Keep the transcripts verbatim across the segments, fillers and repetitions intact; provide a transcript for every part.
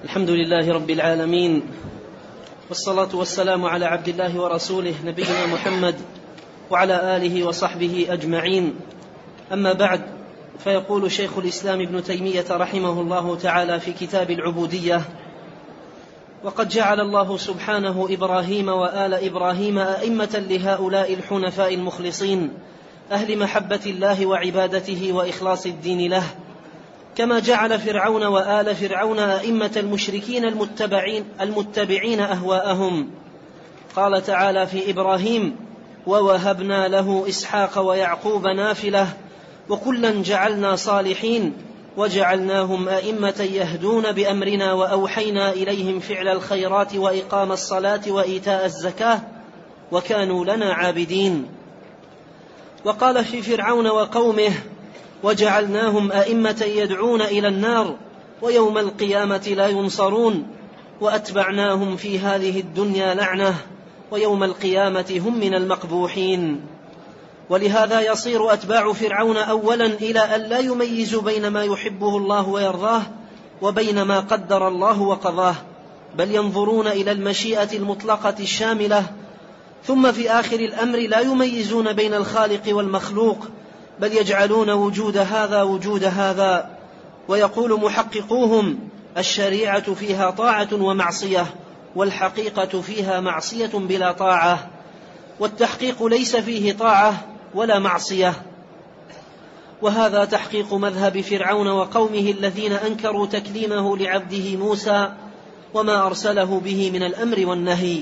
الحمد لله رب العالمين، والصلاة والسلام على عبد الله ورسوله نبينا محمد وعلى آله وصحبه أجمعين. أما بعد، فيقول شيخ الإسلام ابن تيمية رحمه الله تعالى في كتاب العبودية: وقد جعل الله سبحانه إبراهيم وآل إبراهيم أئمة لهؤلاء الحنفاء المخلصين أهل محبة الله وعبادته وإخلاص الدين له، كما جعل فرعون وآل فرعون أئمة المشركين المتبعين, المتبعين أهواءهم. قال تعالى في إبراهيم: ووهبنا له إسحاق ويعقوب نافلة وكلا جعلنا صالحين وجعلناهم أئمة يهدون بأمرنا وأوحينا إليهم فعل الخيرات وإقام الصلاة وإيتاء الزكاة وكانوا لنا عابدين. وقال في فرعون وقومه: وجعلناهم أئمة يدعون إلى النار ويوم القيامة لا ينصرون وأتبعناهم في هذه الدنيا لعنة ويوم القيامة هم من المقبوحين. ولهذا يصير أتباع فرعون أولا إلى أن لا يميزوا بين ما يحبه الله ويرضاه وبين ما قدر الله وقضاه، بل ينظرون إلى المشيئة المطلقة الشاملة، ثم في آخر الأمر لا يميزون بين الخالق والمخلوق، بل يجعلون وجود هذا وجود هذا. ويقول محققوهم: الشريعة فيها طاعة ومعصية، والحقيقة فيها معصية بلا طاعة، والتحقيق ليس فيه طاعة ولا معصية. وهذا تحقيق مذهب فرعون وقومه الذين أنكروا تكليمه لعبده موسى وما أرسله به من الأمر والنهي.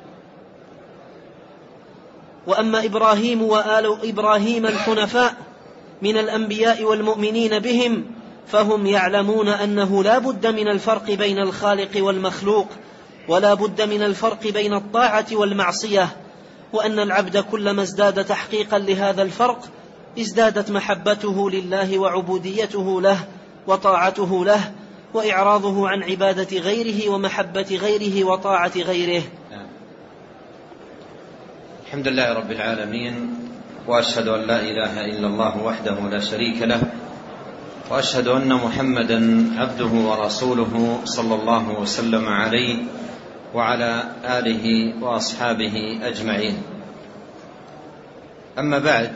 وأما إبراهيم وآل إبراهيم الحنفاء من الأنبياء والمؤمنين بهم، فهم يعلمون أنه لا بد من الفرق بين الخالق والمخلوق، ولا بد من الفرق بين الطاعة والمعصية، وأن العبد كلما ازداد تحقيقا لهذا الفرق ازدادت محبته لله وعبوديته له وطاعته له وإعراضه عن عبادة غيره ومحبة غيره وطاعة غيره. الحمد لله رب العالمين، وأشهد أن لا إله إلا الله وحده لا شريك له، وأشهد أن محمدا عبده ورسوله صلى الله وسلم عليه وعلى آله وأصحابه أجمعين. أما بعد،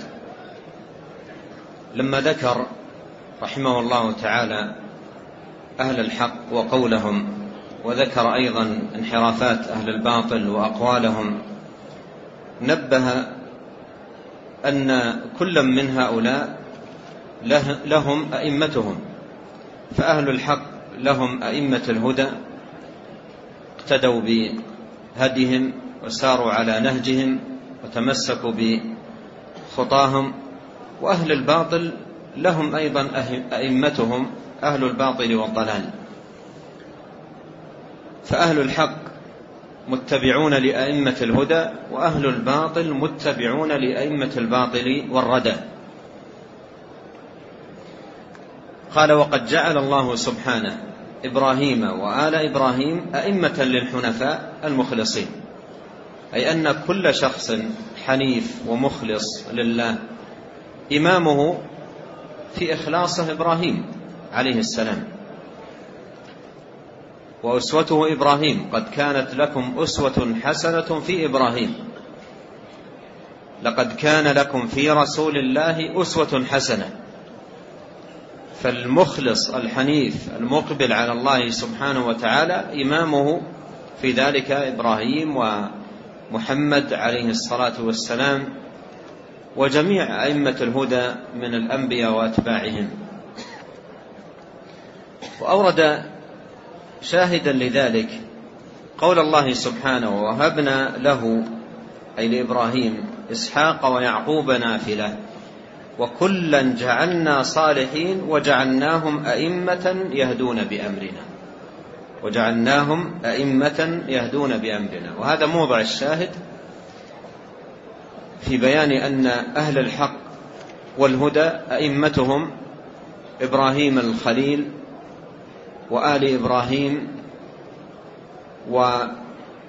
لما ذكر رحمه الله تعالى أهل الحق وقولهم، وذكر أيضا انحرافات أهل الباطل وأقوالهم، نبه أن كل من هؤلاء لهم أئمتهم، فأهل الحق لهم أئمة الهدى اقتدوا بهديهم وساروا على نهجهم وتمسكوا بخطاهم، وأهل الباطل لهم أيضا أئمتهم أهل الباطل والضلال. فأهل الحق متبعون لأئمة الهدى، وأهل الباطل متبعون لأئمة الباطل والردى. قال: وقد جعل الله سبحانه إبراهيم وآل إبراهيم أئمة للحنفاء المخلصين، أي أن كل شخص حنيف ومخلص لله إمامه في إخلاصه إبراهيم عليه السلام، وأسوته إبراهيم. قد كانت لكم أسوة حسنة في إبراهيم، لقد كان لكم في رسول الله أسوة حسنة. فالمخلص الحنيف المقبل على الله سبحانه وتعالى إمامه في ذلك إبراهيم ومحمد عليه الصلاة والسلام وجميع أئمة الهدى من الأنبياء وأتباعهم. وأورد شاهدا لذلك قول الله سبحانه: ووهبنا له، أي لإبراهيم، إسحاق ويعقوب نافلة وكلا جعلنا صالحين وجعلناهم أئمة يهدون بأمرنا وجعلناهم أئمة يهدون بأمرنا. وهذا موضع الشاهد في بيان أن أهل الحق والهدى أئمتهم إبراهيم الخليل وآل إبراهيم، ومن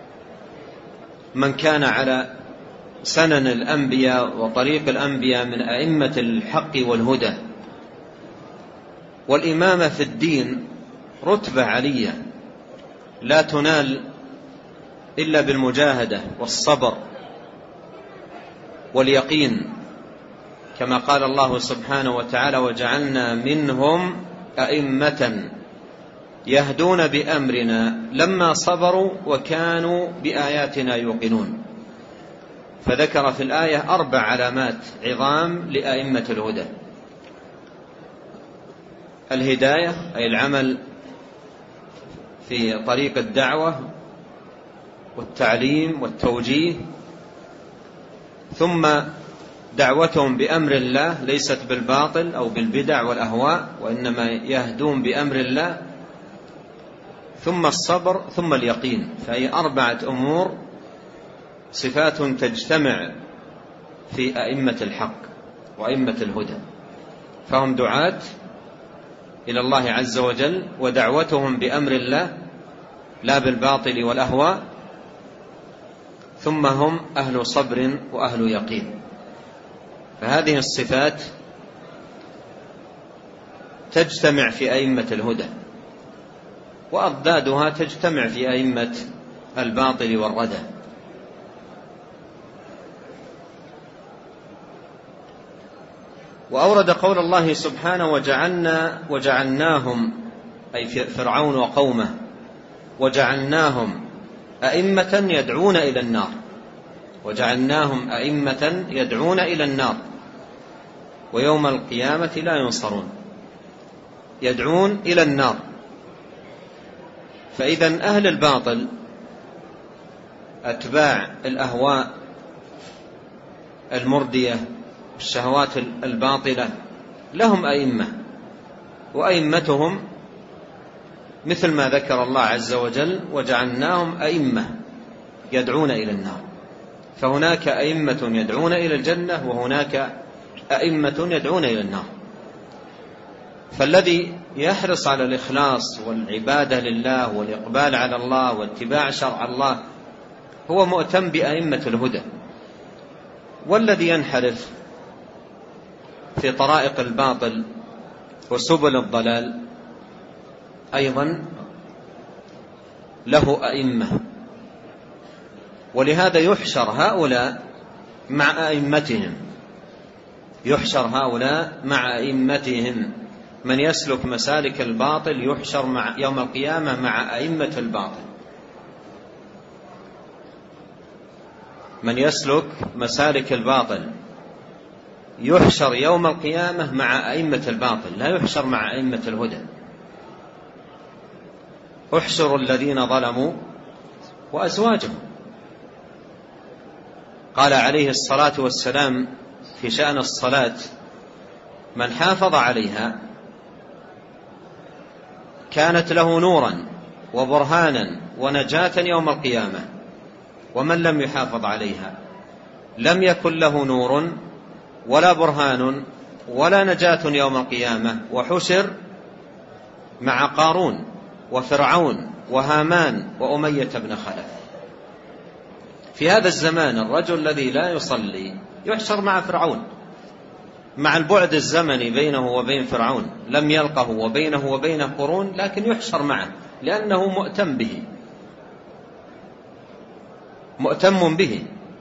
كان على سنن الأنبياء وطريق الأنبياء من أئمة الحق والهدى. والإمامة في الدين رتبة علية لا تنال إلا بالمجاهدة والصبر واليقين، كما قال الله سبحانه وتعالى: وجعلنا منهم أئمة يهدون بأمرنا لما صبروا وكانوا بآياتنا يوقنون. فذكر في الآية أربع علامات عظام لأئمة الهدى: الهداية أي العمل في طريق الدعوة والتعليم والتوجيه، ثم دعوتهم بأمر الله ليست بالباطل أو بالبدع والأهواء، وإنما يهدون بأمر الله، ثم الصبر، ثم اليقين. فهي أربعة أمور، صفات تجتمع في أئمة الحق وأئمة الهدى، فهم دعاة إلى الله عز وجل، ودعوتهم بأمر الله لا بالباطل والأهواء، ثم هم أهل صبر وأهل يقين. فهذه الصفات تجتمع في أئمة الهدى، وأضدادها تجتمع في أئمة الباطل والردى. وأورد قول الله سبحانه: وجعلنا وجعلناهم، أي فرعون وقومه، وجعلناهم أئمة يدعون إلى النار، وجعلناهم أئمة يدعون إلى النار ويوم القيامة لا ينصرون. يدعون إلى النار. فإذا أهل الباطل أتباع الأهواء المردية الشهوات الباطلة لهم أئمة، وأئمتهم مثل ما ذكر الله عز وجل: وجعلناهم أئمة يدعون إلى النار. فهناك أئمة يدعون إلى الجنة، وهناك أئمة يدعون إلى النار. فالذي يحرص على الإخلاص والعبادة لله والإقبال على الله واتباع شرع الله هو مؤتم بأئمة الهدى، والذي ينحرف في طرائق الباطل وسبل الضلال أيضا له أئمة. ولهذا يحشر هؤلاء مع أئمتهم، يحشر هؤلاء مع أئمتهم. من يسلك مسالك الباطل يحشر مع يوم القيامة مع أئمة الباطل. من يسلك مسالك الباطل يحشر يوم القيامة مع أئمة الباطل، لا يحشر مع أئمة الهدى. احشروا الذين ظلموا وأزواجهم. قال عليه الصلاة والسلام في شأن الصلاة: من حافظ عليها كانت له نورا وبرهانا ونجاة يوم القيامة، ومن لم يحافظ عليها لم يكن له نور ولا برهان ولا نجاة يوم القيامة، وحشر مع قارون وفرعون وهامان وأمية بن خلف. في هذا الزمان الرجل الذي لا يصلي يحشر مع فرعون، مع البعد الزمني بينه وبين فرعون، لم يلقه وبينه وبينه قرون، لكن يحشر معه لأنه مؤتم به، مؤتم به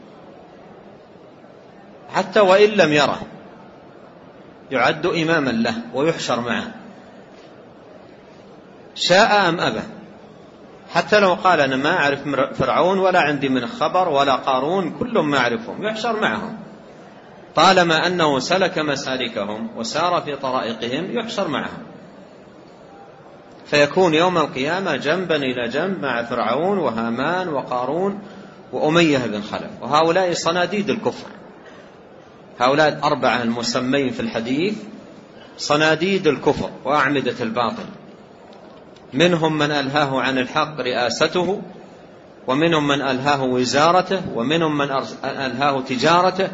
حتى وإن لم يره، يعد إماما له ويحشر معه شاء أم أبى. حتى لو قال أنا ما أعرف فرعون ولا عندي من خبر ولا قارون، كلهم ما أعرفهم، يحشر معهم طالما أنه سلك مسالكهم وسار في طرائقهم، يحشر معهم، فيكون يوم القيامة جنبا إلى جنب مع فرعون وهامان وقارون وأمية بن خلف. وهؤلاء صناديد الكفر، هؤلاء الأربعة المسمين في الحديث صناديد الكفر وأعمدة الباطل. منهم من ألهاه عن الحق رئاسته، ومنهم من ألهاه وزارته، ومنهم من ألهاه تجارته.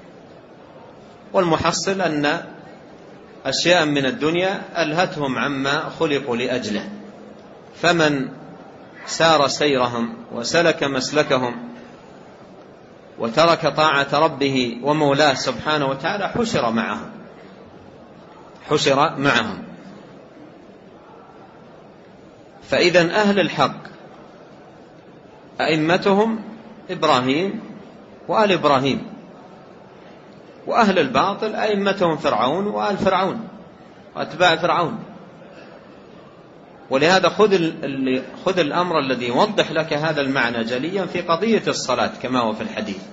والمحصل أن أشياء من الدنيا ألهتهم عما خلقوا لأجله. فمن سار سيرهم وسلك مسلكهم وترك طاعة ربه ومولاه سبحانه وتعالى حشر معهم، حشر معهم. فإذا أهل الحق أئمتهم إبراهيم وآل إبراهيم، وأهل الباطل أئمتهم فرعون وآل فرعون وأتباع فرعون. ولهذا خذ, خذ الأمر الذي يوضح لك هذا المعنى جليا في قضية الصلاة كما هو في الحديث.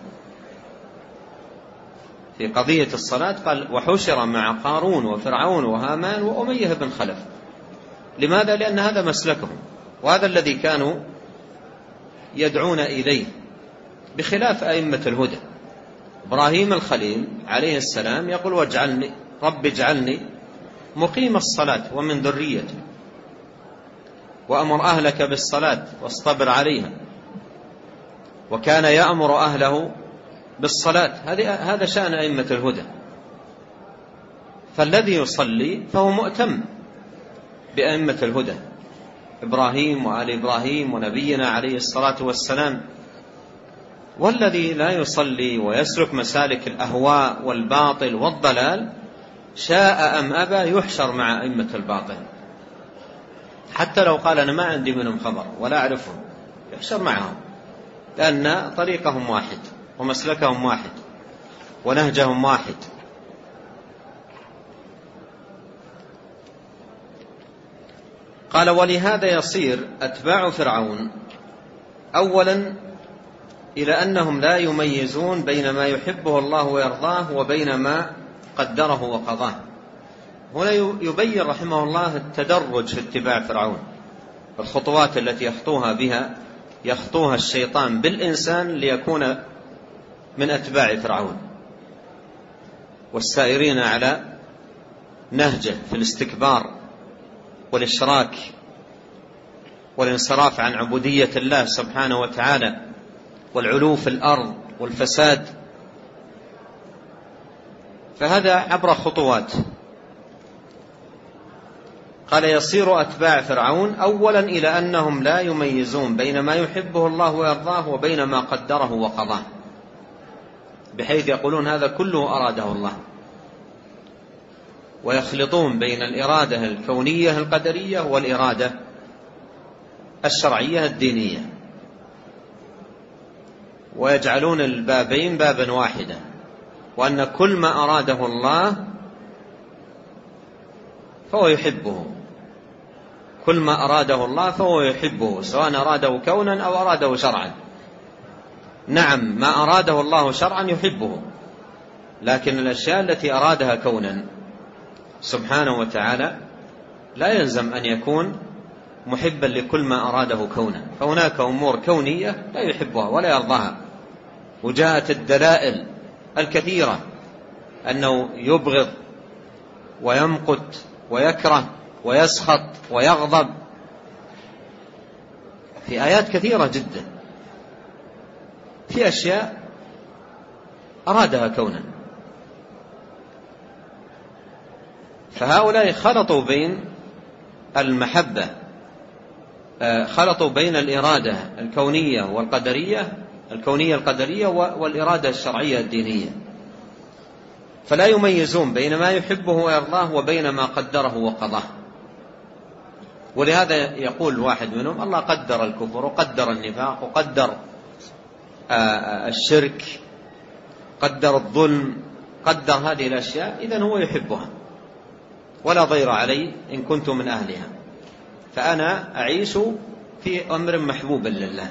في قضية الصلاة قال: وحشر مع قارون وفرعون وهامان وأمية بن خلف. لماذا؟ لأن هذا مسلكهم، وهذا الذي كانوا يدعون إليه، بخلاف أئمة الهدى. إبراهيم الخليل عليه السلام يقول: واجعلني رب اجعلني مقيم الصلاة ومن ذريتي، وأمر أهلك بالصلاة واصطبر عليها. وكان يأمر أهله بالصلاة. هذا شأن أئمة الهدى. فالذي يصلي فهو مؤتم بأئمة الهدى، إبراهيم وآل إبراهيم ونبينا عليه الصلاة والسلام. والذي لا يصلي ويسلك مسالك الأهواء والباطل والضلال شاء أم أبى يحشر مع أئمة الباطل، حتى لو قال أنا ما عندي منهم خبر ولا أعرفهم، يحشر معهم، لأن طريقهم واحد ومسلكهم واحد ونهجهم واحد. قال: ولهذا يصير أتباع فرعون أولا إلى أنهم لا يميزون بين ما يحبه الله ويرضاه وبين ما قدره وقضاه. هنا يبين رحمه الله التدرج في اتباع فرعون، الخطوات التي يخطوها بها يخطوها الشيطان بالإنسان ليكون من أتباع فرعون والسائرين على نهجه في الاستكبار والإشراك والانصراف عن عبودية الله سبحانه وتعالى والعلو في الأرض والفساد. فهذا عبر خطوات. قال: يصير أتباع فرعون أولا إلى أنهم لا يميزون بين ما يحبه الله ويرضاه وبين ما قدره وقضاه، بحيث يقولون هذا كله أراده الله، ويخلطون بين الإرادة الكونية القدرية والإرادة الشرعية الدينية، ويجعلون البابين بابا واحدا، وأن كل ما أراده الله فهو يحبه، كل ما أراده الله فهو يحبه، سواء أراده كونا أو أراده شرعا. نعم، ما أراده الله شرعا يحبه، لكن الأشياء التي أرادها كونا سبحانه وتعالى لا يلزم أن يكون محبا لكل ما أراده كونا، فهناك أمور كونية لا يحبها ولا يرضاها. وجاءت الدلائل الكثيرة أنه يبغض ويمقت ويكره ويسخط ويغضب في آيات كثيرة جدا، في أشياء أرادها كونا. فهؤلاء خلطوا بين المحبة، خلطوا بين الإرادة الكونية والقدرية، الكونية القدرية والإرادة الشرعية الدينية، فلا يميزون بين ما يحبه ويرضاه وبين ما قدره وقضاه. ولهذا يقول واحد منهم: الله قدر الكفر وقدر النفاق وقدر الشرك، قدر الظلم، قدر هذه الأشياء، إذن هو يحبها ولا ضير علي إن كنت من أهلها، فأنا أعيش في أمر محبوب لله.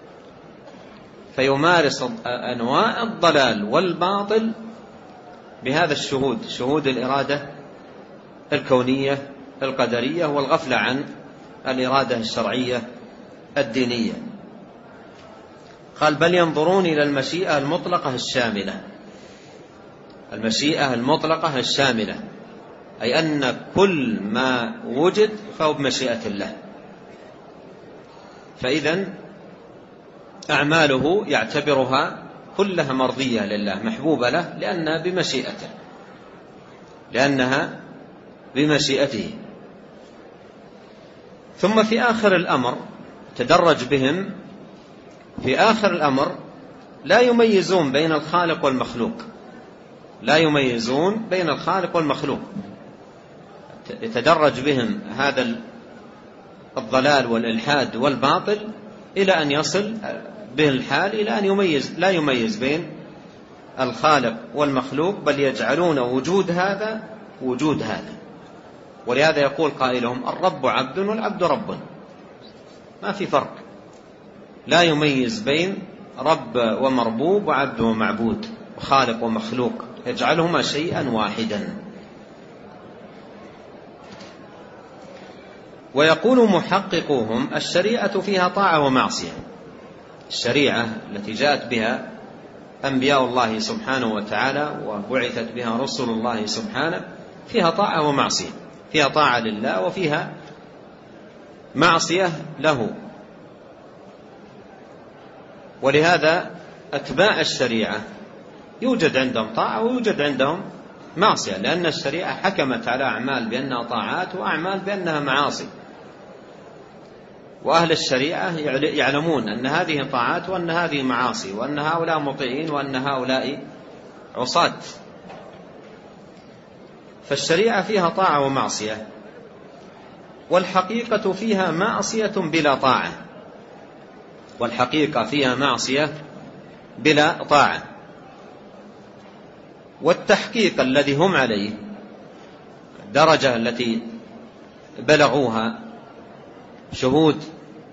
فيمارس أنواع الضلال والباطل بهذا الشهود، شهود الإرادة الكونية القدرية والغفلة عن الإرادة الشرعية الدينية. قال: بل ينظرون إلى المشيئة المطلقة الشاملة، المشيئة المطلقة الشاملة، أي أن كل ما وجد فهو بمشيئة الله، فإذن أعماله يعتبرها كلها مرضية لله محبوبة له، لأنها بمشيئته، لأنها بمشيئته. ثم في آخر الأمر تدرج بهم، في آخر الأمر لا يميزون بين الخالق والمخلوق، لا يميزون بين الخالق والمخلوق، يتدرج بهم هذا الضلال والإلحاد والباطل إلى أن يصل به الحال إلى أن يميز لا يميز بين الخالق والمخلوق، بل يجعلون وجود هذا وجود هذا. ولهذا يقول قائلهم: الرب عبد والعبد رب، ما في فرق، لا يميز بين رب ومربوب وعبد ومعبود وخالق ومخلوق، يجعلهما شيئا واحدا. ويقول محققوهم: الشريعة فيها طاعة ومعصية. الشريعة التي جاءت بها أنبياء الله سبحانه وتعالى وبعثت بها رسل الله سبحانه فيها طاعة ومعصية، فيها طاعة لله وفيها معصية له. ولهذا أتباع الشريعة يوجد عندهم طاعة ويوجد عندهم معصية، لأن الشريعة حكمت على أعمال بأنها طاعات وأعمال بأنها معاصي. وأهل الشريعة يعلمون أن هذه طاعات وأن هذه معاصي، وأن هؤلاء مطيعين وأن هؤلاء عصاة. فالشريعة فيها طاعة ومعصية، والحقيقة فيها معصية بلا طاعة، والحقيقة فيها معصية بلا طاعة. والتحقيق الذي هم عليه، الدرجة التي بلغوها، شهود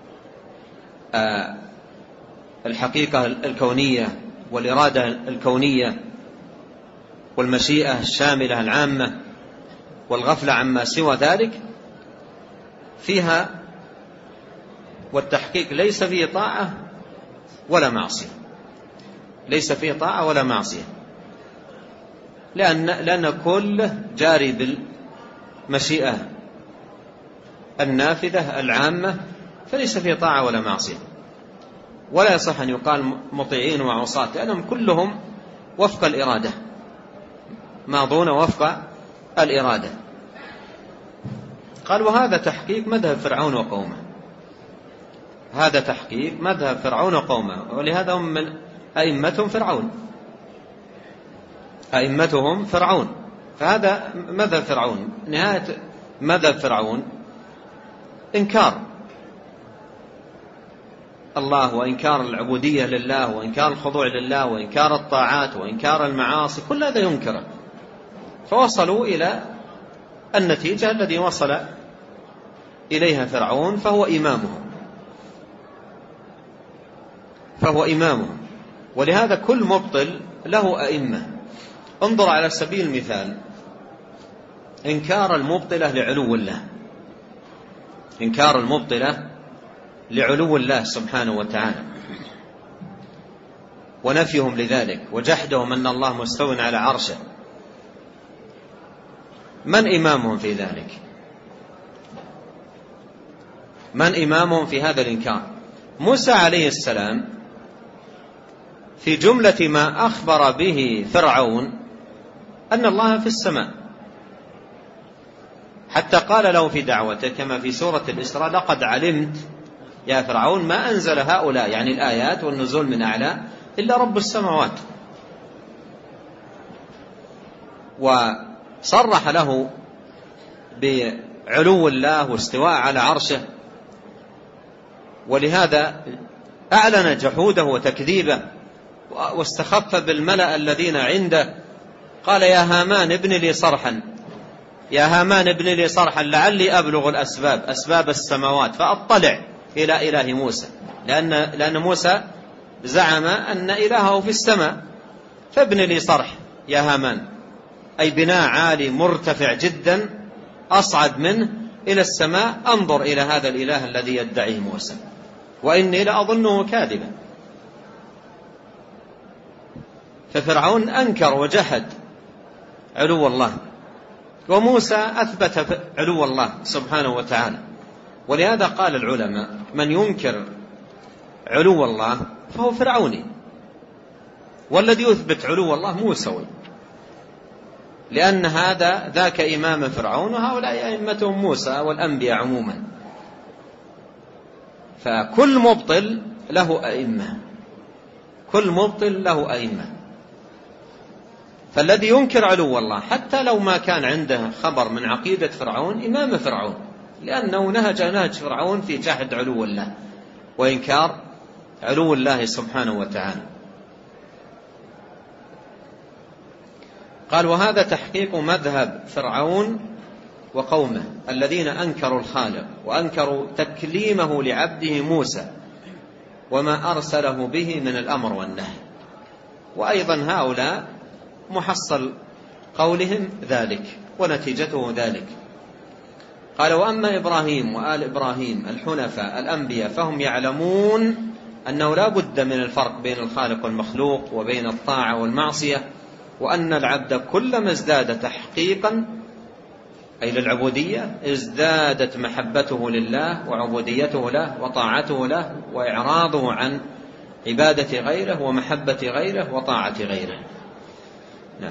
الحقيقة الكونية والإرادة الكونية والمشيئة الشاملة العامة والغفلة عما سوى ذلك، فيها والتحقيق ليس فيه طاعة ولا معصية، ليس فيه طاعة ولا معصية، لأن, لأن كله جاري بالمشيئة النافذة العامة، فليس فيه طاعة ولا معصية. ولا يصح أن يقال مطيعين وعصاة، لأنهم كلهم وفق الإرادة، ماضون وفق الإرادة. قال: وهذا تحقيق مذهب فرعون وقومه، هذا تحقيق مذهب فرعون وقومه. ولهذا هم من أئمتهم فرعون، أئمتهم فرعون، فهذا مذهب فرعون. نهاية مذهب فرعون إنكار الله وإنكار العبودية لله وإنكار الخضوع لله وإنكار الطاعات وإنكار المعاصي، كل هذا ينكره. فوصلوا إلى النتيجة الذي وصل إليها فرعون، فهو إمامهم فهو إمامهم ولهذا كل مبطل له أئمة. انظر على سبيل المثال إنكار المبطلة لعلو الله، إنكار المبطلة لعلو الله سبحانه وتعالى ونفيهم لذلك وجحدهم أن الله مستو على عرشه. من إمامهم في ذلك؟ من إمامهم في هذا الإنكار؟ موسى عليه السلام في جملة ما أخبر به فرعون أن الله في السماء، حتى قال له في دعوته كما في سورة الإسراء: لقد علمت يا فرعون ما أنزل هؤلاء، يعني الآيات والنزول من أعلى، إلا رب السماوات. وصرح له بعلو الله واستواء على عرشه، ولهذا أعلن جحوده وتكذيبه واستخف بالملأ الذين عنده. قال: يا هامان ابن لي صرحا يا هامان ابن لي صرحا لعلي أبلغ الأسباب أسباب السماوات فأطلع إلى إله موسى، لأن, لأن موسى زعم أن إلهه في السماء، فابن لي صرح يا هامان، أي بناء عالي مرتفع جدا أصعد منه إلى السماء، أنظر إلى هذا الإله الذي يدعيه موسى، وإني لأظنه كاذبا. ففرعون أنكر وجحد علو الله، وموسى أثبت علو الله سبحانه وتعالى. ولهذا قال العلماء: من ينكر علو الله فهو فرعوني، والذي يثبت علو الله موسوي، لأن هذا ذاك إمام فرعون وهؤلاء أئمتهم موسى والأنبياء عموما. فكل مبطل له أئمة، كل مبطل له أئمة. فالذي ينكر علو الله حتى لو ما كان عنده خبر من عقيدة فرعون إمام فرعون، لأنه نهج نهج فرعون في جحد علو الله. وإنكار علو الله سبحانه وتعالى. قال: وهذا تحقيق مذهب فرعون وقومه الذين أنكروا الخالق وأنكروا تكليمه لعبده موسى وما أرسله به من الأمر والنهي. وأيضا هؤلاء محصل قولهم ذلك ونتيجته ذلك. قال: وأما إبراهيم وآل إبراهيم الحنفاء الأنبياء فهم يعلمون أنه لا بد من الفرق بين الخالق والمخلوق وبين الطاعة والمعصية، وأن العبد كلما ازداد تحقيقا أي للعبودية ازدادت محبته لله وعبوديته له وطاعته له وإعراضه عن عبادة غيره ومحبة غيره وطاعة غيره. نعم.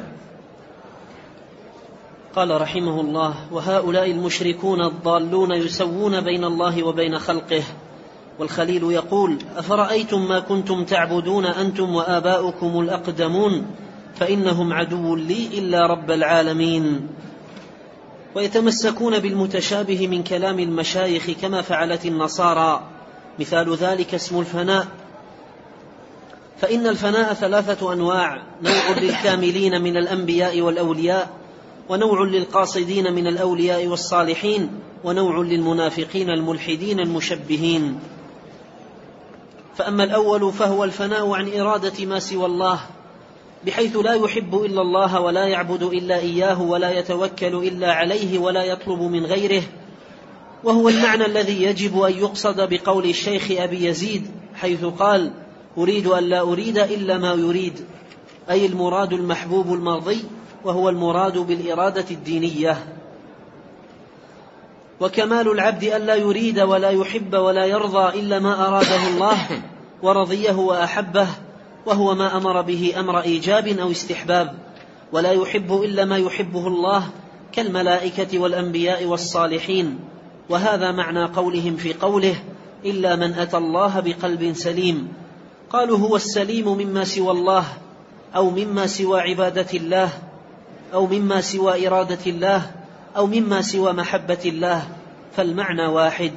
قال رحمه الله: وهؤلاء المشركون الضالون يسوون بين الله وبين خلقه. والخليل يقول: أفرأيتم ما كنتم تعبدون أنتم وآباؤكم الأقدمون فإنهم عدو لي إلا رب العالمين. ويتمسكون بالمتشابه من كلام المشايخ كما فعلت النصارى. مثال ذلك اسم الفناء، فإن الفناء ثلاثة أنواع: نوع للكاملين من الأنبياء والأولياء، ونوع للقاصدين من الأولياء والصالحين، ونوع للمنافقين الملحدين المشبهين. فأما الأول فهو الفناء عن إرادة ما سوى الله، بحيث لا يحب إلا الله ولا يعبد إلا إياه ولا يتوكل إلا عليه ولا يطلب من غيره. وهو المعنى الذي يجب أن يقصد بقول الشيخ أبي يزيد حيث قال: أريد أن لا أريد إلا ما يريد، أي المراد المحبوب المرضي، وهو المراد بالإرادة الدينية. وكمال العبد أن لا يريد ولا يحب ولا يرضى إلا ما أراده الله ورضيه وأحبه، وهو ما أمر به أمر إيجاب أو استحباب، ولا يحب إلا ما يحبه الله كالملائكة والأنبياء والصالحين. وهذا معنى قولهم في قوله: إلا من أتى الله بقلب سليم. قالوا: هو السليم مما سوى الله، أو مما سوى عبادة الله، أو مما سوى إرادة الله، أو مما سوى محبة الله، فالمعنى واحد.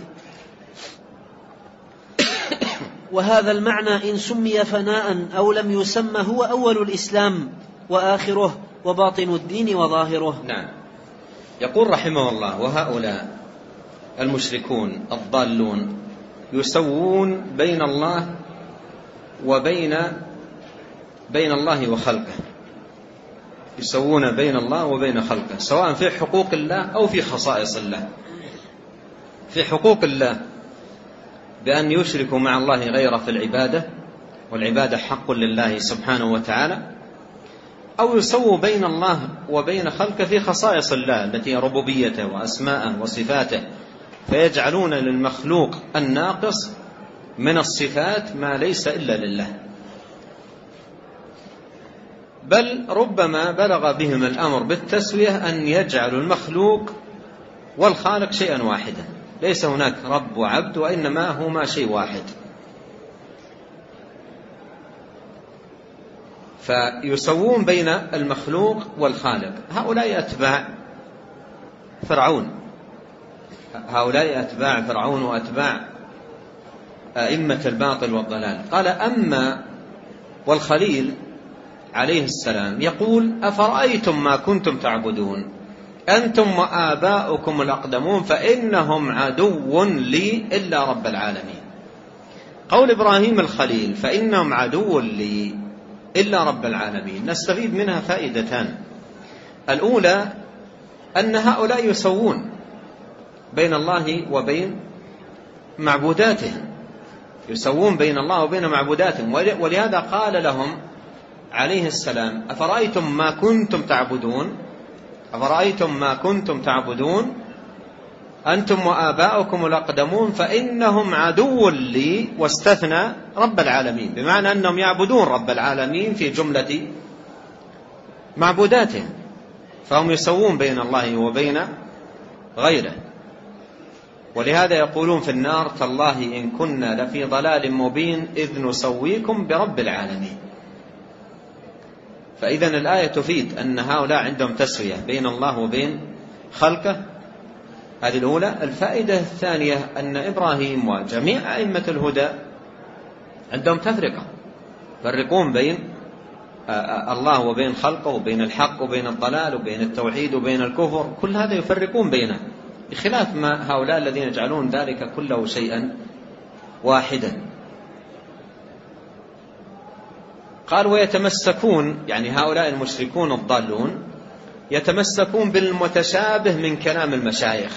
وهذا المعنى إن سمي فناء أو لم يسمى هو أول الإسلام وآخره وباطن الدين وظاهره. نعم. يقول رحمه الله: وهؤلاء المشركون الضالون يسوون بين الله وبين بين الله وخلقه، يسوون بين الله وبين خلقه، سواء في حقوق الله أو في خصائص الله. في حقوق الله بأن يشركوا مع الله غيره في العبادة، والعبادة حق لله سبحانه وتعالى، أو يسووا بين الله وبين خلقه في خصائص الله التي ربوبيته وأسماءه وصفاته، فيجعلون للمخلوق الناقص من الصفات ما ليس إلا لله. بل ربما بلغ بهم الأمر بالتسوية أن يجعلوا المخلوق والخالق شيئا واحدا، ليس هناك رب وعبد، وإنما هما شيء واحد. فيسوون بين المخلوق والخالق. هؤلاء أتباع فرعون، هؤلاء أتباع فرعون وأتباع أئمة الباطل والضلال. قال: أما والخليل عليه السلام يقول: أفرأيتم ما كنتم تعبدون أنتم وآباؤكم الأقدمون فإنهم عدو لي إلا رب العالمين. قول إبراهيم الخليل فإنهم عدو لي إلا رب العالمين نستفيد منها فائدتان. الأولى أن هؤلاء يسوون بين الله وبين معبوداتهم، يسوون بين الله وبين معبوداتهم. ولهذا قال لهم عليه السلام: أفرأيتم ما كنتم تعبدون أفرأيتم ما كنتم تعبدون أنتم وآباؤكم الأقدمون فإنهم عدو لي، واستثنى رب العالمين، بمعنى أنهم يعبدون رب العالمين في جملة معبوداتهم، فهم يسوون بين الله وبين غيره. ولهذا يقولون في النار: تالله إن كنا لفي ضلال مبين إذ نسويكم برب العالمين. فإذن الآية تفيد أن هؤلاء عندهم تسوية بين الله وبين خلقه، هذه الأولى. الفائدة الثانية أن إبراهيم وجميع أئمة الهدى عندهم تفرقة، يفرقون بين الله وبين خلقه وبين الحق وبين الضلال وبين التوحيد وبين الكفر، كل هذا يفرقون بينه، بخلاف ما هؤلاء الذين يجعلون ذلك كله شيئا واحدا. قال ويتمسكون، يعني هؤلاء المشركون الضالون يتمسكون بالمتشابه من كلام المشايخ.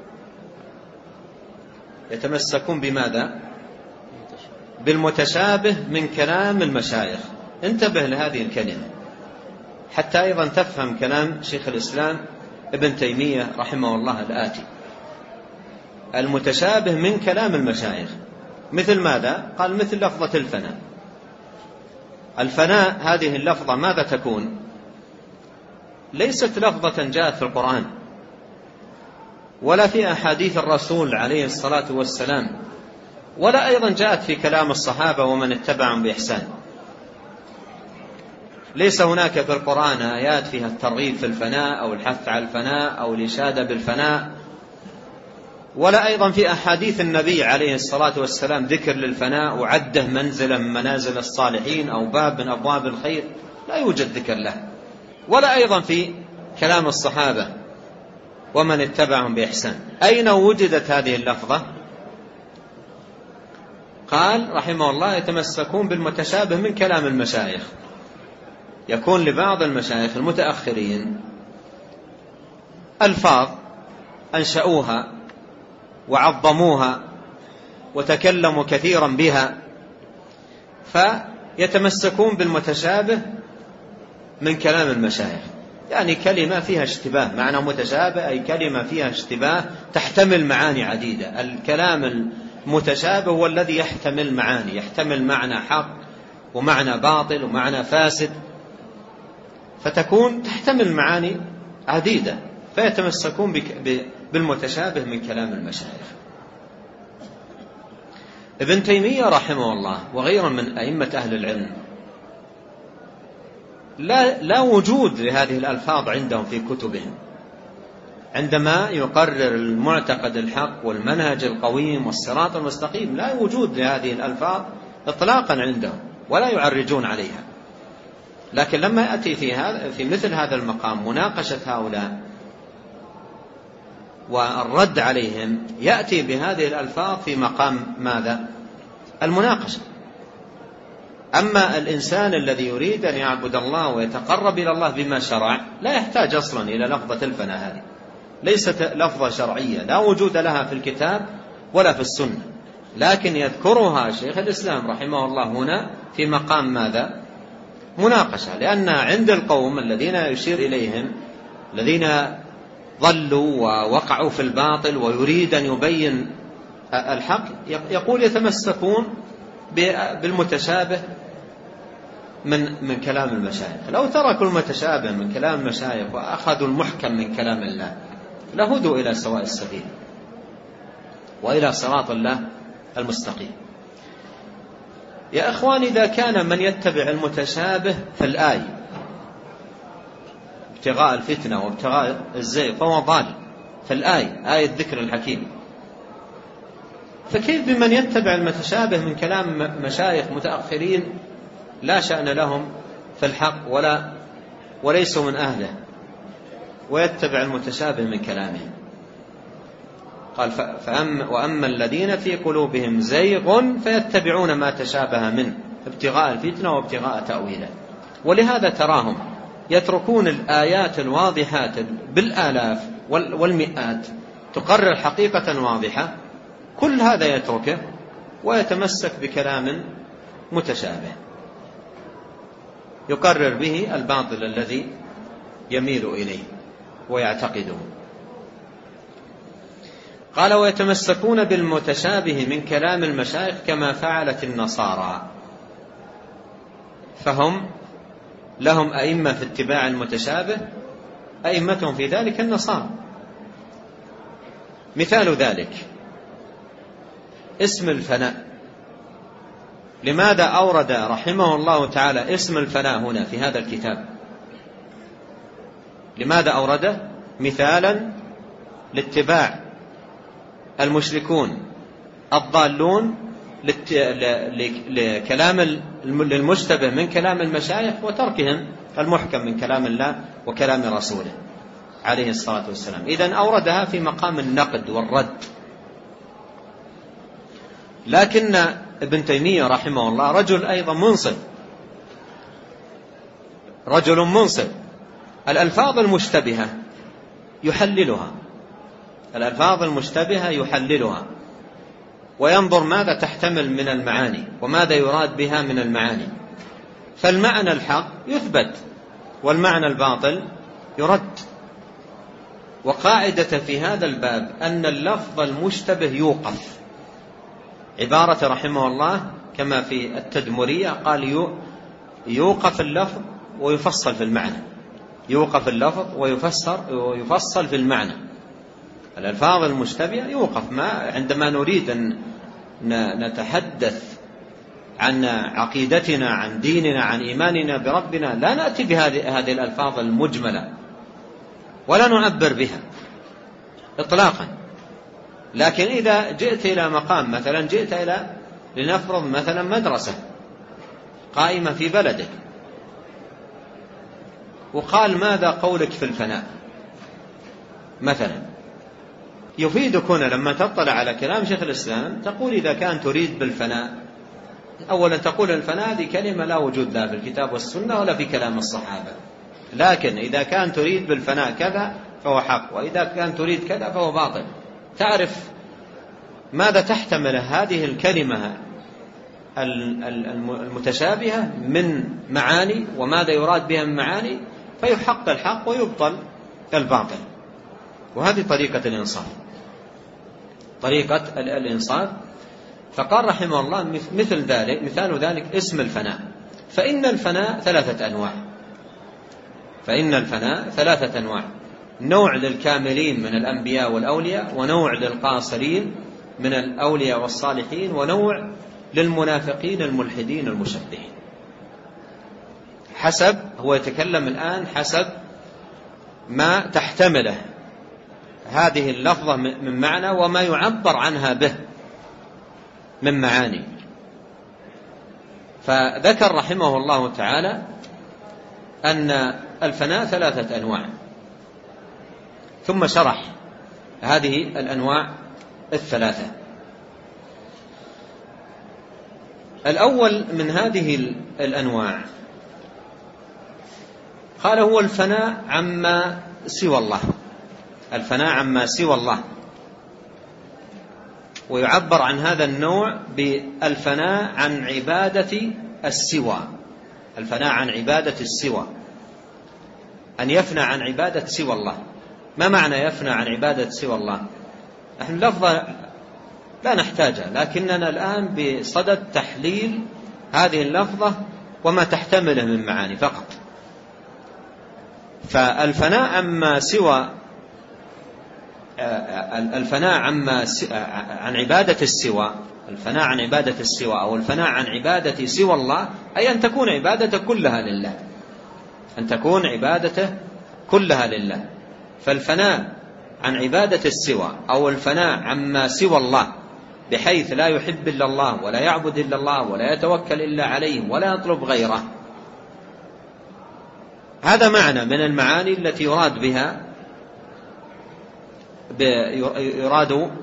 يتمسكون بماذا؟ بالمتشابه من كلام المشايخ. انتبه لهذه الكلمة حتى أيضا تفهم كلام شيخ الإسلام ابن تيمية رحمه الله الآتي. المتشابه من كلام المشايخ مثل ماذا؟ قال مثل لفظة الفناء. الفناء هذه اللفظة ماذا تكون؟ ليست لفظة جاءت في القرآن ولا في أحاديث الرسول عليه الصلاة والسلام، ولا أيضا جاءت في كلام الصحابة ومن اتبعهم بإحسان. ليس هناك في القرآن آيات فيها الترغيب في الفناء أو الحث على الفناء أو الإشادة بالفناء، ولا أيضا في أحاديث النبي عليه الصلاة والسلام ذكر للفناء وعده منزلا من منازل الصالحين أو باب من أبواب الخير، لا يوجد ذكر له. ولا أيضا في كلام الصحابة ومن اتبعهم بإحسان. أين وجدت هذه اللفظة؟ قال رحمه الله يتمسكون بالمتشابه من كلام المشايخ. يكون لبعض المشايخ المتأخرين ألفاظ أنشأوها وعظموها وتكلموا كثيرا بها، فيتمسكون بالمتشابه من كلام المشايخ. يعني كلمة فيها اشتباه، معنى متشابه أي كلمة فيها اشتباه تحتمل معاني عديدة. الكلام المتشابه هو الذي يحتمل معاني، يحتمل معنى حق ومعنى باطل ومعنى فاسد، فتكون تحتمل معاني عديدة، فيتمسكون بالمتشابه من كلام المشايخ. ابن تيمية رحمه الله وغيره من أئمة أهل العلم لا, لا وجود لهذه الألفاظ عندهم في كتبهم. عندما يقرر المعتقد الحق والمنهج القويم والصراط المستقيم لا وجود لهذه الألفاظ إطلاقا عندهم ولا يعرجون عليها. لكن لما يأتي في, هذا في مثل هذا المقام مناقشة هؤلاء والرد عليهم، يأتي بهذه الألفاظ في مقام ماذا؟ المناقشة. أما الإنسان الذي يريد أن يعبد الله ويتقرب إلى الله بما شرع لا يحتاج أصلا إلى لفظة الفناء. هذه ليست لفظة شرعية لا وجود لها في الكتاب ولا في السنة، لكن يذكرها شيخ الإسلام رحمه الله هنا في مقام ماذا؟ مناقشة. لأن عند القوم الذين يشير إليهم الذين ضلوا ووقعوا في الباطل ويريد أن يبين الحق يقول يتمسكون بالمتشابه من من كلام المشايخ. لو تركوا المتشابه من كلام المشايخ وأخذوا المحكم من كلام الله لهدوا إلى سواء السبيل وإلى صراط الله المستقيم. يا أخوان، إذا كان من يتبع المتشابه في الآية ابتغاء الفتنة وابتغاء الزيغ فهو ضال في الآية، آية ذكر الحكيم، فكيف بمن يتبع المتشابه من كلام مشايخ متأخرين لا شأن لهم في الحق ولا وليسوا من أهله ويتبع المتشابه من كلامهم؟ قال فأما وأما الذين في قلوبهم زيغ فيتبعون ما تشابه منه ابتغاء الفتنة وابتغاء تأويله. ولهذا تراهم يتركون الآيات الواضحات بالآلاف والمئات تقرر حقيقة واضحة، كل هذا يتركه ويتمسك بكلام متشابه يقرر به الباطل الذي يميل إليه ويعتقده. قال ويتمسكون بالمتشابه من كلام المشايخ كما فعلت النصارى، فهم لهم أئمة في اتباع المتشابه، أئمتهم في ذلك النصارى. مثال ذلك اسم الفناء. لماذا أورد رحمه الله تعالى اسم الفناء هنا في هذا الكتاب؟ لماذا أورده؟ مثالا لاتباع المشركون الضالون لكلام للمشتبه من كلام المشايخ وتركهم المحكم من كلام الله وكلام رسوله عليه الصلاة والسلام. إذن أوردها في مقام النقد والرد. لكن ابن تيمية رحمه الله رجل أيضا منصف، رجل منصف. الألفاظ المشتبهة يحللها، الألفاظ المشتبهة يحللها وينظر ماذا تحتمل من المعاني وماذا يراد بها من المعاني. فالمعنى الحق يثبت والمعنى الباطل يرد. وقاعدة في هذا الباب أن اللفظ المشتبه يوقف. عبارة رحمه الله كما في التدمرية قال يوقف اللفظ ويفصل في المعنى، يوقف اللفظ ويفسر ويفصل في المعنى. الألفاظ المشتبهة يوقف. ما عندما نريد أن نتحدث عن عقيدتنا عن ديننا عن إيماننا بربنا لا نأتي بهذه هذه الألفاظ المجملة ولا نعبر بها إطلاقا. لكن إذا جئت إلى مقام مثلا جئت إلى لنفرض مثلا مدرسة قائمة في بلدك وقال ماذا قولك في الفناء مثلا، يفيدك هنا لما تطلع على كلام شيخ الإسلام تقول إذا كان تريد بالفناء، أولا تقول الفناء هذه كلمة لا وجود لها في الكتاب والسنة ولا في كلام الصحابة، لكن إذا كان تريد بالفناء كذا فهو حق، وإذا كان تريد كذا فهو باطل. تعرف ماذا تحتمل هذه الكلمة المتشابهة من معاني وماذا يراد بها من معاني، فيحق الحق ويبطل الباطل. وهذه طريقة الإنصاف، طريقة الإنصاف. فقال رحمه الله مثل ذلك، مثال ذلك اسم الفناء. فإن الفناء ثلاثة أنواع، فإن الفناء ثلاثة أنواع: نوع للكاملين من الأنبياء والأولياء، ونوع للقاصرين من الأولياء والصالحين، ونوع للمنافقين الملحدين المشبهين. حسب، هو يتكلم الآن حسب ما تحتمله هذه اللفظة من معنى وما يعبر عنها به من معاني. فذكر رحمه الله تعالى أن الفناء ثلاثة أنواع، ثم شرح هذه الأنواع الثلاثة. الأول من هذه الأنواع قال هو الفناء عما سوى الله، الفناء عما سوى الله. ويعبر عن هذا النوع بالفناء عن عبادة السوى، الفناء عن عبادة السوى، أن يفنى عن عبادة سوى الله. ما معنى يفنى عن عبادة سوى الله؟ نحن لفظة لا نحتاجها، لكننا الآن بصدد تحليل هذه اللفظة وما تحتمله من معاني فقط. فالفناء عما سوى، الفناء عما عن عبادة السوى، الفناء عن عبادة السوى أو الفناء عن عبادة سوى الله، أي أن تكون عبادته كلها لله، أن تكون عبادته كلها لله. فالفناء عن عبادة السوى أو الفناء عما سوى الله بحيث لا يحب إلا الله ولا يعبد إلا الله ولا يتوكل إلا عليه ولا يطلب غيره، هذا معنى من المعاني التي يراد بها يراد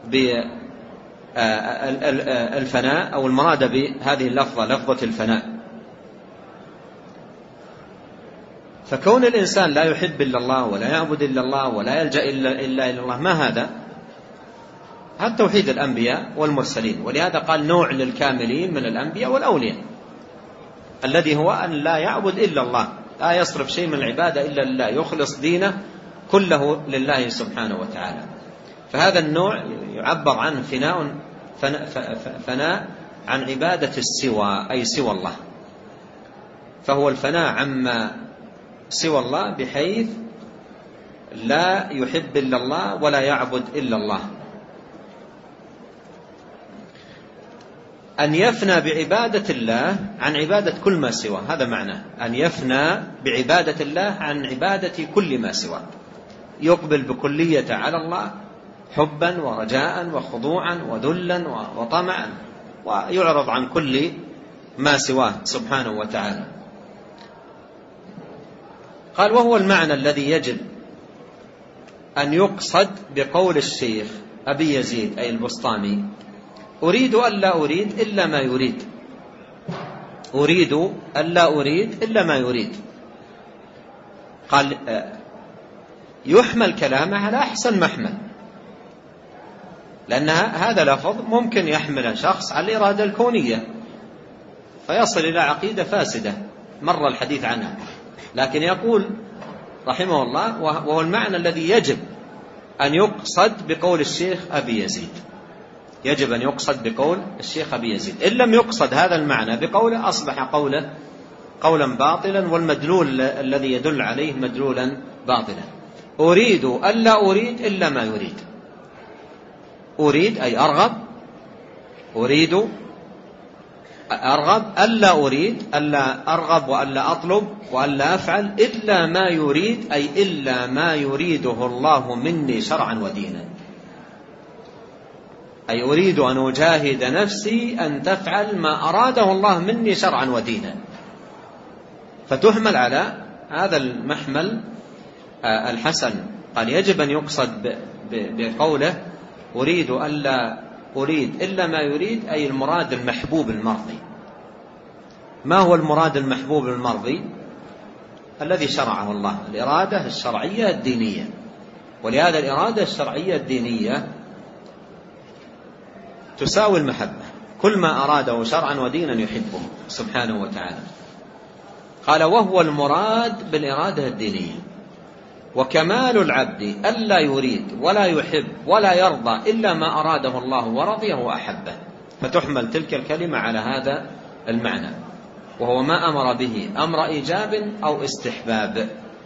بالفناء أو المراد بهذه اللفظة لفظة الفناء. فكون الإنسان لا يحب إلا الله ولا يعبد إلا الله ولا يلجأ إلا إلا إلى الله، ما هذا؟ هذا توحيد الأنبياء والمرسلين. ولهذا قال نوع للكاملين من الأنبياء والأولياء، الذي هو أن لا يعبد إلا الله، لا يصرف شيء من العبادة إلا لله، يخلص دينه كله لله سبحانه وتعالى. فهذا النوع يعبر عنه فناء فناء عن عبادة السوى، أي سوى الله. فهو الفناء عما سوى الله بحيث لا يحب إلا الله ولا يعبد إلا الله. أن يفنى بعبادة الله عن عبادة كل ما سوى، هذا معناه أن يفنى بعبادة الله عن عبادة كل ما سوى، يقبل بكلية على الله حبا ورجاء وخضوعا وذلا وطمعا، ويعرض عن كل ما سواه سبحانه وتعالى. قال: وهو المعنى الذي يجب أن يقصد بقول الشيخ أبي يزيد أي البسطامي: أريد ألا أريد إلا ما يريد، أريد ألا أريد إلا ما يريد. قال: يحمل كلامه على أحسن محمل، لأن هذا لفظ ممكن يحمل شخص على الإرادة الكونية فيصل إلى عقيدة فاسدة مر الحديث عنها، لكن يقول رحمه الله: وهو المعنى الذي يجب أن يقصد بقول الشيخ أبي يزيد، يجب أن يقصد بقول الشيخ أبي يزيد. إن لم يقصد هذا المعنى بقوله أصبح قوله قولا باطلا، والمدلول الذي يدل عليه مدلولا باطلا. أريد ألا أريد إلا ما يريد، أريد أي أرغب، أريد أرغب ألا أريد، ألا أرغب وألا أطلب وألا أفعل إلا ما يريد، أي إلا ما يريده الله مني شرعا ودينا، أي أريد أن أجاهد نفسي أن تفعل ما أراده الله مني شرعا ودينا، فتحمل على هذا المحمل الحسن. قال: يجب أن يقصد بقوله أريد ألا أريد إلا ما يريد، أي المراد المحبوب المرضي. ما هو المراد المحبوب المرضي؟ الذي شرعه الله، الإرادة الشرعية الدينية. ولهذا الإرادة الشرعية الدينية تساوي المحبة، كل ما أراده شرعا ودينا يحبه سبحانه وتعالى. قال: وهو المراد بالإرادة الدينية. وكمال العبد ألا يريد ولا يحب ولا يرضى إلا ما أراده الله ورضيه وأحبه، فتحمل تلك الكلمة على هذا المعنى، وهو ما أمر به أمر إيجاب أو استحباب.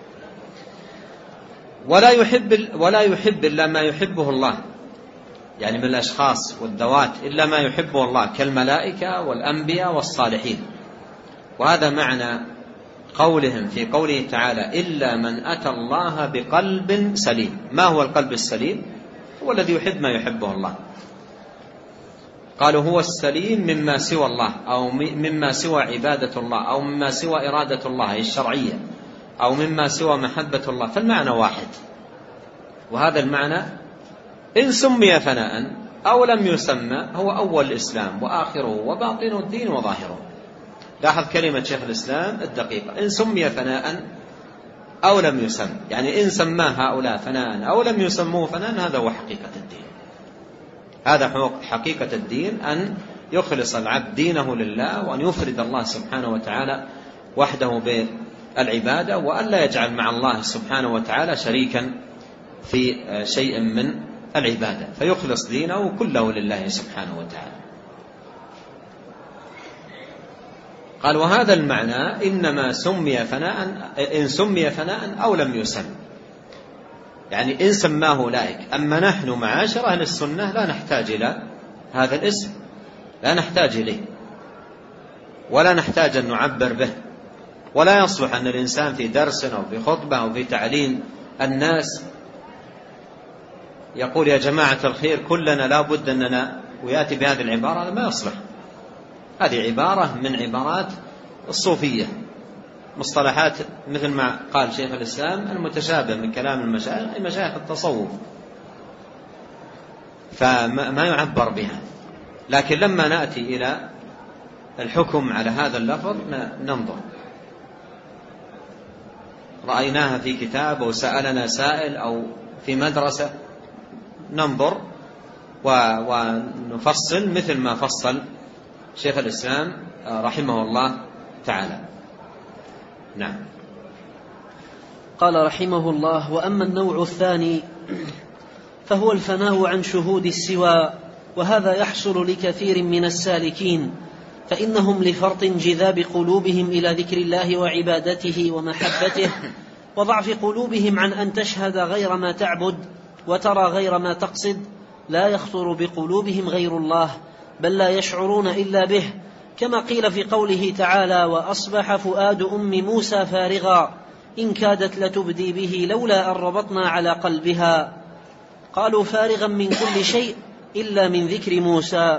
ولا يحب ولا يحب إلا ما يحبه الله، يعني من الأشخاص والذوات إلا ما يحبه الله كالملائكة والأنبياء والصالحين. وهذا معنى قولهم في قوله تعالى: إلا من أتى الله بقلب سليم. ما هو القلب السليم؟ هو الذي يحب ما يحبه الله. قالوا هو السليم مما سوى الله، أو مما سوى عبادة الله، أو مما سوى إرادة الله الشرعية، أو مما سوى محبة الله، فالمعنى واحد. وهذا المعنى إن سمي فناء أو لم يسمى هو أول الإسلام وآخره وباطن الدين وظاهره. لاحظ كلمة شيخ الإسلام الدقيقة: إن سمي فناء أو لم يسم، يعني إن سماه هؤلاء فناء أو لم يسموه فناء، هذا هو حقيقة الدين. هذا حقيقة الدين، أن يخلص العبد دينه لله، وأن يفرد الله سبحانه وتعالى وحده بالعبادة، وأن لا يجعل مع الله سبحانه وتعالى شريكا في شيء من العبادة، فيخلص دينه كله لله سبحانه وتعالى. قال: وهذا المعنى إنما سمي فناء إن سمي فناء أو لم يسم، يعني إن سماه أولئك. أما نحن معاشر أهل السنة لا نحتاج إلى هذا الاسم، لا نحتاج إليه، ولا نحتاج أن نعبر به، ولا يصلح أن الإنسان في درس أو في خطبة أو في تعليم الناس يقول: يا جماعة الخير كلنا لا بد أننا، ويأتي بهذه العبارة. هذا ما يصلح، هذه عبارة من عبارات الصوفية، مصطلحات مثل ما قال شيخ الإسلام المتشابه من كلام المشايخ مشايخ التصوف، فما يعبر بها. لكن لما نأتي إلى الحكم على هذا اللفظ ننظر، رأيناها في كتاب أو سألنا سائل أو في مدرسة، ننظر ونفصل مثل ما فصل شيخ الإسلام رحمه الله تعالى. نعم. قال رحمه الله: وأما النوع الثاني فهو الفناء عن شهود السوى، وهذا يحصل لكثير من السالكين، فإنهم لفرط انجذاب قلوبهم إلى ذكر الله وعبادته ومحبته، وضعف قلوبهم عن أن تشهد غير ما تعبد وترى غير ما تقصد، لا يخطر بقلوبهم غير الله، بل لا يشعرون إلا به، كما قيل في قوله تعالى: وأصبح فؤاد أم موسى فارغا إن كادت لتبدي به لولا أن ربطنا على قلبها. قالوا فارغا من كل شيء إلا من ذكر موسى.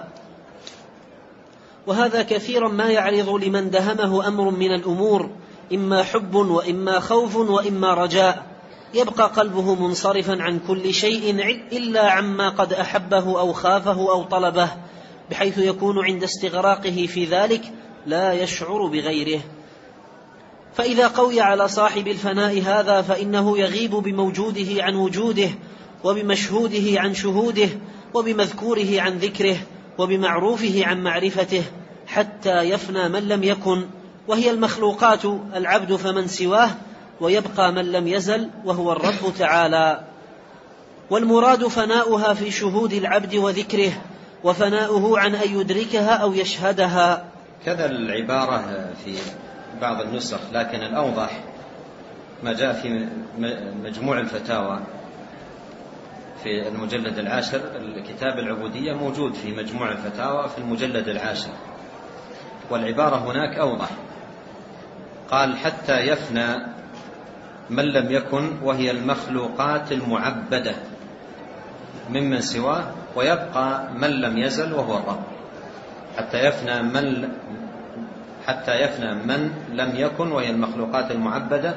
وهذا كثيرا ما يعرض لمن دهمه أمر من الأمور، إما حب وإما خوف وإما رجاء، يبقى قلبه منصرفا عن كل شيء إلا عما قد أحبه أو خافه أو طلبه، بحيث يكون عند استغراقه في ذلك لا يشعر بغيره. فإذا قوي على صاحب الفناء هذا فإنه يغيب بموجوده عن وجوده، وبمشهوده عن شهوده، وبمذكوره عن ذكره، وبمعروفه عن معرفته، حتى يفنى من لم يكن، وهي المخلوقات العبد فمن سواه، ويبقى من لم يزل وهو الرب تعالى. والمراد فناؤها في شهود العبد وذكره، وفناؤه عن أن يدركها أو يشهدها. كذا العبارة في بعض النسخ، لكن الأوضح ما جاء في مجموع الفتاوى في المجلد العاشر. الكتاب العبودية موجود في مجموع الفتاوى في المجلد العاشر، والعبارة هناك أوضح. قال حتى يفنى من لم يكن، وهي المخلوقات المعبدة ممن سواه، ويبقى من لم يزل وهو الرب. حتى يفنى من حتى يفنى من لم يكن، وهي المخلوقات المعبدة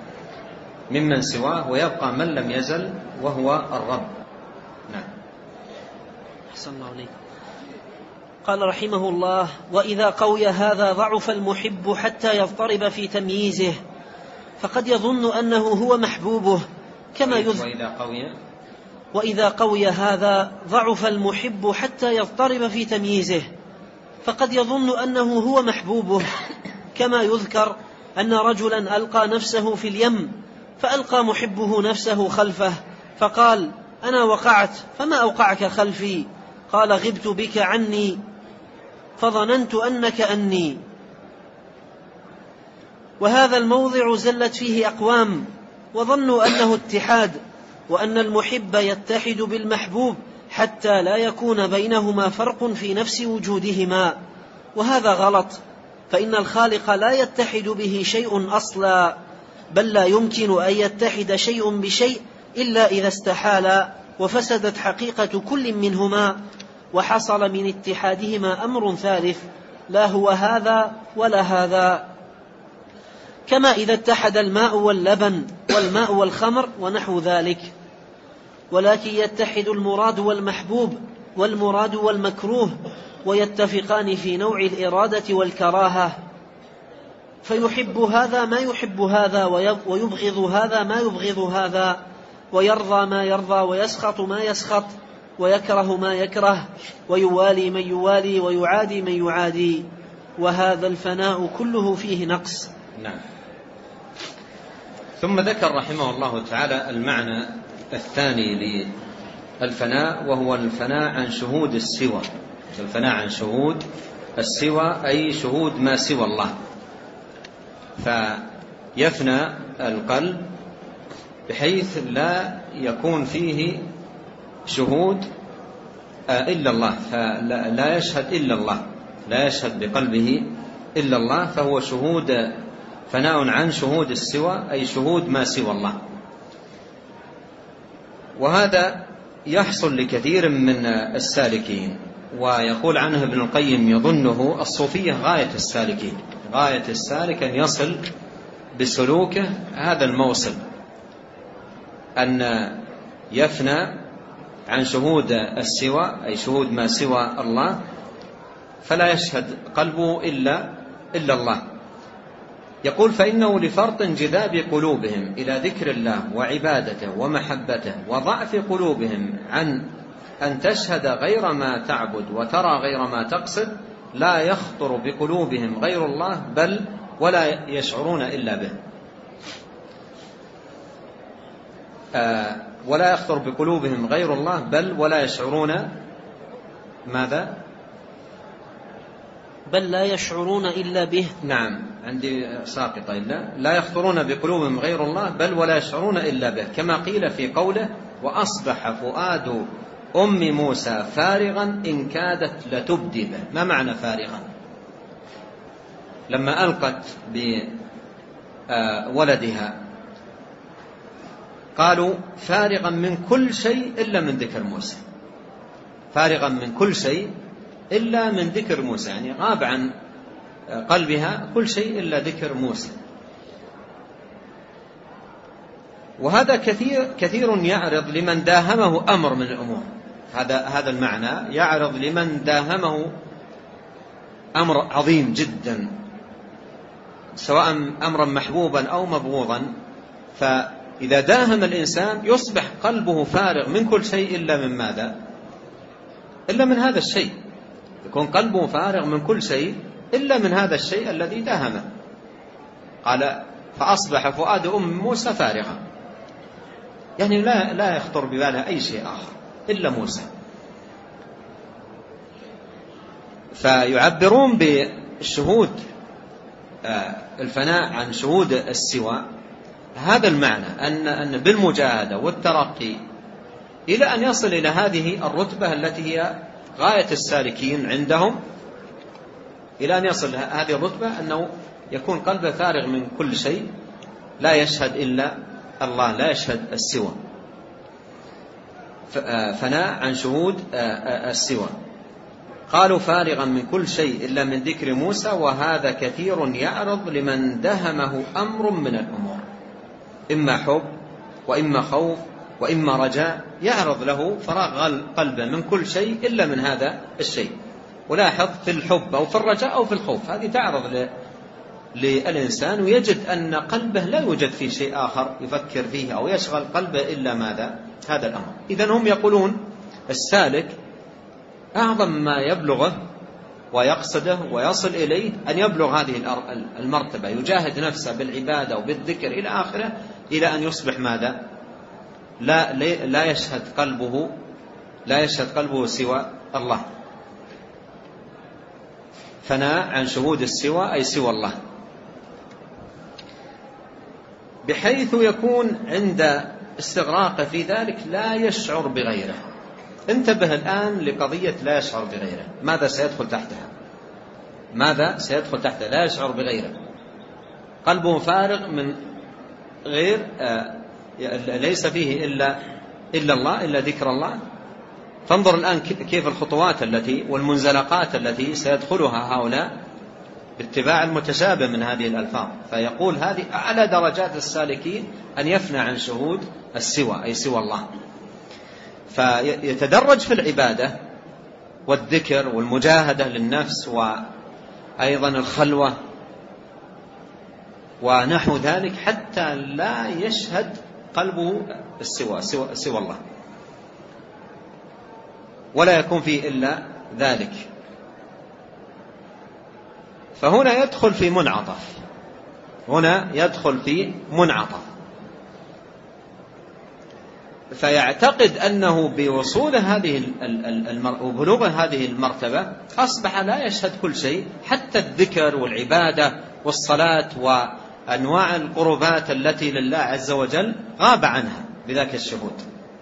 ممن سواه، ويبقى من لم يزل وهو الرب. نعم. أحسن الله عليك. قال رحمه الله: وإذا قوي هذا ضعف المحب حتى يضطرب في تمييزه، فقد يظن أنه هو محبوبه كما يذكر. وإذا قوي وإذا قوي هذا ضعف المحب حتى يضطرب في تمييزه، فقد يظن أنه هو محبوبه كما يذكر أن رجلا ألقى نفسه في اليم، فألقى محبه نفسه خلفه، فقال: أنا وقعت فما أوقعك خلفي؟ قال: غبت بك عني فظننت أنك أني. وهذا الموضع زلت فيه أقوام، وظنوا أنه اتحاد، وأن المحب يتحد بالمحبوب حتى لا يكون بينهما فرق في نفس وجودهما، وهذا غلط، فإن الخالق لا يتحد به شيء أصلا، بل لا يمكن أن يتحد شيء بشيء إلا إذا استحال وفسدت حقيقة كل منهما، وحصل من اتحادهما أمر ثالث لا هو هذا ولا هذا، كما إذا اتحد الماء واللبن والماء والخمر ونحو ذلك. ولكن يتحد المراد والمحبوب والمراد والمكروه، ويتفقان في نوع الإرادة والكراهة، فيحب هذا ما يحب هذا، ويبغض هذا ما يبغض هذا، ويرضى ما يرضى، ويسخط ما يسخط، ويكره ما يكره، ويوالي من يوالي، ويعادي من يعادي. وهذا الفناء كله فيه نقص. نعم. ثم ذكر رحمه الله تعالى المعنى الثاني للفناء، وهو الفناء عن شهود السوى. الفناء عن شهود السوى أي شهود ما سوى الله، فيفنى القلب بحيث لا يكون فيه شهود إلا الله، فلا يشهد إلا الله، لا يشهد بقلبه إلا الله، فهو شهود فناء عن شهود السوى أي شهود ما سوى الله. وهذا يحصل لكثير من السالكين، ويقول عنه ابن القيم: يظنه الصوفية غاية السالكين، غاية السالك أن يصل بسلوكه هذا الموصل، أن يفنى عن شهود السوى أي شهود ما سوى الله، فلا يشهد قلبه إلا, إلا الله. يقول: فإنه لفرط انجذاب قلوبهم إلى ذكر الله وعبادته ومحبته، وضعف قلوبهم عن أن تشهد غير ما تعبد وترى غير ما تقصد، لا يخطر بقلوبهم غير الله بل ولا يشعرون إلا به. آه ولا يخطر بقلوبهم غير الله بل ولا يشعرون ماذا؟ بل لا يشعرون إلا به. نعم، عندي ساقطة. إلا لا يخطرون بقلوبهم غير الله بل ولا يشعرون إلا به، كما قيل في قوله: وأصبح فؤاد أم موسى فارغا إن كادت لتبدي به. ما معنى فارغا؟ لما ألقت بولدها قالوا فارغا من كل شيء إلا من ذكر موسى، فارغا من كل شيء إلا من ذكر موسى، يعني غاب عن قلبها كل شيء إلا ذكر موسى. وهذا كثير كثير يعرض لمن داهمه أمر من الأمور، هذا هذا المعنى يعرض لمن داهمه أمر عظيم جدا، سواء أمرا محبوبا أو مبغوضا. فإذا داهم الإنسان يصبح قلبه فارغ من كل شيء إلا من ماذا؟ إلا من هذا الشيء، يكون قلبه فارغ من كل شيء إلا من هذا الشيء الذي داهمه. قال فأصبح فؤاد أم موسى فارغا، يعني لا لا يخطر ببالها أي شيء آخر إلا موسى. فيعبرون بالشهود الفناء عن شهود السوى هذا المعنى، أن أن بالمجاهدة والترقي إلى أن يصل إلى هذه الرتبة التي هي غاية السالكين عندهم، إلى أن يصل هذه الرتبة أنه يكون قلبه فارغ من كل شيء، لا يشهد إلا الله، لا يشهد السوى. فناء عن شهود السوى. قالوا فارغا من كل شيء إلا من ذكر موسى، وهذا كثير يعرض لمن دهمه أمر من الأمور، إما حب وإما خوف وإما رجاء، يعرض له فراغ قلبه من كل شيء إلا من هذا الشيء. ولاحظ في الحب أو في الرجاء أو في الخوف هذه تعرض للإنسان، ويجد أن قلبه لا يوجد فيه شيء آخر يفكر فيه أو يشغل قلبه إلا ماذا؟ هذا الأمر. إذن هم يقولون السالك أعظم ما يبلغه ويقصده ويصل إليه أن يبلغ هذه المرتبة، يجاهد نفسه بالعبادة وبالذكر إلى آخره، إلى أن يصبح ماذا؟ لا, لا يشهد قلبه لا يشهد قلبه سوى الله. فناء عن شهود السوى أي سوى الله، بحيث يكون عند استغراقه في ذلك لا يشعر بغيره. انتبه الآن لقضية لا يشعر بغيره، ماذا سيدخل تحتها؟ ماذا سيدخل تحتها؟ لا يشعر بغيره، قلبه فارغ من غير آه ليس فيه إلا, إلا الله، إلا ذكر الله. فانظر الآن كيف الخطوات التي والمنزلقات التي سيدخلها هؤلاء باتباع المتشابه من هذه الألفاظ. فيقول هذه أعلى درجات السالكين أن يفنى عن شهود السوى أي سوى الله، فيتدرج في العبادة والذكر والمجاهدة للنفس وأيضا الخلوة ونحو ذلك، حتى لا يشهد قلبه السوى سوى, سوى الله، ولا يكون فيه إلا ذلك. فهنا يدخل في منعطف، هنا يدخل في منعطف، فيعتقد أنه بوصول هذه وبلوغ هذه المرتبة أصبح لا يشهد كل شيء، حتى الذكر والعبادة والصلاة وأنواع القربات التي لله عز وجل غاب عنها بذاك الشهود.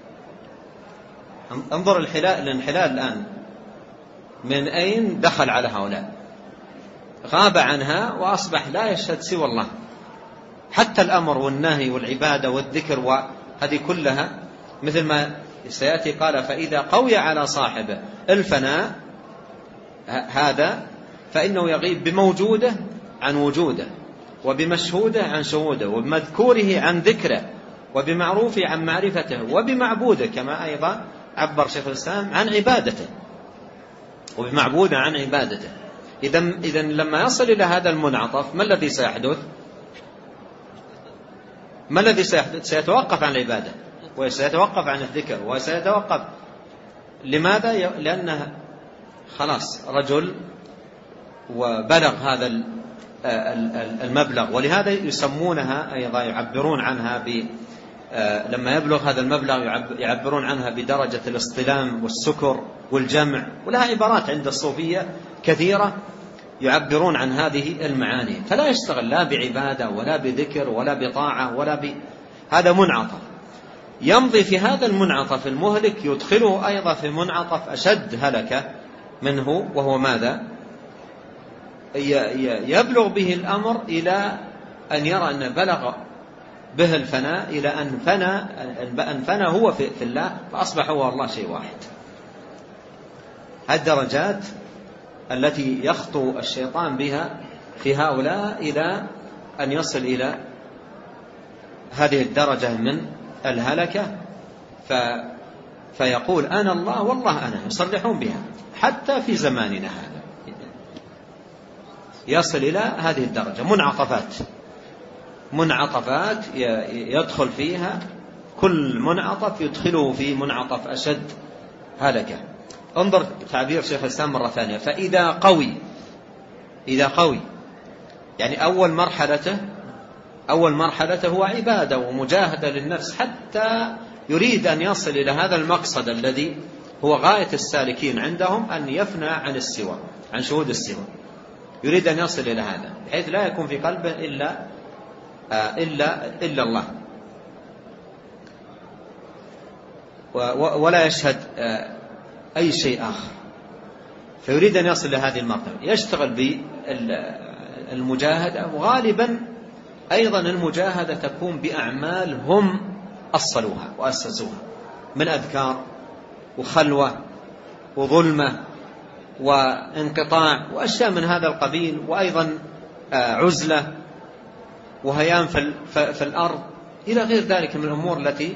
انظر الانحلال الآن من أين دخل على هؤلاء، غاب عنها وأصبح لا يشهد سوى الله، حتى الأمر والنهي والعبادة والذكر وهذه كلها مثل ما سيأتي قال فإذا قوي على صاحبه الفناء هذا فإنه يغيب بموجوده عن وجوده، وبمشهوده عن شهوده، وبمذكوره عن ذكره، وبمعروفه عن معرفته، وبمعبوده كما أيضا عبر شيخ الإسلام عن عبادته، وبمعبوده عن عبادته. إذن, إذن لما يصل إلى هذا المنعطف ما الذي سيحدث؟ ما الذي سيحدث؟ سيتوقف عن العبادة وسيتوقف عن الذكر وسيتوقف. لماذا؟ لأنه خلاص رجل وبلغ هذا المبلغ، ولهذا يسمونها أيضا يعبرون عنها ب لما يبلغ هذا المبلغ يعبرون عنها بدرجة الاصطلام والسكر والجمع، ولها عبارات عند الصوفية كثيرة يعبرون عن هذه المعاني. فلا يشتغل لا بعبادة ولا بذكر ولا بطاعة ولا ب... هذا منعطف، يمضي في هذا المنعطف المهلك، يدخله أيضا في منعطف أشد هلكة منه، وهو ماذا؟ يبلغ به الأمر إلى أن يرى أن بلغ به الفناء إلى أن فنى, أن فنى هو في الله فأصبح هو الله شيء واحد. الدرجات التي يخطو الشيطان بها في هؤلاء إلى أن يصل إلى هذه الدرجة من الهلكة ف فيقول أنا الله والله أنا، يصرحون بها حتى في زماننا هذا، يصل إلى هذه الدرجة. منعطفات منعطفات يدخل فيها كل منعطف يدخله في منعطف أشد هلكة. انظر تعبير شيخ الإسلام مرة ثانية، فإذا قوي، إذا قوي يعني أول مرحلته أول مرحلته هو عبادة ومجاهدة للنفس حتى يريد أن يصل إلى هذا المقصد الذي هو غاية السالكين عندهم، أن يفنى عن السوى، عن شهود السوى، يريد أن يصل إلى هذا بحيث لا يكون في قلبه إلا إلا إلا الله، ولا يشهد أي شيء آخر، فيريد أن يصل إلى هذه المرتبة. يشتغل بالمجاهدة، وغالبا أيضا المجاهدة تكون بأعمال هم أصلوها وأسسوها من أذكار وخلوة وظلمة وانقطاع وأشياء من هذا القبيل، وأيضا عزلة وهيام في الأرض إلى غير ذلك من الأمور التي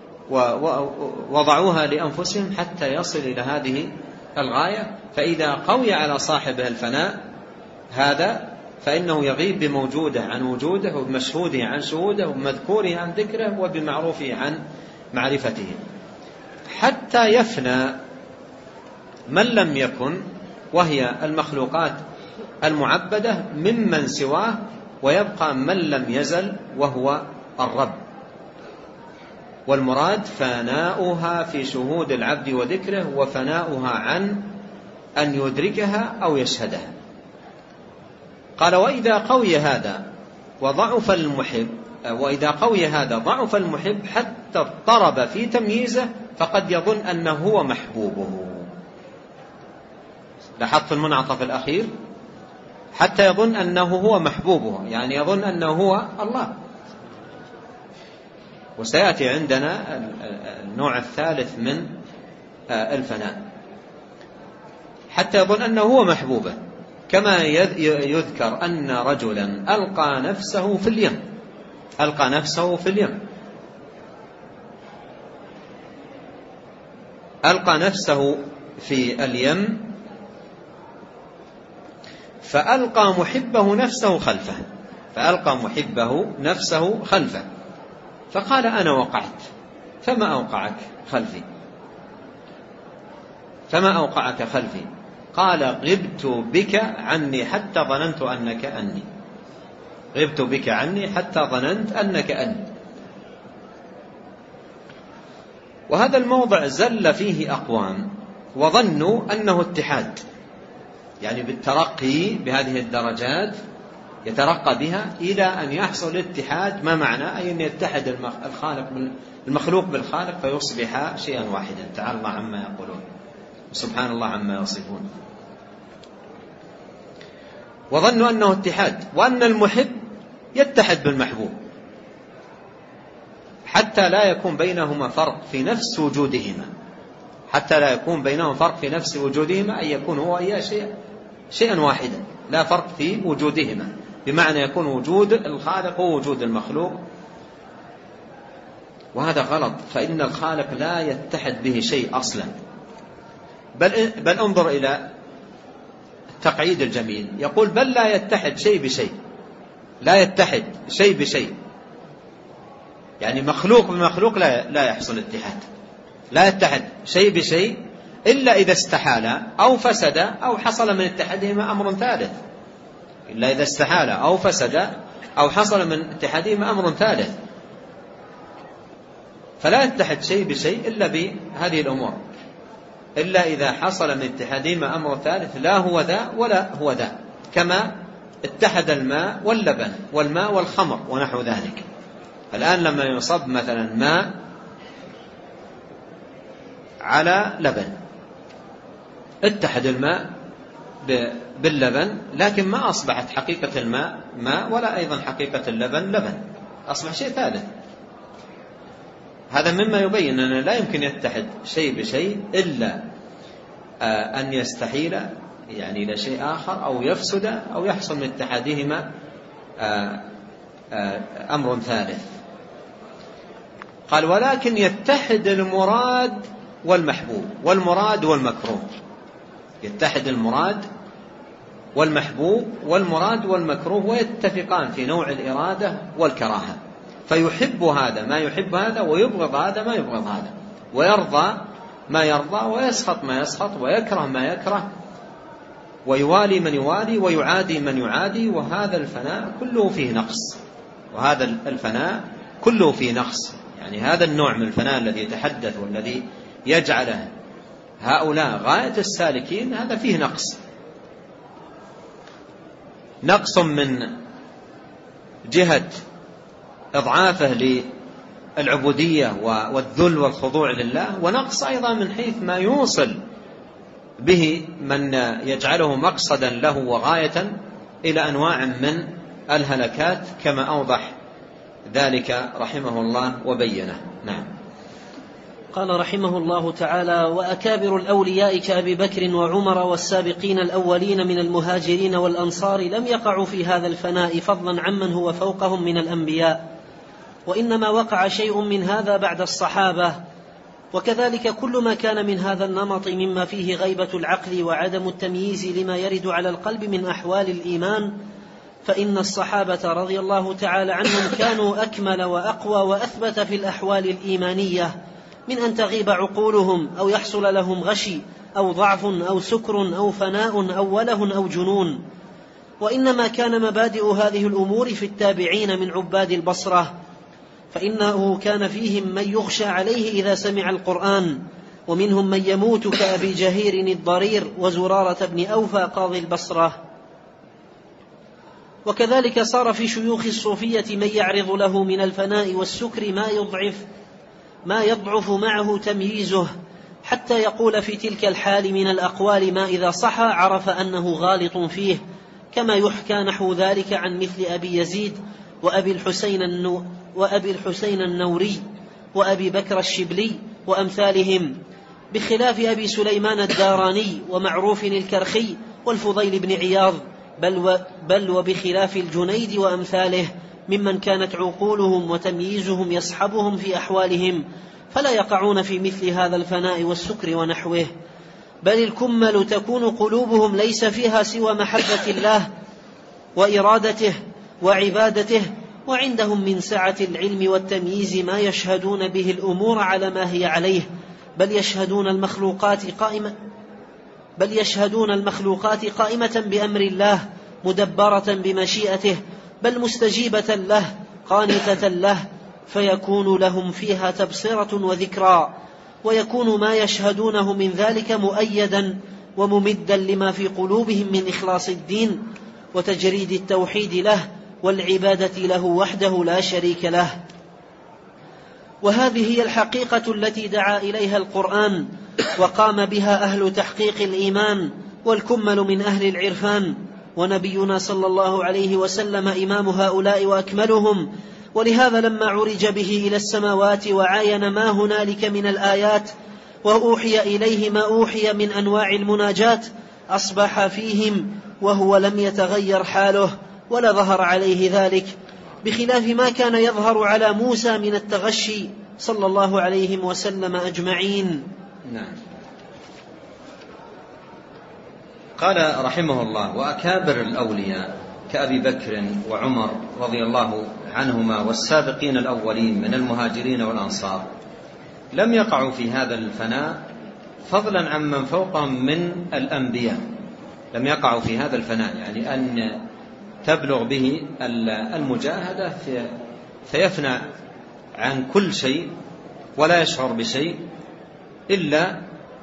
وضعوها لأنفسهم حتى يصل إلى هذه الغاية. فإذا قوي على صاحبه الفناء هذا فإنه يغيب بموجوده عن وجوده، وبمشهوده عن شهوده، وبمذكوره عن ذكره، وبمعروفه عن معرفته، حتى يفنى من لم يكن، وهي المخلوقات المعبدة، ممن سواه، ويبقى من لم يزل وهو الرب. والمراد فناؤها في شهود العبد وذكره، وفناؤها عن أن يدركها أو يشهدها. قال وإذا قوي هذا وضعف المحب، وإذا قوي هذا ضعف المحب حتى اضطرب في تمييزه، فقد يظن أنه هو محبوبه. لاحظت المنعطف الأخير، حتى يظن أنه هو محبوبه، يعني يظن أنه هو الله. وسيأتي عندنا النوع الثالث من الفناء، حتى يظن أنه هو محبوبه، كما يذكر أن رجلا ألقى نفسه في اليم ألقى نفسه في اليم ألقى نفسه في اليم فألقى محبه نفسه خلفه فألقى محبه نفسه خلفه فقال أنا وقعت، فما أوقعك خلفي فما أوقعك خلفي قال غبت بك عني حتى ظننت أنك أني غبت بك عني حتى ظننت أنك أني. وهذا الموضع زل فيه أقوام وظنوا أنه اتحاد، يعني بالترقي بهذه الدرجات يترقى بها إلى أن يحصل الاتحاد. ما معنى؟ أي أن يتحد الخالق المخلوق بالخالق فيصبح شيئا واحدا، تعالى الله عما يقولون سبحان الله عما يصفون. وظنوا أنه اتحاد، وأن المحب يتحد بالمحبوب حتى لا يكون بينهما فرق في نفس وجودهما حتى لا يكون بينهم فرق في نفس وجودهما، أن يكون هو إياه شيء شيئا واحدا لا فرق في وجودهما، بمعنى يكون وجود الخالق هو وجود المخلوق. وهذا غلط، فإن الخالق لا يتحد به شيء أصلا، بل, بل انظر إلى التقعيد الجميل، يقول بل لا يتحد شيء بشيء لا يتحد شيء بشيء يعني مخلوق بمخلوق لا, لا يحصل اتحاد، لا يتحد شيء بشيء إلا إذا استحال أو فسد أو حصل من اتحادهما أمر ثالث إلا إذا استحال أو فسد أو حصل من اتحادهما أمر ثالث فلا يتحد شيء بشيء إلا بهذه الأمور، إلا إذا حصل من اتحادهما أمر ثالث لا هو ذا ولا هو ذا، كما اتحد الماء واللبن والماء والخمر ونحو ذلك. الآن لما يصب مثلا ماء على لبن اتحد الماء باللبن، لكن ما أصبحت حقيقة الماء ماء ولا أيضا حقيقة اللبن لبن، أصبح شيء ثالث. هذا مما يبين أنه لا يمكن يتحد شيء بشيء إلا أن يستحيل يعني إلى شيء آخر أو يفسد أو يحصل من اتحادهما أمر ثالث. قال ولكن يتحد المراد والمحبوب، والمراد والمكروه، يتحد المراد والمحبوب والمراد والمكروه ويتفقان في نوع الإرادة والكراهة، فيحب هذا ما يحب هذا ويبغض هذا ما يبغض هذا، ويرضى ما يرضى ويسخط ما يسخط ويكره ما يكره، ويوالي من يوالي ويعادي من يعادي. وهذا الفناء كله فيه نقص، وهذا الفناء كله فيه نقص. يعني هذا النوع من الفناء الذي يتحدث والذي يجعله هؤلاء غاية السالكين هذا فيه نقص، نقص من جهة إضعافه للعبودية والذل والخضوع لله، ونقص أيضا من حيث ما يوصل به من يجعله مقصدا له وغاية إلى أنواع من الهلكات كما أوضح ذلك رحمه الله وبينه. نعم. قال رحمه الله تعالى: وأكابر الأولياء كأبي بكر وعمر والسابقين الأولين من المهاجرين والأنصار لم يقعوا في هذا الفناء فضلا عمن هو فوقهم من الأنبياء، وإنما وقع شيء من هذا بعد الصحابة. وكذلك كل ما كان من هذا النمط مما فيه غيبة العقل وعدم التمييز لما يرد على القلب من أحوال الإيمان، فإن الصحابة رضي الله تعالى عنهم كانوا أكمل وأقوى وأثبت في الأحوال الإيمانية من أن تغيب عقولهم أو يحصل لهم غشي أو ضعف أو سكر أو فناء أو وله أو جنون. وإنما كان مبادئ هذه الأمور في التابعين من عباد البصرة، فإنه كان فيهم من يغشى عليه إذا سمع القرآن، ومنهم من يموت كأبي جهير الضرير وزرارة بن أوفى قاضي البصرة. وكذلك صار في شيوخ الصوفية من يعرض له من الفناء والسكر ما يضعف ما يضعف معه تمييزه، حتى يقول في تلك الحال من الأقوال ما إذا صح عرف أنه غالط فيه، كما يحكى نحو ذلك عن مثل أبي يزيد وأبي الحسين, النو وأبي الحسين النوري وأبي بكر الشبلي وأمثالهم، بخلاف أبي سليمان الداراني ومعروف الكرخي والفضيل بن عياض، بل, و بل وبخلاف الجنيد وأمثاله ممن كانت عقولهم وتمييزهم يصحبهم في أحوالهم، فلا يقعون في مثل هذا الفناء والسكر ونحوه، بل الكمل تكون قلوبهم ليس فيها سوى محبة الله وإرادته وعبادته، وعندهم من سعة العلم والتمييز ما يشهدون به الأمور على ما هي عليه، بل يشهدون المخلوقات قائمة بل يشهدون المخلوقات قائمة بأمر الله مدبرة بمشيئته، بل مستجيبة له قانتة له، فيكون لهم فيها تبصرة وذكرى، ويكون ما يشهدونه من ذلك مؤيدا وممدا لما في قلوبهم من إخلاص الدين وتجريد التوحيد له والعبادة له وحده لا شريك له. وهذه هي الحقيقة التي دعا إليها القرآن وقام بها أهل تحقيق الإيمان والكمل من أهل العرفان، ونبينا صلى الله عليه وسلم إمام هؤلاء وأكملهم. ولهذا لما عرج به إلى السماوات وعاين ما هنالك من الآيات وأوحي إليه ما أوحي من أنواع المناجات أصبح فيهم وهو لم يتغير حاله ولا ظهر عليه ذلك، بخلاف ما كان يظهر على موسى من التغشي صلى الله عليه وسلم أجمعين. نعم. قال رحمه الله: وأكابر الأولياء كأبي بكر وعمر رضي الله عنهما والسابقين الأولين من المهاجرين والأنصار لم يقعوا في هذا الفناء فضلا عن من فوقهم من الأنبياء. لم يقعوا في هذا الفناء يعني أن تبلغ به المجاهدة فيفنى عن كل شيء ولا يشعر بشيء إلا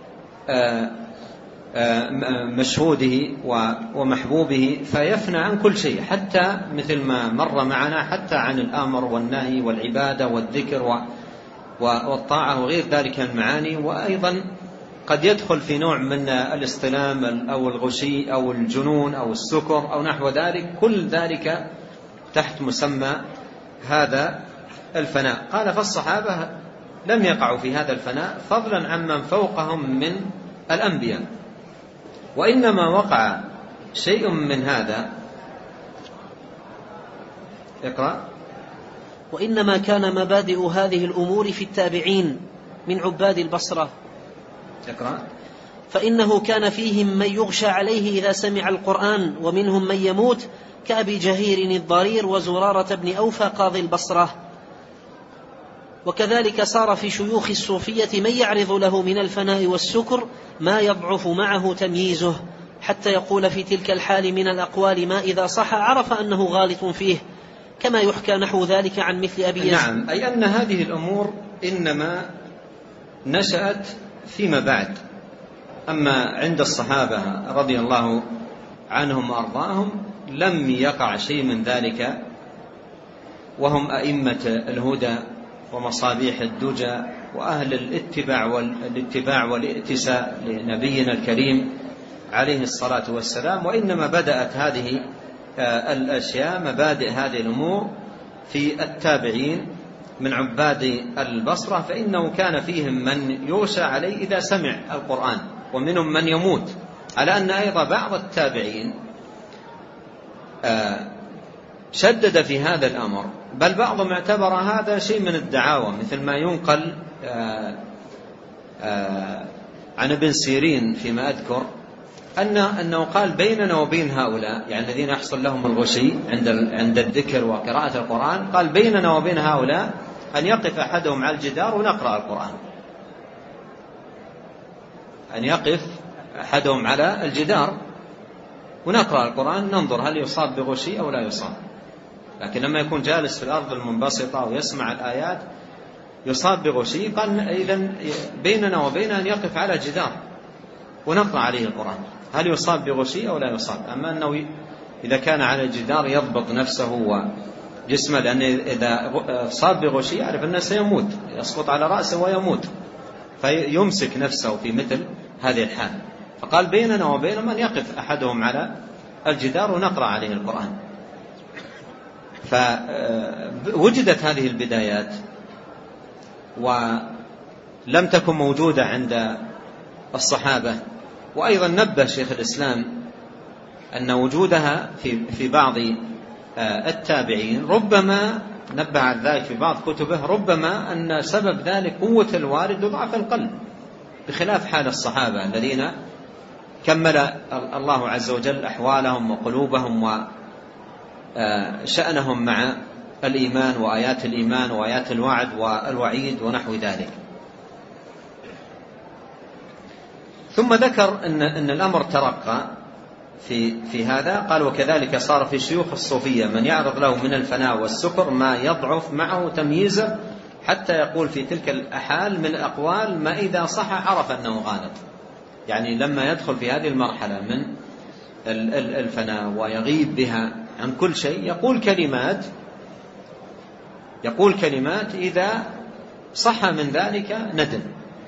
مشهوده ومحبوبه، فيفنى عن كل شيء حتى مثل ما مر معنا حتى عن الأمر والنهي والعبادة والذكر والطاعة وغير ذلك المعاني. وأيضا قد يدخل في نوع من الاستلام أو الغشي أو الجنون أو السكر أو نحو ذلك، كل ذلك تحت مسمى هذا الفناء. قال فالصحابة لم يقعوا في هذا الفناء فضلا عمن فوقهم من الأنبياء، وإنما وقع شيء من هذا. اقرأ. وإنما كان مبادئ هذه الأمور في التابعين من عباد البصرة. اقرأ. فإنه كان فيهم من يغشى عليه إذا سمع القرآن، ومنهم من يموت كأبي جهير الضرير وزرارة بن أوفى قاضي البصرة. وكذلك صار في شيوخ الصوفية من يعرض له من الفناء والسكر ما يضعف معه تمييزه، حتى يقول في تلك الحال من الأقوال ما إذا صح عرف أنه غالط فيه، كما يحكى نحو ذلك عن مثل أبي يزيد. نعم، أي أن هذه الأمور إنما نشأت فيما بعد. أما عند الصحابة رضي الله عنهم وأرضاهم لم يقع شيء من ذلك، وهم أئمة الهدى ومصابيح الدجى وأهل الاتباع والاتباع والائتساء لنبينا الكريم عليه الصلاة والسلام. وإنما بدأت هذه الأشياء، مبادئ هذه الأمور، في التابعين من عباد البصرة، فإنه كان فيهم من يغشى عليه إذا سمع القرآن، ومنهم من يموت. على أن أيضا بعض التابعين شدد في هذا الأمر، بل بعضهم اعتبر هذا شيء من الدعاوى، مثل ما ينقل عن ابن سيرين فيما أذكر أنه, أنه قال بيننا وبين هؤلاء، يعني الذين يحصل لهم الغشي عند عند الذكر وقراءة القرآن، قال بيننا وبين هؤلاء أن يقف أحدهم على الجدار ونقرأ القرآن، أن يقف أحدهم على الجدار ونقرأ القرآن، ننظر هل يصاب بغشي أو لا يصاب. لكن لما يكون جالس في الأرض المنبسطة ويسمع الآيات يصاب بغشي، قال إذن بيننا وبين أن يقف على جدار ونقرأ عليه القرآن، هل يصاب بغشي أو لا يصاب. أما أنه إذا كان على الجدار يضبط نفسه وجسمه، لأن إذا صاب بغشي يعرف أنه سيموت، يسقط على رأسه ويموت، فيمسك نفسه في مثل هذه الحال. فقال بيننا وبين من يقف أحدهم على الجدار ونقرأ عليه القرآن. فوجدت هذه البدايات ولم تكن موجودة عند الصحابة. وأيضا نبه شيخ الإسلام أن وجودها في في بعض التابعين ربما نبه على ذلك في بعض كتبه، ربما أن سبب ذلك قوة الوارد وضعف القلب، بخلاف حال الصحابة الذين كمل الله عز وجل أحوالهم وقلوبهم وشأنهم مع الإيمان وآيات الإيمان وآيات الوعد والوعيد ونحو ذلك. ثم ذكر أن, أن الأمر ترقى في, في هذا. قال وكذلك صار في شيوخ الصوفية من يعرض له من الفناء والسكر ما يضعف معه تمييزه، حتى يقول في تلك الأحال من الأقوال ما إذا صح عرف أنه غالط. يعني لما يدخل في هذه المرحلة من الفناء ويغيب بها عن كل شيء يقول كلمات يقول كلمات إذا صح من ذلك ندم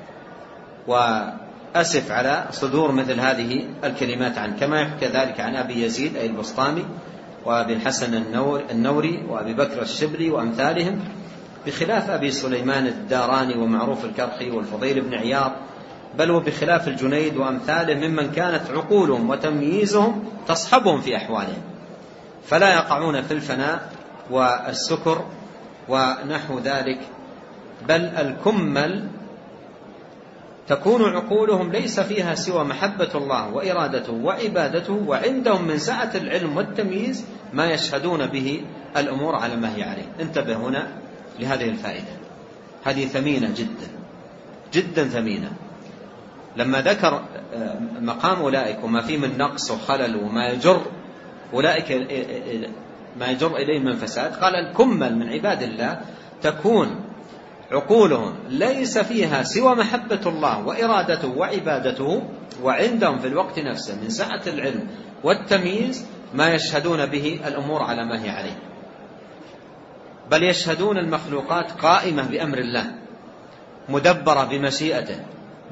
وأسف على صدور مثل هذه الكلمات عنه، كما يحكى ذلك عن أبي يزيد أي البسطامي وأبي الحسن النوري وأبي بكر الشبلي وأمثالهم، بخلاف أبي سليمان الداراني ومعروف الكرخي والفضيل بن عياض، بل وبخلاف الجنيد وأمثاله ممن كانت عقولهم وتمييزهم تصحبهم في أحوالهم، فلا يقعون في الفناء والسكر ونحو ذلك، بل الكمل تكون عقولهم ليس فيها سوى محبة الله وإرادته وعبادته، وعندهم من سعة العلم والتمييز ما يشهدون به الأمور على ما هي عليه. انتبه هنا لهذه الفائدة، هذه ثمينة جدا جدا ثمينة. لما ذكر مقام أولئك وما فيه من نقص وخلل وما يجر أولئك ما يجر إليه من فساد، قال الكمل من عباد الله تكون عقولهم ليس فيها سوى محبة الله وإرادته وعبادته، وعندهم في الوقت نفسه من سعة العلم والتمييز ما يشهدون به الأمور على ما هي عليه، بل يشهدون المخلوقات قائمة بأمر الله مدبرة بمشيئته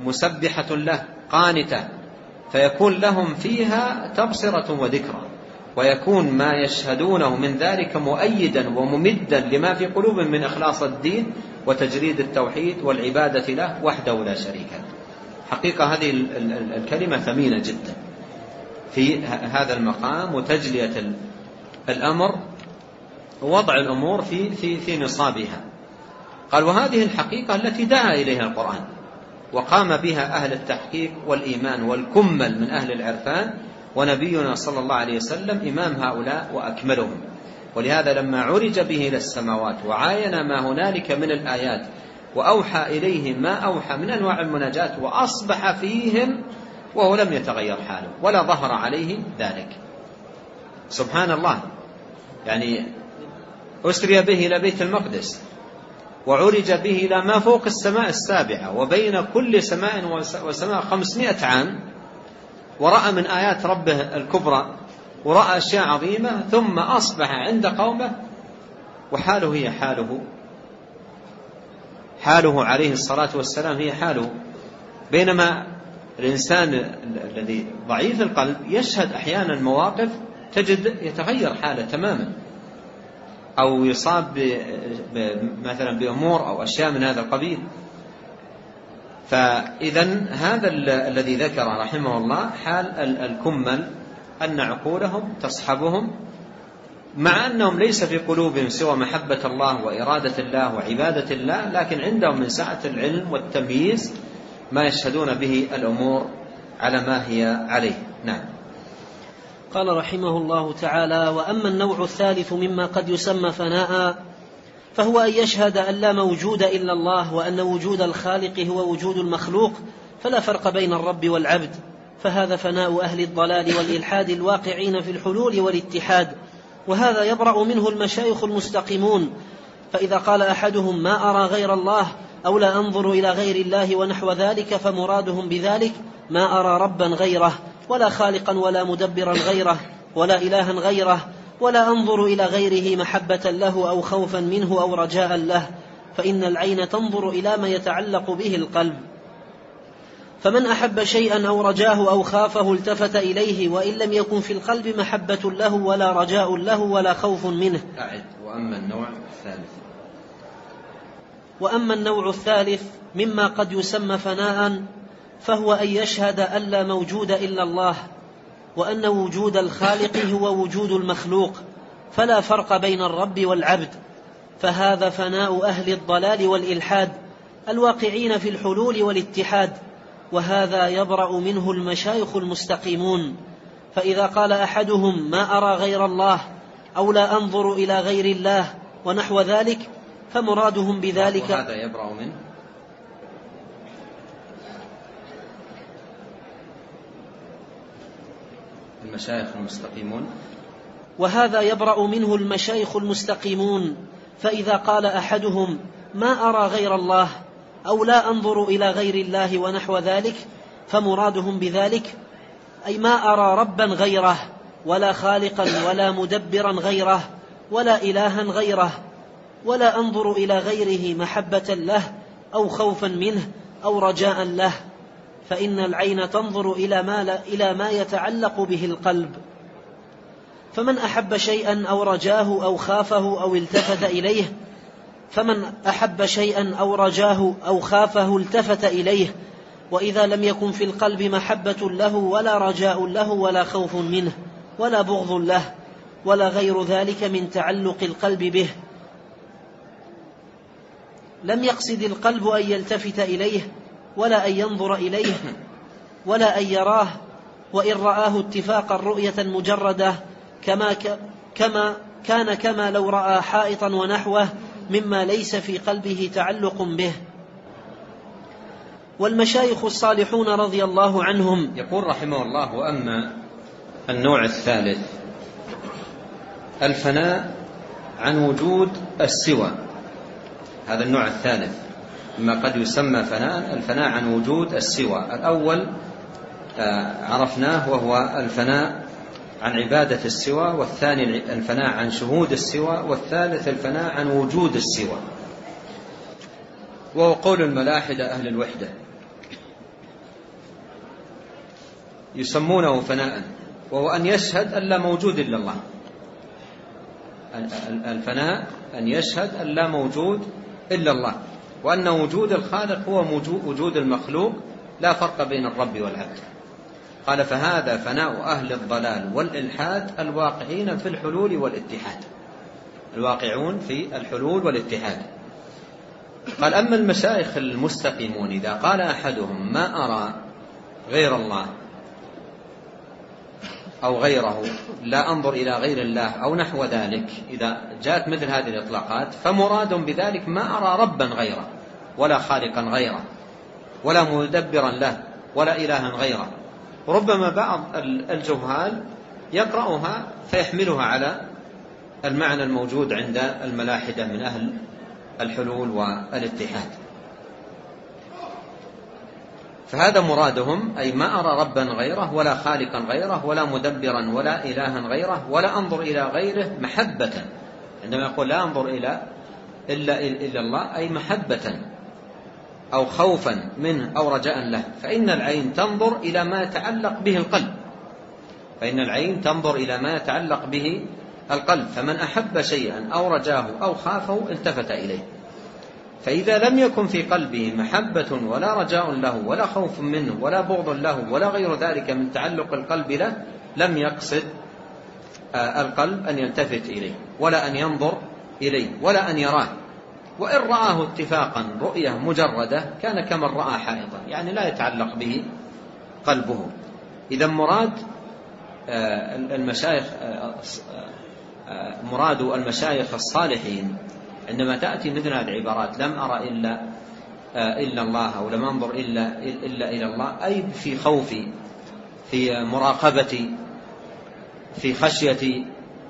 مسبحة له قانتة، فيكون لهم فيها تبصرة وذكرى، ويكون ما يشهدونه من ذلك مؤيدا وممدا لما في قلوبهم من إخلاص الدين وتجريد التوحيد والعبادة له وحده لا شريك له. حقيقة هذه الكلمة ثمينة جدا في هذا المقام، وتجلية الأمر ووضع الأمور في, في, في نصابها. قال: وهذه الحقيقة التي دعا إليها القرآن وقام بها أهل التحقيق والإيمان والكمل من أهل العرفان، ونبينا صلى الله عليه وسلم إمام هؤلاء وأكملهم. ولهذا لما عرج به إلى السماوات وعاين ما هنالك من الآيات وأوحى إليهم ما أوحى من أنواع المناجاة، وأصبح فيهم وهو لم يتغير حاله ولا ظهر عليه ذلك. سبحان الله، يعني أسري به إلى بيت المقدس وعرج به إلى ما فوق السماء السابعة، وبين كل سماء وسماء خمسمائة عام، ورأى من آيات ربه الكبرى ورأى أشياء عظيمة، ثم أصبح عند قومه وحاله هي حاله حاله عليه الصلاة والسلام هي حاله. بينما الإنسان الذي ضعيف القلب يشهد أحيانا مواقف تجد يتغير حاله تماما، أو يصاب مثلا بأمور أو أشياء من هذا القبيل. فإذا هذا الذي ذكر رحمه الله حال الكمل، أن عقولهم تصحبهم، مع أنهم ليس في قلوبهم سوى محبة الله وإرادة الله وعبادة الله، لكن عندهم من سعة العلم والتمييز ما يشهدون به الأمور على ما هي عليه. نعم. قال رحمه الله تعالى: وأما النوع الثالث مما قد يسمى فناء، فهو أن يشهد أن لا موجود إلا الله، وأن وجود الخالق هو وجود المخلوق، فلا فرق بين الرب والعبد، فهذا فناء أهل الضلال والإلحاد الواقعين في الحلول والاتحاد، وهذا يبرأ منه المشايخ المستقيمون. فإذا قال أحدهم: ما أرى غير الله، أو لا أنظر إلى غير الله ونحو ذلك، فمرادهم بذلك ما أرى ربا غيره، ولا خالقا ولا مدبرا غيره، ولا إلها غيره، ولا أنظر إلى غيره محبة له أو خوفا منه أو رجاء له، فإن العين تنظر إلى ما يتعلق به القلب. فمن أحب شيئا أو رجاه أو خافه التفت إليه، وإن لم يكن في القلب محبة له ولا رجاء له ولا خوف منه. أعد. وأما النوع الثالث وأما النوع الثالث مما قد يسمى فناء، فهو أن يشهد أن لا موجود إلا الله، وأن وجود الخالق هو وجود المخلوق، فلا فرق بين الرب والعبد، فهذا فناء أهل الضلال والإلحاد الواقعين في الحلول والاتحاد، وهذا يبرأ منه المشايخ المستقيمون. فإذا قال أحدهم: ما أرى غير الله، أو لا أنظر إلى غير الله ونحو ذلك، فمرادهم بذلك وهذا يبرأ منه المشايخ المستقيمون وهذا يبرأ منه المشايخ المستقيمون فإذا قال أحدهم: ما أرى غير الله، أو لا أنظر إلى غير الله ونحو ذلك، فمرادهم بذلك أي ما أرى ربا غيره، ولا خالقا ولا مدبرا غيره، ولا إلها غيره، ولا أنظر إلى غيره محبة له أو خوفا منه أو رجاء له، فإن العين تنظر إلى ما, إلى ما يتعلق به القلب. فمن أحب شيئا أو رجاه أو خافه أو التفت إليه فمن أحب شيئا أو رجاه أو خافه التفت إليه، وإذا لم يكن في القلب محبة له ولا رجاء له ولا خوف منه ولا بغض له ولا غير ذلك من تعلق القلب به، لم يقصد القلب أن يلتفت إليه ولا أن ينظر إليه ولا أن يراه، وإن رآه اتفاقا رؤية مجردة كما, كما كان كما لو رأى حائطا ونحوه مما ليس في قلبه تعلق به. والمشايخ الصالحون رضي الله عنهم، يقول رحمه الله: وأما النوع الثالث الفناء عن وجود السوى، هذا النوع الثالث مما قد يسمى فناء، الفناء عن وجود السوى. الأول عرفناه وهو الفناء عن عبادة السوى، والثاني الفناء عن شهود السوى، والثالث الفناء عن وجود السوى، وهو قول الملاحدة أهل الوحدة، يسمونه فناء وهو أن يشهد أن لا موجود إلا الله. الفناء أن يشهد أن لا موجود إلا الله، وأن وجود الخالق هو وجود المخلوق، لا فرق بين الرب والعبد. قال فهذا فناء أهل الضلال والإلحاد الواقعين في الحلول والاتحاد، الواقعون في الحلول والاتحاد. قال أما المشايخ المستقيمون إذا قال أحدهم ما أرى غير الله أو غيره، لا أنظر إلى غير الله أو نحو ذلك، إذا جاءت مثل هذه الإطلاقات فمراد بذلك ما أرى ربا غيره ولا خالقا غيره ولا مدبرا له ولا إلها غيره. وربما بعض الجهال يقرأها فيحملها على المعنى الموجود عند الملاحدة من أهل الحلول والاتحاد، فهذا مرادهم، أي ما أرى ربا غيره ولا خالقا غيره ولا مدبرا ولا إلها غيره ولا أنظر إلى غيره محبة. عندما يقول لا أنظر إلى إلا, إلا الله أي محبة أو خوفا منه أو رجاء له، فإن العين تنظر إلى ما يتعلق به القلب، فإن العين تنظر إلى ما يتعلق به القلب، فمن أحب شيئا أو رجاه أو خافه التفت إليه. فإذا لم يكن في قلبه محبة ولا رجاء له ولا خوف منه ولا بغض له ولا غير ذلك من تعلق القلب له، لم يقصد القلب أن يلتفت إليه ولا أن ينظر إليه ولا أن يراه. وإن رآه اتفاقا رؤية مجردة كان كمن رأى حائطا، يعني لا يتعلق به قلبه. إذا مراد المشايخ مراد المشايخ الصالحين عندما تأتي مثل هذه العبارات لم أرى إلا إلا الله أو لم أنظر إلا إلا إلى الله، أي في خوفي، في مراقبتي، في خشيتي،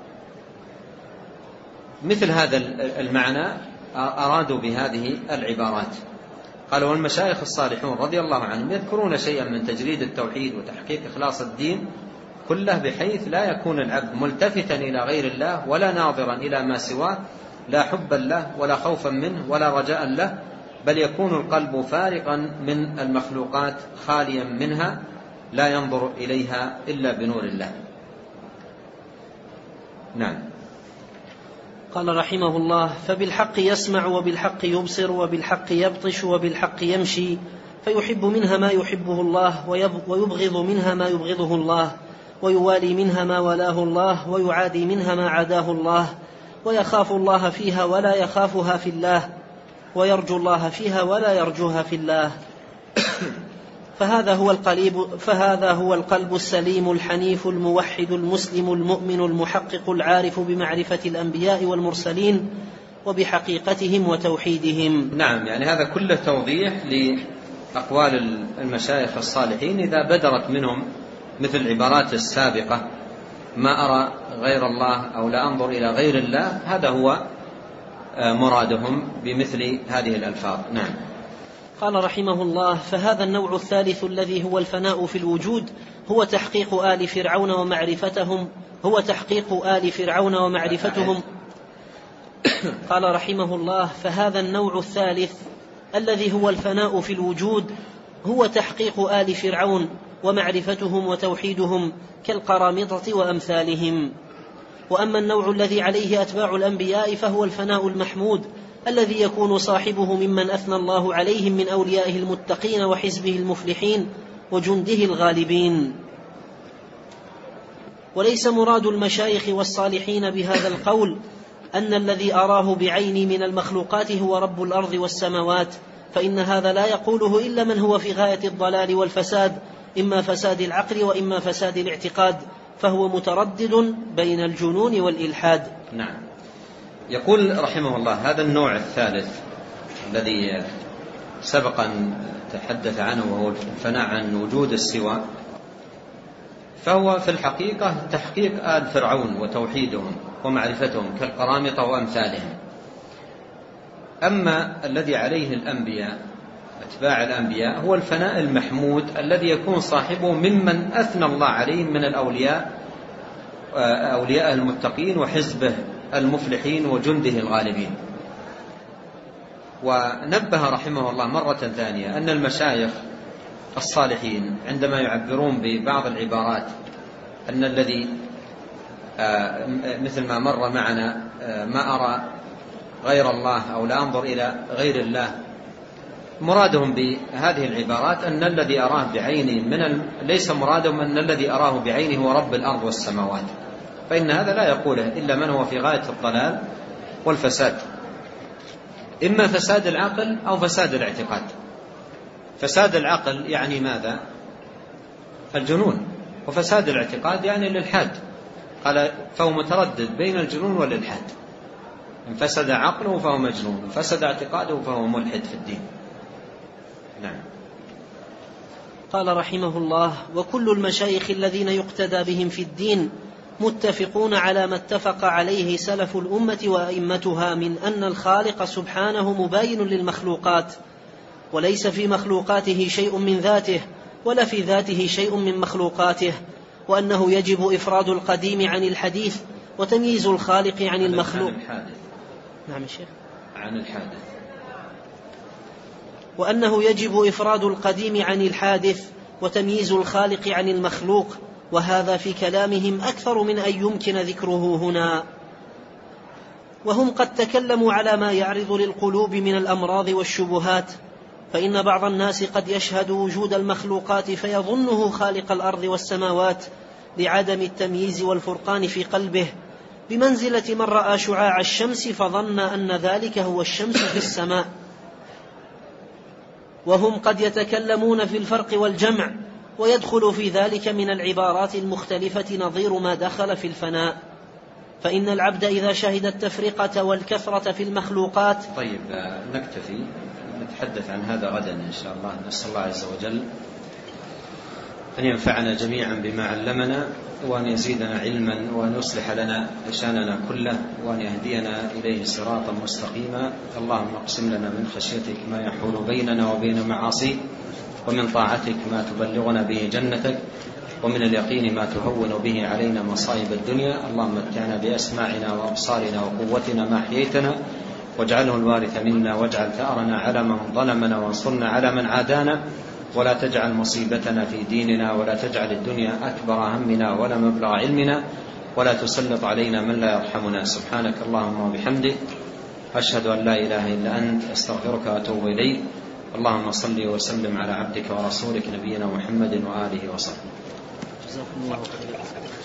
مثل هذا المعنى أرادوا بهذه العبارات. قالوا والمشايخ الصالحون رضي الله عنهم يذكرون شيئا من تجريد التوحيد وتحقيق إخلاص الدين كله، بحيث لا يكون العبد ملتفتا إلى غير الله ولا ناظرا إلى ما سواه، لا حبا له ولا خوفا منه ولا رجاء له، بل يكون القلب فارقا من المخلوقات خاليا منها لا ينظر إليها إلا بنور الله. نعم. قال رحمه الله فبالحق يسمع وبالحق يبصر وبالحق يبطش وبالحق يمشي، فيحب منها ما يحبه الله ويبغض منها ما يبغضه الله، ويوالي منها ما ولاه الله ويعادي منها ما عاداه الله، ويخاف الله فيها ولا يخافها في الله، ويرجو الله فيها ولا يرجوها في الله. فهذا هو القلب فهذا هو القلب السليم الحنيف الموحد المسلم المؤمن المحقق العارف بمعرفة الأنبياء والمرسلين وبحقيقتهم وتوحيدهم. نعم، يعني هذا كله توضيح لأقوال المشايخ الصالحين إذا بدرت منهم مثل العبارات السابقة ما أرى غير الله أو لا أنظر إلى غير الله، هذا هو مرادهم بمثل هذه الألفاظ. نعم. قال رحمه الله فهذا النوع الثالث الذي هو الفناء في الوجود هو تحقيق آل فرعون ومعرفتهم هو تحقيق آل فرعون ومعرفتهم قال رحمه الله فهذا النوع الثالث الذي هو الفناء في الوجود هو تحقيق آل فرعون ومعرفتهم وتوحيدهم كالقرامطة وأمثالهم. وأما النوع الذي عليه أتباع الأنبياء فهو الفناء المحمود الذي يكون صاحبه ممن أثنى الله عليهم من أوليائه المتقين وحزبه المفلحين وجنده الغالبين. وليس مراد المشايخ والصالحين بهذا القول أن الذي أراه بعيني من المخلوقات هو رب الأرض والسماوات، فإن هذا لا يقوله إلا من هو في غاية الضلال والفساد، إما فساد العقل وإما فساد الاعتقاد، فهو متردد بين الجنون والإلحاد. نعم. يقول رحمه الله هذا النوع الثالث الذي سبق أن تحدث عنه وهو الفناء عن وجود السوى، فهو في الحقيقة تحقيق آل فرعون وتوحيدهم ومعرفتهم كالقرامطة وأمثالهم. أما الذي عليه الأنبياء أتباع الأنبياء هو الفناء المحمود الذي يكون صاحبه ممن أثنى الله عليهم من الأولياء أولياء المتقين وحزبه المفلحين وجنده الغالبين. ونبه رحمه الله مرة ثانية أن المشايخ الصالحين عندما يعبرون ببعض العبارات أن الذي مثل ما مر معنا ما أرى غير الله أو لا أنظر إلى غير الله، مرادهم بهذه العبارات أن الذي أراه بعينه من ال... ليس مرادهم أن الذي أراه بعينه هو رب الأرض والسماوات، فإن هذا لا يقوله إلا من هو في غاية الضلال والفساد، إما فساد العقل أو فساد الاعتقاد. فساد العقل يعني ماذا؟ الجنون، وفساد الاعتقاد يعني الإلحاد. قال فهو متردد بين الجنون والإلحاد، إن فسد عقله فهو مجنون، إن فسد اعتقاده فهو ملحد في الدين. نعم. قال رحمه الله: وكل المشايخ الذين يقتدى بهم في الدين متفقون على ما اتفق عليه سلف الأمة وأئمتها من أن الخالق سبحانه مباين للمخلوقات، وليس في مخلوقاته شيء من ذاته ولا في ذاته شيء من مخلوقاته، وأنه يجب إفراد القديم عن الحديث وتمييز الخالق عن المخلوق. نعم الشيخ. عن الحادث. وأنه يجب إفراد القديم عن الحادث وتمييز الخالق عن المخلوق، وهذا في كلامهم أكثر من أن يمكن ذكره هنا. وهم قد تكلموا على ما يعرض للقلوب من الأمراض والشبهات، فإن بعض الناس قد يشهد وجود المخلوقات فيظنه خالق الأرض والسماوات لعدم التمييز والفرقان في قلبه، بمنزلة من رأى شعاع الشمس فظن أن ذلك هو الشمس في السماء. وهم قد يتكلمون في الفرق والجمع، ويدخل في ذلك من العبارات المختلفة نظير ما دخل في الفناء، فإن العبد إذا شهد التفرقة والكثرة في المخلوقات. طيب نكتفي، نتحدث عن هذا غدا إن شاء الله. نسأل الله عز وجل أن ينفعنا جميعا بما علمنا، وأن يزيدنا علما، وأن يصلح لنا شأننا كله، وأن يهدينا إليه صراطا مستقيما. اللهم اقسم لنا من خشيتك ما يحول بيننا وبين معاصيك، ومن طاعتك ما تبلغنا به جنتك، ومن اليقين ما تهون به علينا مصائب الدنيا. اللهم متعنا بأسماعنا وأبصارنا وقوتنا ما أحييتنا، واجعله الوارث منا، واجعل ثأرنا على من ظلمنا، وانصرنا على من عادانا، ولا تجعل مصيبتنا في ديننا، ولا تجعل الدنيا أكبر همنا ولا مبلغ علمنا، ولا تسلط علينا من لا يرحمنا. سبحانك اللهم وبحمدك، أشهد أن لا إله إلا أنت، أستغفرك وأتوب إليك. اللهم صل وسلم على عبدك ورسولك نبينا محمد وآله وصحبه. جزاكم الله خيرا.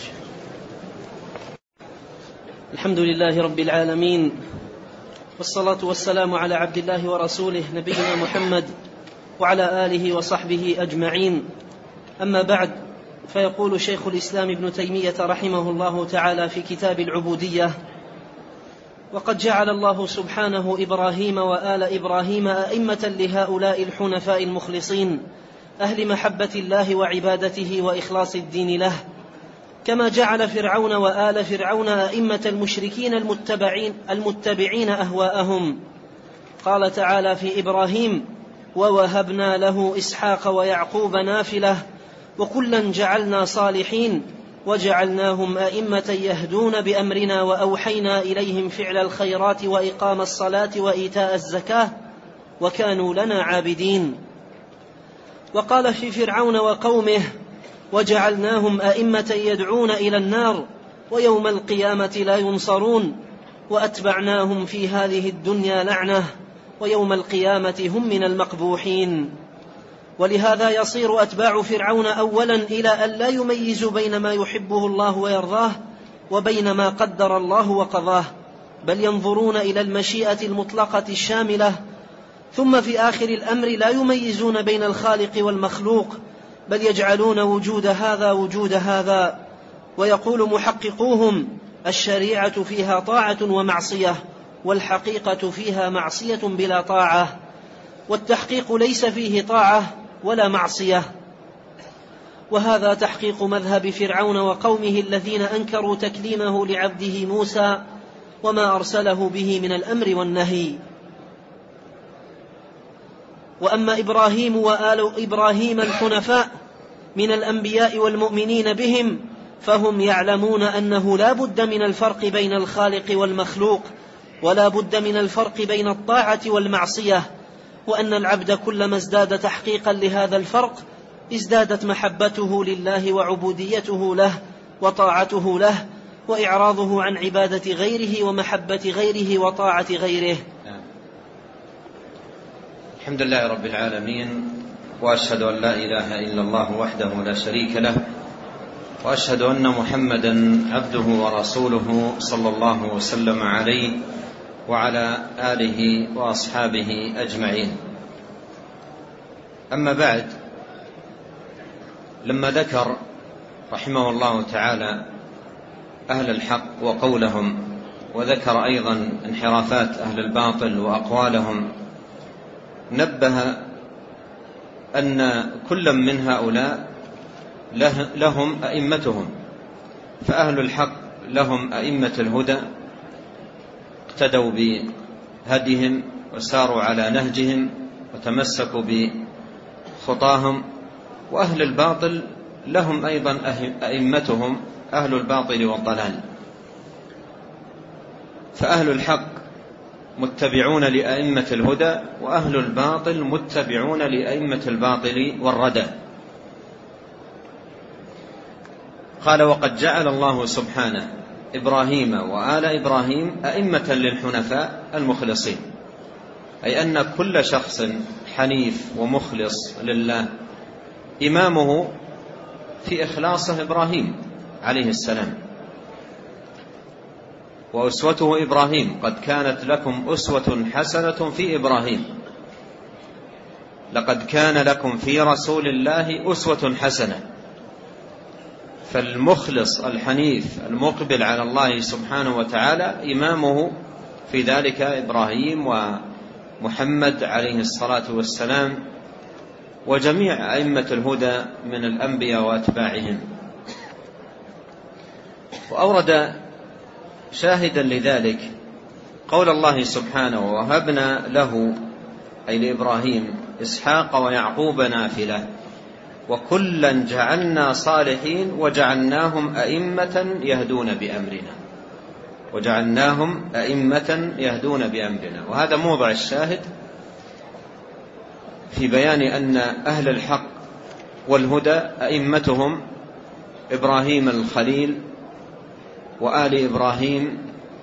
الحمد لله رب العالمين، والصلاة والسلام على عبد الله ورسوله نبينا محمد وعلى آله وصحبه أجمعين. أما بعد، فيقول شيخ الإسلام ابن تيمية رحمه الله تعالى في كتاب العبودية: وقد جعل الله سبحانه إبراهيم وآل إبراهيم أئمة لهؤلاء الحنفاء المخلصين أهل محبة الله وعبادته وإخلاص الدين له، كما جعل فرعون وآل فرعون أئمة المشركين المتبعين, المتبعين أهواءهم. قال تعالى في إبراهيم: ووهبنا له إسحاق ويعقوب نافلة وكلا جعلنا صالحين وجعلناهم أئمة يهدون بأمرنا وأوحينا إليهم فعل الخيرات وإقام الصلاة وإيتاء الزكاة وكانوا لنا عابدين. وقال في فرعون وقومه: وجعلناهم أئمة يدعون إلى النار ويوم القيامة لا ينصرون وأتبعناهم في هذه الدنيا لعنة ويوم القيامة هم من المقبوحين. ولهذا يصير أتباع فرعون أولا إلى أن لا يميزوا بين ما يحبه الله ويرضاه وبين ما قدر الله وقضاه، بل ينظرون إلى المشيئة المطلقة الشاملة، ثم في آخر الأمر لا يميزون بين الخالق والمخلوق، بل يجعلون وجود هذا وجود هذا. ويقول محققوهم: الشريعة فيها طاعة ومعصية، والحقيقة فيها معصية بلا طاعة، والتحقيق ليس فيه طاعة ولا معصية. وهذا تحقيق مذهب فرعون وقومه الذين أنكروا تكليمه لعبده موسى وما أرسله به من الأمر والنهي. وأما إبراهيم وآل إبراهيم الحنفاء من الأنبياء والمؤمنين بهم، فهم يعلمون أنه لا بد من الفرق بين الخالق والمخلوق، ولا بد من الفرق بين الطاعة والمعصية، وأن العبد كلما ازداد تحقيقا لهذا الفرق ازدادت محبته لله وعبوديته له وطاعته له، وإعراضه عن عبادة غيره ومحبة غيره وطاعة غيره. الحمد لله رب العالمين، وأشهد أن لا إله إلا الله وحده لا شريك له، وأشهد أن محمدا عبده ورسوله صلى الله وسلم عليه وعلى آله وأصحابه أجمعين. أما بعد، لما ذكر رحمه الله تعالى أهل الحق وقولهم، وذكر أيضا انحرافات أهل الباطل وأقوالهم، نبه أن كل من هؤلاء لهم أئمتهم، فأهل الحق لهم أئمة الهدى اقتدوا بهديهم وساروا على نهجهم وتمسكوا بخطاهم، وأهل الباطل لهم أيضا أئمتهم أهل الباطل والضلال. فأهل الحق متبعون لأئمة الهدى، وأهل الباطل متبعون لأئمة الباطل والردى. قال: وقد جعل الله سبحانه إبراهيم وآل إبراهيم أئمة للحنفاء المخلصين، أي أن كل شخص حنيف ومخلص لله إمامه في إخلاصه إبراهيم عليه السلام، وأسوته إبراهيم. قد كانت لكم أسوة حسنة في إبراهيم، لقد كان لكم في رسول الله أسوة حسنة. فالمخلص الحنيف المقبل على الله سبحانه وتعالى إمامه في ذلك إبراهيم ومحمد عليه الصلاة والسلام وجميع أئمة الهدى من الأنبياء وأتباعهم. وأورد شاهدا لذلك قول الله سبحانه: ووهبنا له، أي لإبراهيم، إسحاق ويعقوب نافلة وكلا جعلنا صالحين وجعلناهم أئمة يهدون بأمرنا وجعلناهم أئمة يهدون بأمرنا. وهذا موضع الشاهد في بيان أن أهل الحق والهدى أئمتهم إبراهيم الخليل وآل إبراهيم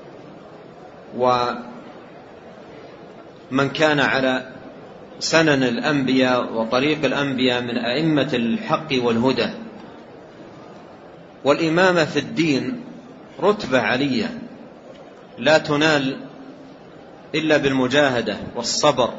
ومن كان على سنن الأنبياء وطريق الأنبياء من أئمة الحق والهدى. والإمامة في الدين رتبة علية لا تنال إلا بالمجاهدة والصبر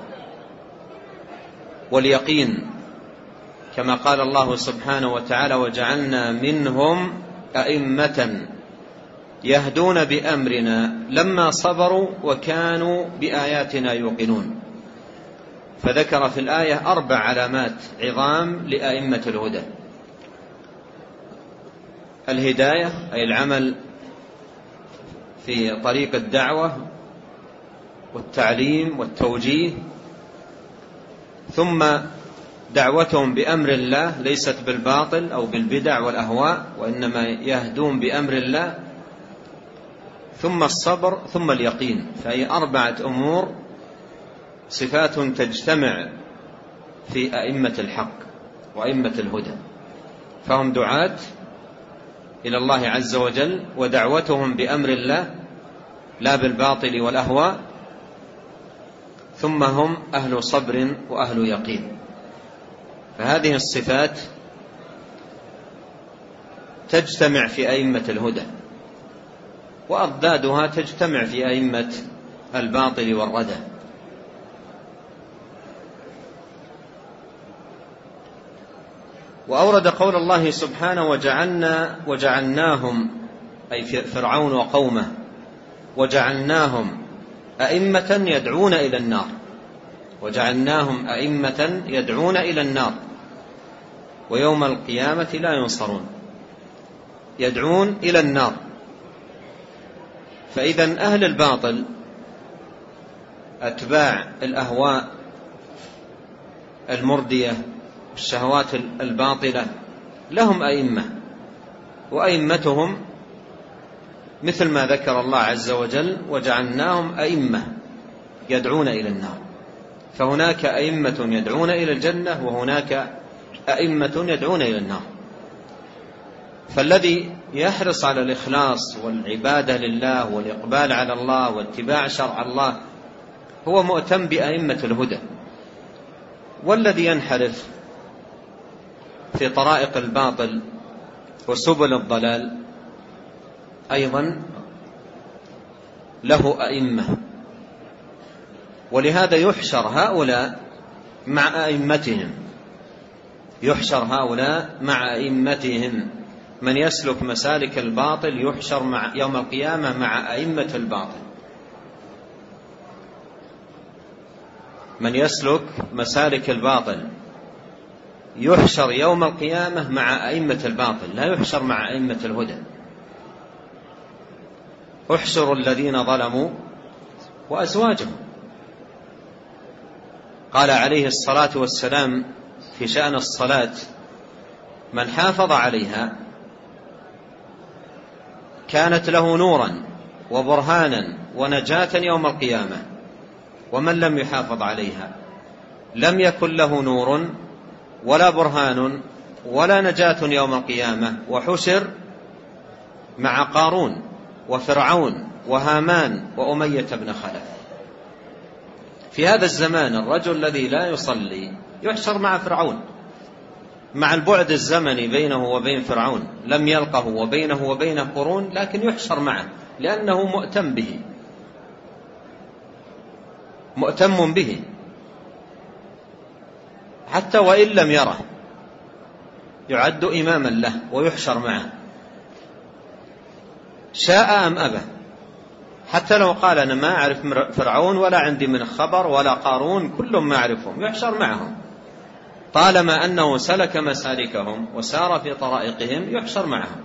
واليقين، كما قال الله سبحانه وتعالى: وجعلنا منهم أئمة يهدون بأمرنا لما صبروا وكانوا بآياتنا يوقنون. فذكر في الآية أربع علامات عظام لأئمة الهدى: الهداية، أي العمل في طريق الدعوة والتعليم والتوجيه، ثم دعوتهم بأمر الله ليست بالباطل أو بالبدع والأهواء، وإنما يهدون بأمر الله، ثم الصبر، ثم اليقين. فهي أربعة أمور، صفات تجتمع في أئمة الحق وأئمة الهدى. فهم دعاة إلى الله عز وجل، ودعوتهم بأمر الله لا بالباطل والأهواء، ثم هم أهل صبر وأهل يقين. فهذه الصفات تجتمع في أئمة الهدى، وأضدادها تجتمع في أئمة الباطل والردى. وأورد قول الله سبحانه: وجعلنا وجعلناهم، أي فرعون وقومه، وجعلناهم أئمة يدعون إلى النار وجعلناهم أئمة يدعون إلى النار ويوم القيامة لا ينصرون. يدعون إلى النار. فإذن أهل الباطل أتباع الأهواء المردية الشهوات الباطلة لهم أئمة، وأئمتهم مثل ما ذكر الله عز وجل: وجعلناهم أئمة يدعون إلى النار. فهناك أئمة يدعون إلى الجنة، وهناك أئمة يدعون إلى النار. فالذي يحرص على الإخلاص والعبادة لله والإقبال على الله واتباع شرع الله هو مؤتم بأئمة الهدى. والذي ينحرف في طرائق الباطل وسبل الضلال أيضا له أئمة، ولهذا يحشر هؤلاء مع أئمتهم، يحشر هؤلاء مع أئمتهم. من يسلك مسالك الباطل يحشر مع يوم القيامة مع أئمة الباطل. من يسلك مسالك الباطل يحشر يوم القيامة مع أئمة الباطل، لا يحشر مع أئمة الهدى. احشروا الذين ظلموا وأزواجهم. قال عليه الصلاة والسلام في شأن الصلاة: من حافظ عليها كانت له نورا وبرهانا ونجاة يوم القيامة، ومن لم يحافظ عليها لم يكن له نور ولا برهان ولا نجاة يوم القيامة، وحشر مع قارون وفرعون وهامان وأمية بن خلف. في هذا الزمان الرجل الذي لا يصلي يحشر مع فرعون، مع البعد الزمني بينه وبين فرعون، لم يلقه وبينه وبينه قرون، لكن يحشر معه لأنه مؤتم به، مؤتم به حتى وإن لم يره يعد إماما له ويحشر معه، شاء أم أبى. حتى لو قال أنا ما أعرف فرعون ولا عندي من خبر ولا قارون، كلهم ما أعرفهم، يحشر معهم طالما أنه سلك مسالكهم وسار في طرائقهم، يحشر معهم،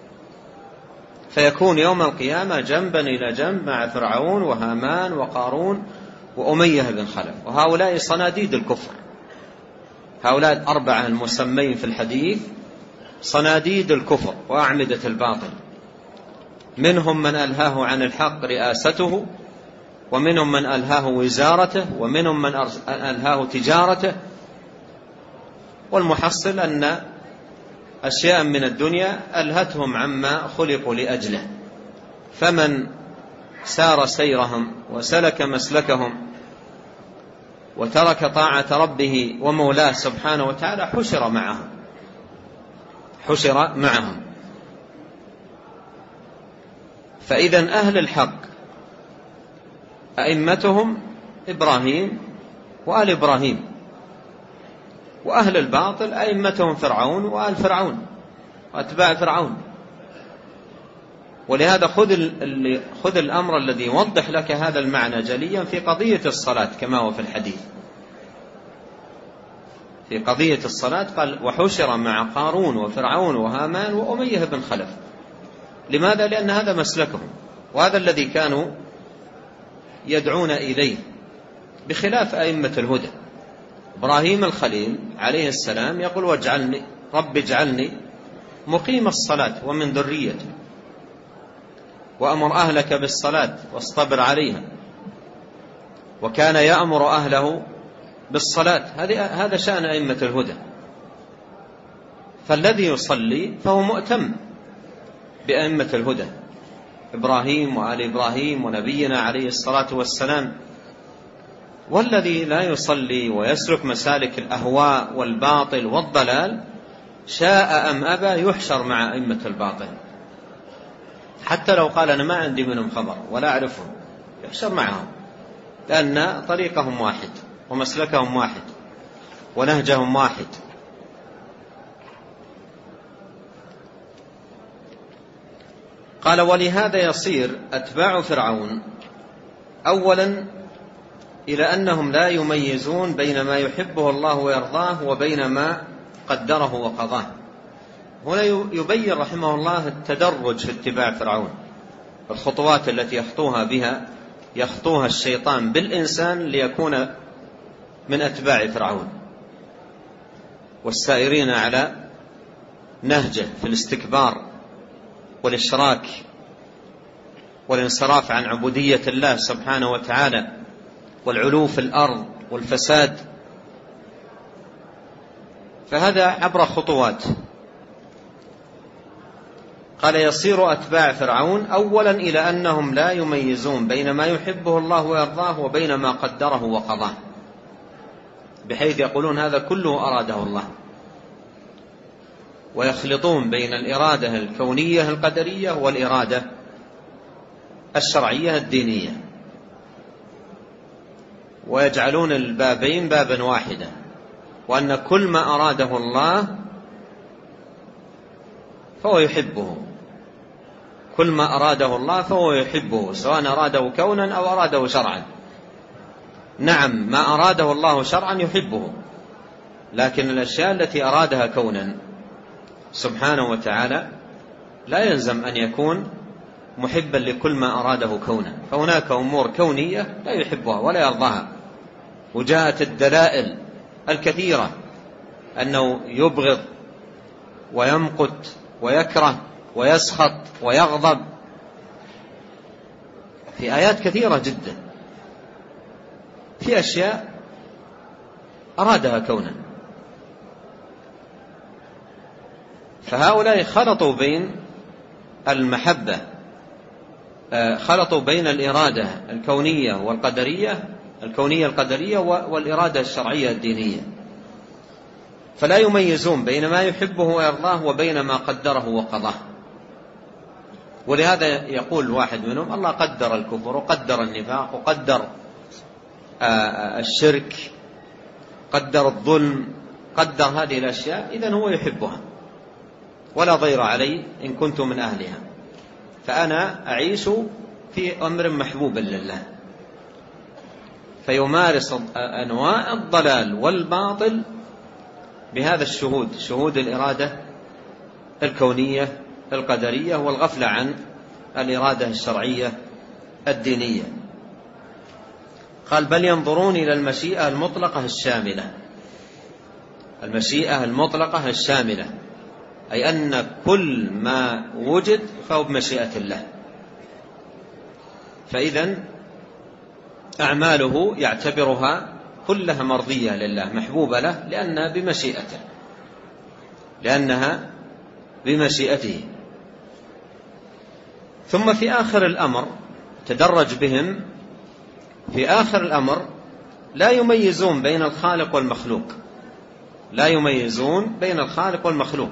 فيكون يوم القيامة جنبا إلى جنب مع فرعون وهامان وقارون وأمية بن خلف. وهؤلاء صناديد الكفر، هؤلاء الأربعة المسمين في الحديث صناديد الكفر وأعمدة الباطل. منهم من ألهاه عن الحق رئاسته، ومنهم من ألهاه وزارته، ومنهم من ألهاه تجارته. والمحصل أن أشياء من الدنيا ألهتهم عما خلقوا لأجله. فمن سار سيرهم وسلك مسلكهم وترك طاعة ربه ومولاه سبحانه وتعالى حشر معهم، حشر معهم. فإذن أهل الحق أئمتهم إبراهيم وآل إبراهيم، وأهل الباطل أئمتهم فرعون وآل فرعون وأتباع فرعون. ولهذا خذ, خذ الأمر الذي يوضح لك هذا المعنى جليا في قضية الصلاة كما هو في الحديث. في قضية الصلاة قال: وحشر مع قارون وفرعون وهامان وأمية بن خلف. لماذا؟ لأن هذا مسلكهم، وهذا الذي كانوا يدعون إليه، بخلاف أئمة الهدى. إبراهيم الخليل عليه السلام يقول: واجعلني رب اجعلني مقيم الصلاة ومن ذريتي، وأمر أهلك بالصلاة واصطبر عليها. وكان يأمر أهله بالصلاة. هذا شأن أئمة الهدى. فالذي يصلي فهو مؤتم بأئمة الهدى، إبراهيم وآل إبراهيم ونبينا عليه الصلاة والسلام. والذي لا يصلي ويسلك مسالك الأهواء والباطل والضلال شاء أم أبى يحشر مع أئمة الباطل، حتى لو قال أنا ما عندي منهم خبر ولا أعرفهم، يحشر معهم، لأن طريقهم واحد ومسلكهم واحد ونهجهم واحد. قال: ولهذا يصير أتباع فرعون أولا إلى أنهم لا يميزون بين ما يحبه الله ويرضاه وبين ما قدره وقضاه. هنا يبين رحمه الله التدرج في اتباع فرعون، الخطوات التي يخطوها بها يخطوها الشيطان بالإنسان ليكون من أتباع فرعون والسائرين على نهجه في الاستكبار والإشراك والانصراف عن عبودية الله سبحانه وتعالى والعلو في الأرض والفساد. فهذا عبر خطوات. قال يصير أتباع فرعون أولا إلى أنهم لا يميزون بين ما يحبه الله ويرضاه وبين ما قدره وقضاه، بحيث يقولون هذا كله أراده الله، ويخلطون بين الإرادة الكونية القدرية والإرادة الشرعية الدينية، ويجعلون البابين بابا واحدا، وأن كل ما أراده الله فهو يحبه، كل ما أراده الله فهو يحبه، سواء أراده كونا أو أراده شرعا. نعم، ما أراده الله شرعا يحبه، لكن الأشياء التي أرادها كونا سبحانه وتعالى لا يلزم أن يكون محبا لكل ما أراده كونا، فهناك أمور كونية لا يحبها ولا يرضاها، وجاءت الدلائل الكثيرة أنه يبغض ويمقت ويكره ويسخط ويغضب في آيات كثيرة جدا، في أشياء أرادها كونا. فهؤلاء خلطوا بين المحبة، خلطوا بين الإرادة الكونية والقدرية، الكونية القدرية والإرادة الشرعية الدينية، فلا يميزون بين ما يحبه ويرضاه وبين ما قدره وقضاه. ولهذا يقول واحد منهم الله قدر الكفر وقدر النفاق وقدر الشرك، قدر الظلم، قدر هذه الأشياء، إذن هو يحبها ولا ضير علي إن كنت من أهلها، فأنا أعيش في أمر محبوب لله. فيمارس أنواع الضلال والباطل بهذا الشهود، شهود الإرادة الكونية القدرية والغفلة عن الإرادة الشرعية الدينية. قال بل ينظرون إلى المشيئة المطلقة الشاملة، المشيئة المطلقة الشاملة أي أن كل ما وجد فهو بمشيئة الله، فإذن أعماله يعتبرها كلها مرضية لله محبوبة له لأنها بمشيئته، لأنها بمشيئته. ثم في آخر الأمر تدرج بهم، في آخر الأمر لا يميزون بين الخالق والمخلوق، لا يميزون بين الخالق والمخلوق،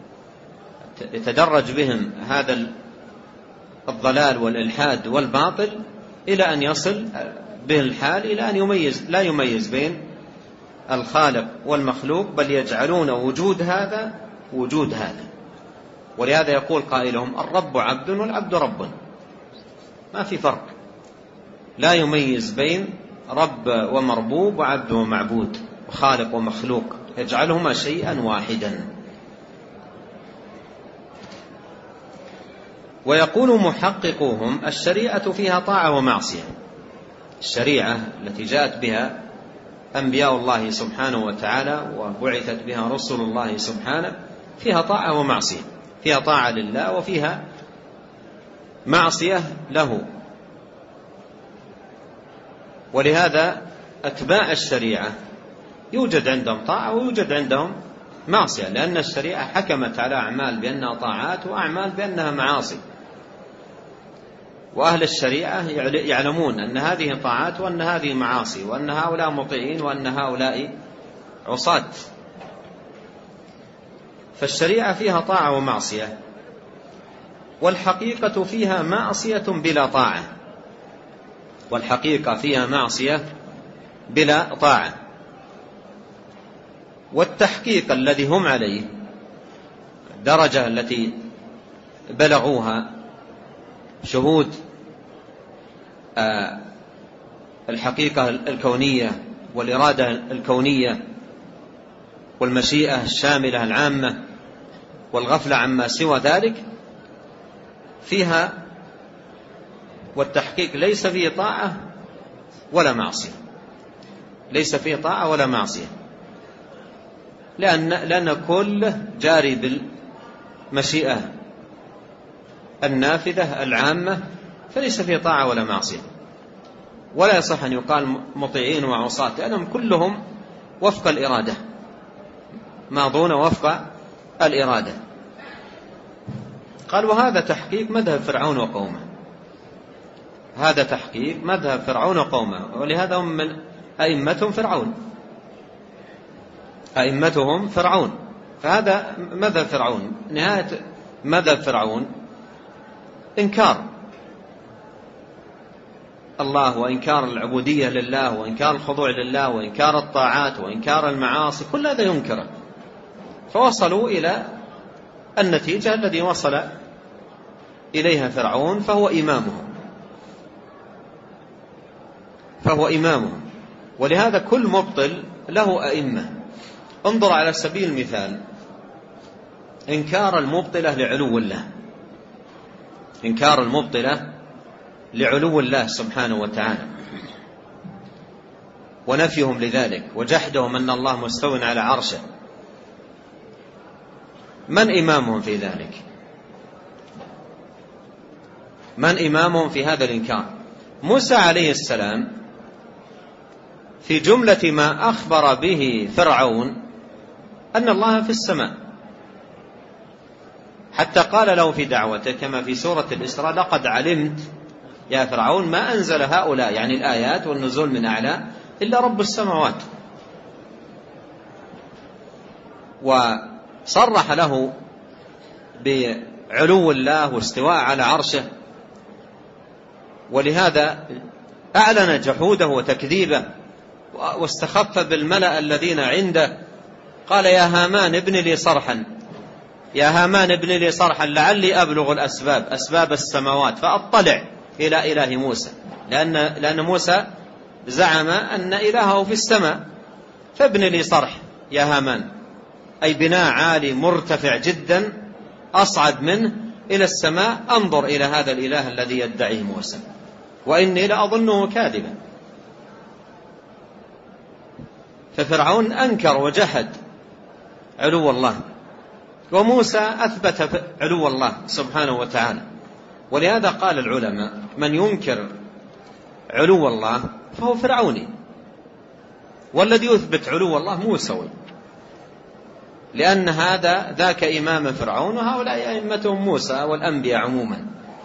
يتدرج بهم هذا الضلال والإلحاد والباطل إلى أن يصل به الحال إلى أن يميز لا يميز بين الخالق والمخلوق، بل يجعلون وجود هذا وجود هذا. ولهذا يقول قائلهم الرب عبد والعبد رب، ما في فرق، لا يميز بين رب ومربوب وعبد ومعبود وخالق ومخلوق، يجعلهما شيئا واحدا. ويقول محققوهم الشريعة فيها طاعة ومعصية، الشريعة التي جاءت بها أنبياء الله سبحانه وتعالى وبعثت بها رسل الله سبحانه فيها طاعة ومعصية، فيها طاعة لله وفيها معصية له. ولهذا أتباع الشريعة يوجد عندهم طاعة ويوجد عندهم معصية، لأن الشريعة حكمت على أعمال بأنها طاعات وأعمال بأنها معاصي، وأهل الشريعة يعلمون أن هذه طاعات وأن هذه معاصي، وأن هؤلاء مطيعين وأن هؤلاء عصاة. فالشريعة فيها طاعة ومعصية، والحقيقة فيها معصية بلا طاعة، والحقيقة فيها معصية بلا طاعة. والتحقيق الذي هم عليه، الدرجة التي بلغوها، شهود الحقيقة الكونية والإرادة الكونية والمشيئة الشاملة العامة والغفلة عما سوى ذلك، فيها والتحقيق ليس فيه طاعة ولا معصية، ليس فيه طاعة ولا معصية، لأن, لأن كله جاري بالمشيئة النافذة العامة، فليس فيه طاعة ولا معصية. ولا يصح أن يقال مطيعين وعصاة، لأنهم كلهم وفق الإرادة، ماضون وفق الإرادة. قال وهذا تحقيق مذهب فرعون وقومه، هذا تحقيق مذهب فرعون وقومه، ولهذا هم من أئمتهم فرعون، أئمتهم فرعون، فهذا مذهب فرعون. نهاية مذهب فرعون إنكار الله وإنكار العبودية لله وإنكار الخضوع لله وإنكار الطاعات وإنكار المعاصي، كل هذا ينكره، فوصلوا إلى النتيجة الذي وصل إليها فرعون، فهو إمامهم فهو إمامهم ولهذا كل مبطل له أئمة. انظر على سبيل المثال إنكار المبطلة لعلو الله، إنكار المبطلة لعلو الله سبحانه وتعالى ونفيهم لذلك وجحدهم أن الله مستو على عرشه، من إمامهم في ذلك؟ من إمامهم في هذا الإنكار؟ موسى عليه السلام في جملة ما أخبر به فرعون أن الله في السماء، حتى قال له في دعوته كما في سورة الإسراء لقد علمت يا فرعون ما أنزل هؤلاء، يعني الآيات والنزول من أعلى، إلا رب السماوات، وصرح له بعلو الله واستواء على عرشه، ولهذا أعلن جحوده وتكذيبه واستخف بالملأ الذين عنده. قال يا هامان ابن لي صرحا يا هامان ابن لي صرحا لعلي أبلغ الأسباب أسباب السماوات فأطلع إلى إله موسى، لأن, لأن موسى زعم أن إلهه في السماء، فابن لي صرح يا هامان، أي بناء عالي مرتفع جدا أصعد منه إلى السماء، أنظر إلى هذا الإله الذي يدعيه موسى وإني لأظنه كاذبا. ففرعون أنكر وجحد علو الله، وموسى أثبت علو الله سبحانه وتعالى. ولهذا قال العلماء من ينكر علو الله فهو فرعوني، والذي يثبت علو الله موسوي، لأن هذا ذاك إمام فرعون وهؤلاء أئمتهم موسى والأنبياء عموما.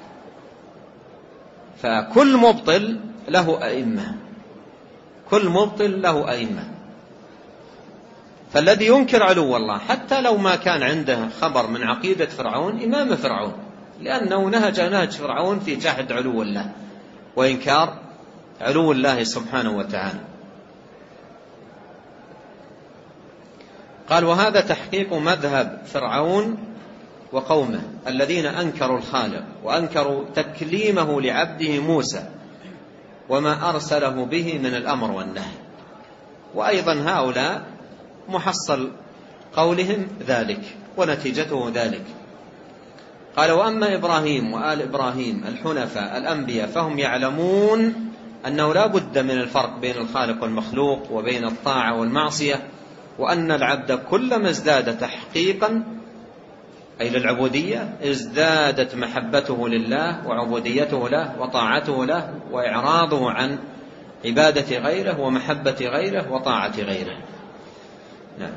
فكل مبطل له أئمة، كل مبطل له أئمة. فالذي ينكر علو الله حتى لو ما كان عنده خبر من عقيدة فرعون إمام فرعون، لأنه نهج نهج فرعون في جحد علو الله وإنكار علو الله سبحانه وتعالى. قال وهذا تحقيق مذهب فرعون وقومه الذين أنكروا الخالق وأنكروا تكليمه لعبده موسى وما أرسله به من الأمر والنهي. وأيضا هؤلاء محصل قولهم ذلك ونتيجته ذلك. قال وأما إبراهيم وآل إبراهيم الحنفاء الأنبياء فهم يعلمون أنه لا بد من الفرق بين الخالق والمخلوق وبين الطاعة والمعصية، وأن العبد كلما ازداد تحقيقا أي للعبودية ازدادت محبته لله وعبوديته له وطاعته له وإعراضه عن عبادة غيره ومحبة غيره وطاعة غيره. نعم.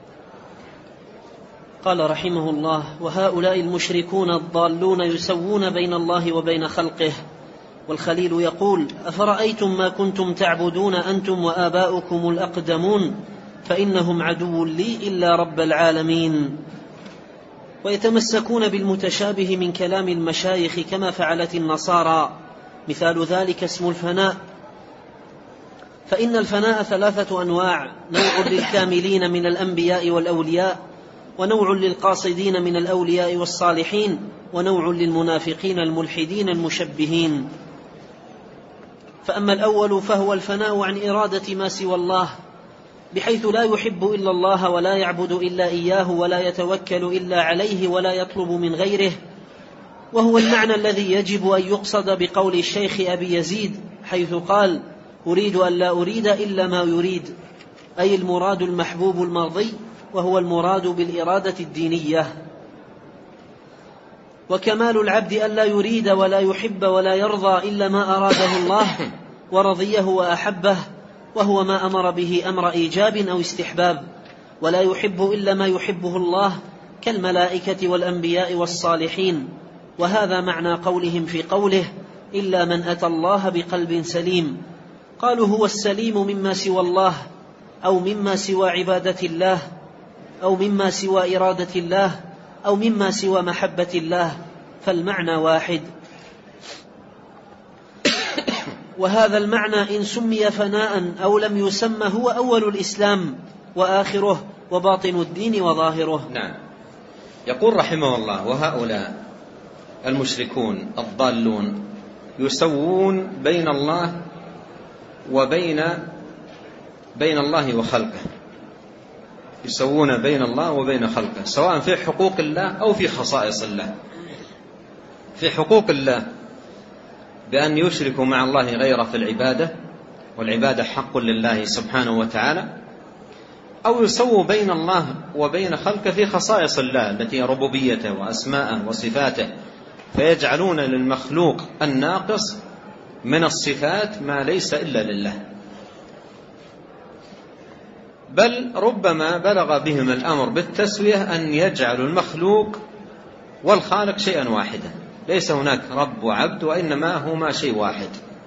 قال رحمه الله وهؤلاء المشركون الضالون يسوون بين الله وبين خلقه. والخليل يقول أفرأيتم ما كنتم تعبدون أنتم وآباؤكم الأقدمون فإنهم عدو لي إلا رب العالمين. ويتمسكون بالمتشابه من كلام المشايخ كما فعلت النصارى، مثال ذلك اسم الفناء، فإن الفناء ثلاثة أنواع: نوع للكاملين من الأنبياء والأولياء، ونوع للقاصدين من الأولياء والصالحين، ونوع للمنافقين الملحدين المشبهين. فأما الأول فهو الفناء عن إرادة ما سوى الله، بحيث لا يحب إلا الله ولا يعبد إلا إياه ولا يتوكل إلا عليه ولا يطلب من غيره، وهو المعنى الذي يجب أن يقصد بقول الشيخ أبي يزيد حيث قال أريد أن لا أريد إلا ما يريد، أي المراد المحبوب المرضي، وهو المراد بالإرادة الدينية. وكمال العبد أن لا يريد ولا يحب ولا يرضى إلا ما أراده الله ورضيه وأحبه، وهو ما أمر به أمر إيجاب أو استحباب، ولا يحب إلا ما يحبه الله، كالملائكة والأنبياء والصالحين، وهذا معنى قولهم في قوله إلا من أتى الله بقلب سليم. قالوا هو السليم مما سوى الله، أو مما سوى عبادة الله، أو مما سوى إرادة الله، أو مما سوى محبة الله، فالمعنى واحد. وهذا المعنى إن سمي فناء أو لم يسمى هو أول الإسلام وآخره وباطن الدين وظاهره. نعم. يقول رحمه الله: وهؤلاء المشركون الضالون يسوون بين الله وبين بين الله وخلقه، يسوون بين الله وبين خلقه، سواء في حقوق الله أو في خصائص الله. في حقوق الله بأن يشركوا مع الله غيره في العبادة، والعبادة حق لله سبحانه وتعالى، أو يسووا بين الله وبين خلقه في خصائص الله التي ربوبيته وأسماءه وصفاته، فيجعلون للمخلوق الناقص من الصفات ما ليس إلا لله، بل ربما بلغ بهم الأمر بالتسوية أن يجعلوا المخلوق والخالق شيئا واحدا، ليس هناك رب وعبد، وإنما هما شيء واحد.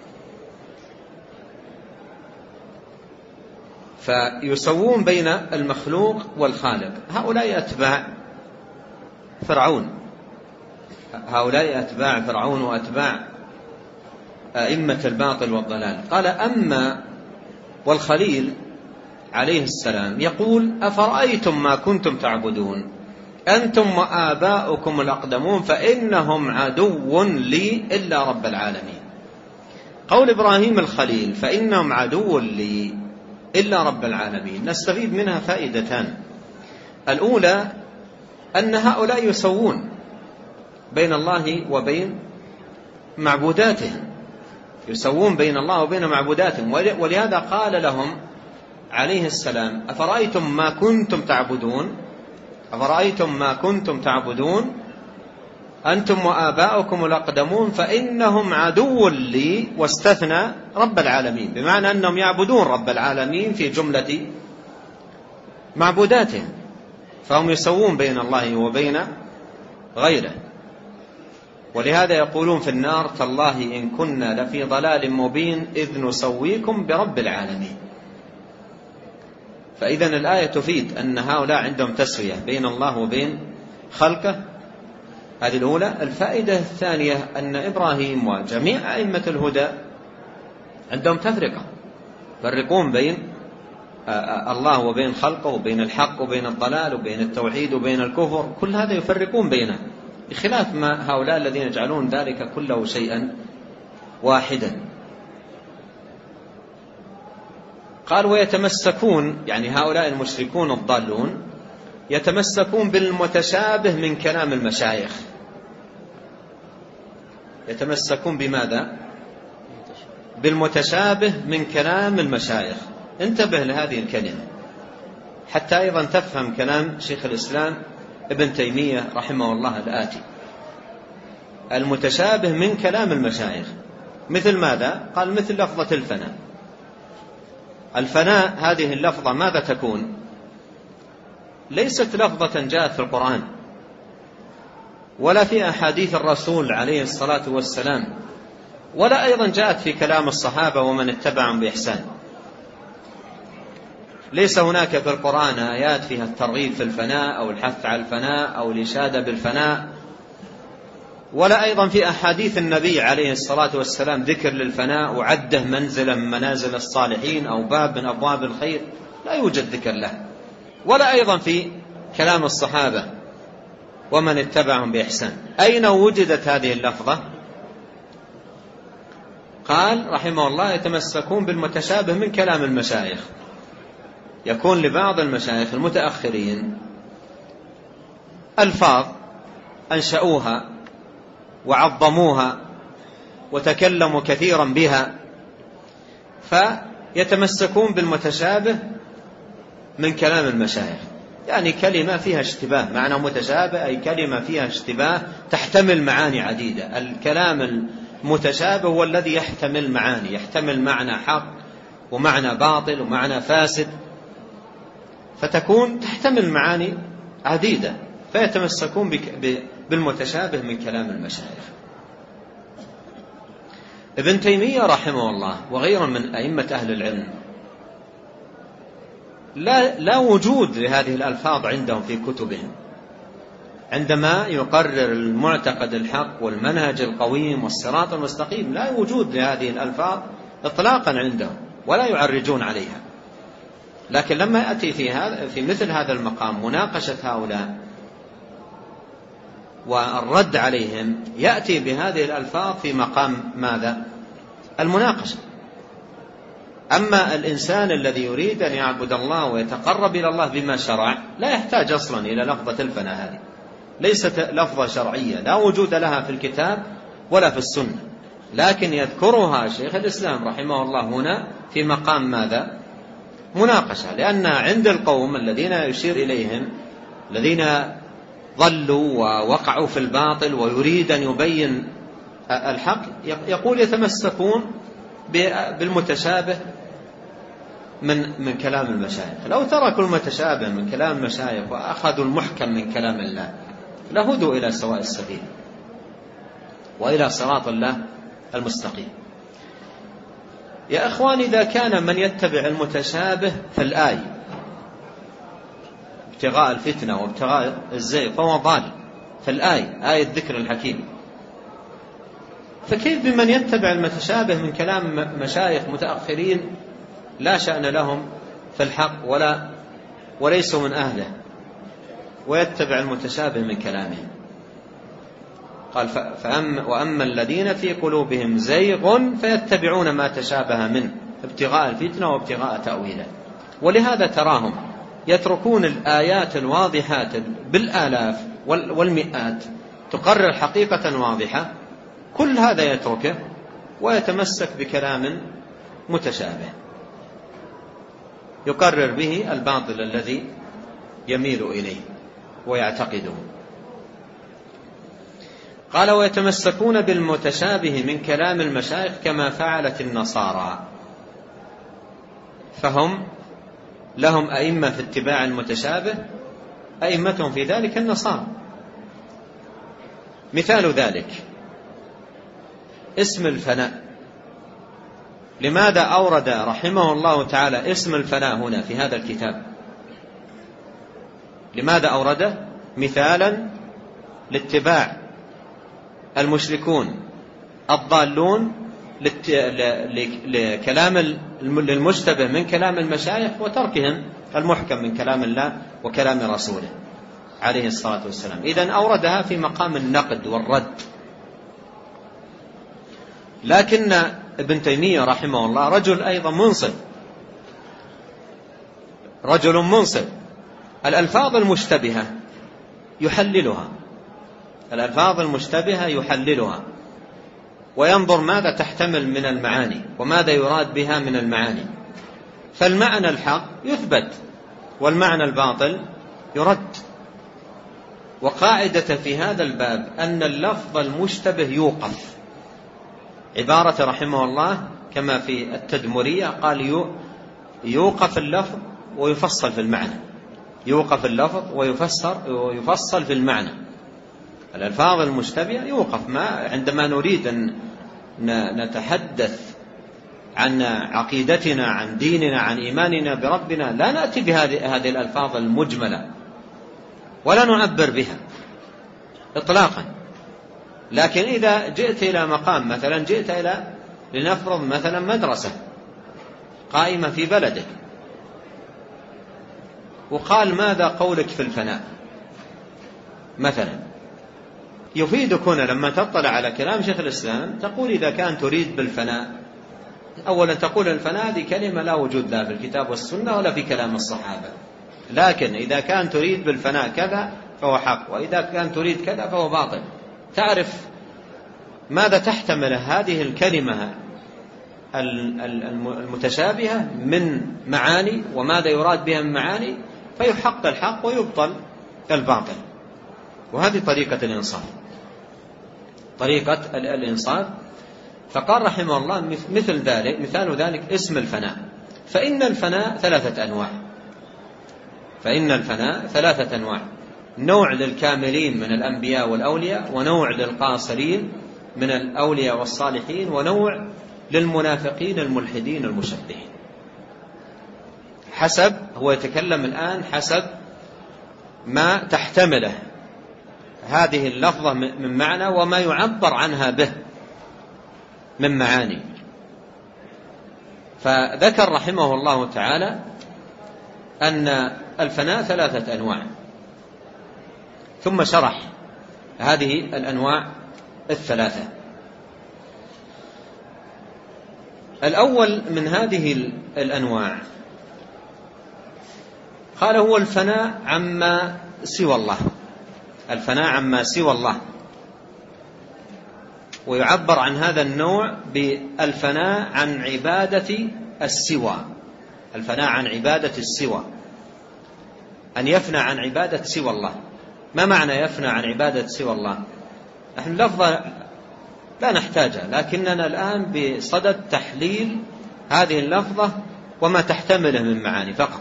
فيسوون بين المخلوق والخالق. هؤلاء أتباع فرعون، هؤلاء أتباع فرعون وأتباع أئمة الباطل والضلال. قال: أما والخليل عليه السلام يقول: أفرأيتم ما كنتم تعبدون أنتم وآباؤكم الأقدمون فإنهم عدو لي إلا رب العالمين. قول إبراهيم الخليل فإنهم عدو لي إلا رب العالمين نستفيد منها فائدتان. الأولى أن هؤلاء يسوون بين الله وبين معبوداتهم، يسوون بين الله وبين معبوداتهم، ولهذا قال لهم عليه السلام: أفرأيتم ما كنتم تعبدون أفرأيتم ما كنتم تعبدون أنتم وآباؤكم الأقدمون فإنهم عدو لي، واستثنى رب العالمين، بمعنى أنهم يعبدون رب العالمين في جملة معبوداتهم، فهم يسوون بين الله وبين غيره. ولهذا يقولون في النار: تالله إن كنا لفي ضلال مبين إذ نسويكم برب العالمين. فإذن الآية تفيد أن هؤلاء عندهم تسوية بين الله وبين خلقه، هذه الأولى. الفائدة الثانية أن إبراهيم وجميع أئمة الهدى عندهم تفرقة، يفرقون بين الله وبين خلقه، وبين الحق وبين الضلال، وبين التوحيد وبين الكفر، كل هذا يفرقون بينه، بخلاف ما هؤلاء الذين يجعلون ذلك كله شيئا واحدا. قال: ويتمسكون، يعني هؤلاء المشركون الضالون يتمسكون بالمتشابه من كلام المشايخ. يتمسكون بماذا؟ بالمتشابه من كلام المشايخ. انتبه لهذه الكلمة حتى أيضا تفهم كلام شيخ الإسلام ابن تيمية رحمه الله الآتي: المتشابه من كلام المشايخ مثل ماذا؟ قال: مثل لفظة الفناء. الفناء هذه اللفظة ماذا تكون؟ ليست لفظة جاءت في القرآن ولا في أحاديث الرسول عليه الصلاة والسلام، ولا أيضا جاءت في كلام الصحابة ومن اتبعهم بإحسان. ليس هناك في القرآن آيات فيها الترغيب في الفناء أو الحث على الفناء أو الإشادة بالفناء، ولا أيضا في أحاديث النبي عليه الصلاة والسلام ذكر للفناء وعده منزلا من منازل الصالحين أو باب من أبواب الخير، لا يوجد ذكر له. ولا أيضا في كلام الصحابة ومن اتبعهم بإحسان. أين وجدت هذه اللفظة؟ قال رحمه الله: يتمسكون بالمتشابه من كلام المشايخ. يكون لبعض المشايخ المتأخرين ألفاظ أنشأوها وعظموها وتكلموا كثيرا بها، فيتمسكون بالمتشابه من كلام المشايخ، يعني كلمة فيها اشتباه، معنى متشابه أي كلمة فيها اشتباه تحتمل معاني عديدة. الكلام المتشابه هو الذي يحتمل معاني، يحتمل معنى حق ومعنى باطل ومعنى فاسد، فتكون تحتمل معاني عديدة، فيتمسكون بالمتشابه من كلام المشايخ. ابن تيمية رحمه الله وغيره من أئمة أهل العلم لا, لا وجود لهذه الألفاظ عندهم في كتبهم. عندما يقرر المعتقد الحق والمنهج القويم والصراط المستقيم لا وجود لهذه الألفاظ إطلاقا عندهم ولا يعرجون عليها. لكن لما يأتي في, هذا في مثل هذا المقام مناقشة هؤلاء والرد عليهم يأتي بهذه الألفاظ في مقام ماذا؟ المناقشة. أما الإنسان الذي يريد أن يعبد الله ويتقرب إلى الله بما شرع لا يحتاج أصلا إلى لفظة الفناء، هذه ليست لفظة شرعية لا وجود لها في الكتاب ولا في السنة، لكن يذكرها شيخ الإسلام رحمه الله هنا في مقام ماذا؟ مناقشة. لأن عند القوم الذين يشير إليهم الذين ضلوا ووقعوا في الباطل ويريد أن يبين الحق يقول يتمسكون بالمتشابه من من كلام المشايخ. لو تركوا المتشابه من كلام المشايخ وأخذوا المحكم من كلام الله لهدوا إلى سواء السبيل وإلى صراط الله المستقيم. يا أخوان، إذا كان من يتبع المتشابه في الآية ابتغاء الفتنة وابتغاء الزيغ فهو ضال في الآية، آية ذكر الحكيم، فكيف بمن يتبع المتشابه من كلام مشايخ متأخرين لا شأن لهم في الحق ولا وليسوا من أهله ويتبع المتشابه من كلامهم؟ قال فأما وأما الذين في قلوبهم زيغ فيتبعون ما تشابه منه ابتغاء الفتنة وابتغاء تأويله. ولهذا تراهم يتركون الآيات الواضحات بالآلاف والمئات تقرر حقيقة واضحة، كل هذا يتركه ويتمسك بكلام متشابه يقرر به الباطل الذي يميل إليه ويعتقده. قال ويتمسكون بالمتشابه من كلام المشايخ كما فعلت النصارى، فهم لهم أئمة في اتباع المتشابه أئمتهم في ذلك النصارى. مثال ذلك اسم الفناء. لماذا أورد رحمه الله تعالى اسم الفناء هنا في هذا الكتاب؟ لماذا أورده؟ مثالا لاتباع المشركون الضالون لكلام المشتبه من كلام المشايخ وتركهم المحكم من كلام الله وكلام رسوله عليه الصلاة والسلام. إذن أوردها في مقام النقد والرد. لكن ابن تيمية رحمه الله رجل أيضا منصف، رجل منصف، الألفاظ المشتبهة يحللها، الألفاظ المشتبهة يحللها وينظر ماذا تحتمل من المعاني وماذا يراد بها من المعاني، فالمعنى الحق يثبت والمعنى الباطل يرد. وقاعدة في هذا الباب أن اللفظ المشتبه يوقف، عبارة رحمه الله كما في التدمرية قال يوقف اللفظ ويفصل في المعنى، يوقف اللفظ ويفسر ويفصل في المعنى. الألفاظ المشتبهة يوقف، ما عندما نريد أن نتحدث عن عقيدتنا عن ديننا عن إيماننا بربنا لا نأتي بهذه هذه الألفاظ المجملة ولا نعبر بها إطلاقا. لكن إذا جئت إلى مقام مثلا جئت إلى لنفرض مثلا مدرسة قائمة في بلدك وقال ماذا قولك في الفناء مثلا، يفيدك هنا لما تطلع على كلام شيخ الإسلام تقول إذا كان تريد بالفناء، أولا تقول الفناء هذه كلمة لا وجود لها في الكتاب والسنة ولا في كلام الصحابة، لكن إذا كان تريد بالفناء كذا فهو حق وإذا كان تريد كذا فهو باطل. تعرف ماذا تحتمل هذه الكلمة المتشابهة من معاني وماذا يراد بها من معاني، فيحق الحق ويبطل الباطل. وهذه طريقة الإنصاف، طريقة الإنصاف. فقال رحمه الله مثل ذلك مثال ذلك اسم الفناء، فإن الفناء ثلاثة أنواع، فإن الفناء ثلاثة أنواع. نوع للكاملين من الأنبياء والأولياء، ونوع للقاصرين من الأولياء والصالحين، ونوع للمنافقين الملحدين المشبهين. حسب، هو يتكلم الآن حسب ما تحتمله هذه اللفظة من معنى وما يعبر عنها به من معاني. فذكر رحمه الله تعالى أن الفناء ثلاثة أنواع، ثم شرح هذه الأنواع الثلاثة. الأول من هذه الأنواع قال هو الفناء عما سوى الله، الفناء عما سوى الله، ويعبر عن هذا النوع بالفناء عن عبادة السوى، الفناء عن عبادة السوى، أن يفنى عن عبادة سوى الله. ما معنى يفنى عن عبادة سوى الله؟ نحن لفظة لا نحتاجها، لكننا الآن بصدد تحليل هذه اللفظة وما تحتمله من معاني فقط.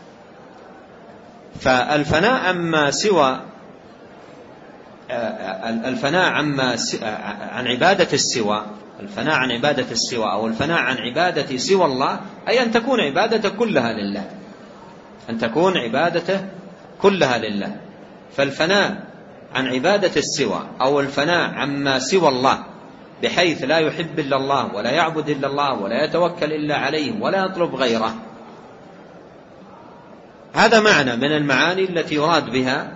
فالفناء عما سوى، الفناء عما عن عبادة السوى، الفناء عن عبادة السوى أو الفناء عن عبادة سوى الله، أي أن تكون عبادته كلها لله، أن تكون عبادته كلها لله. فالفناء عن عبادة السوى أو الفناء عما سوى الله بحيث لا يحب إلا الله ولا يعبد إلا الله ولا يتوكل إلا عليه ولا يطلب غيره، هذا معنى من المعاني التي يراد بها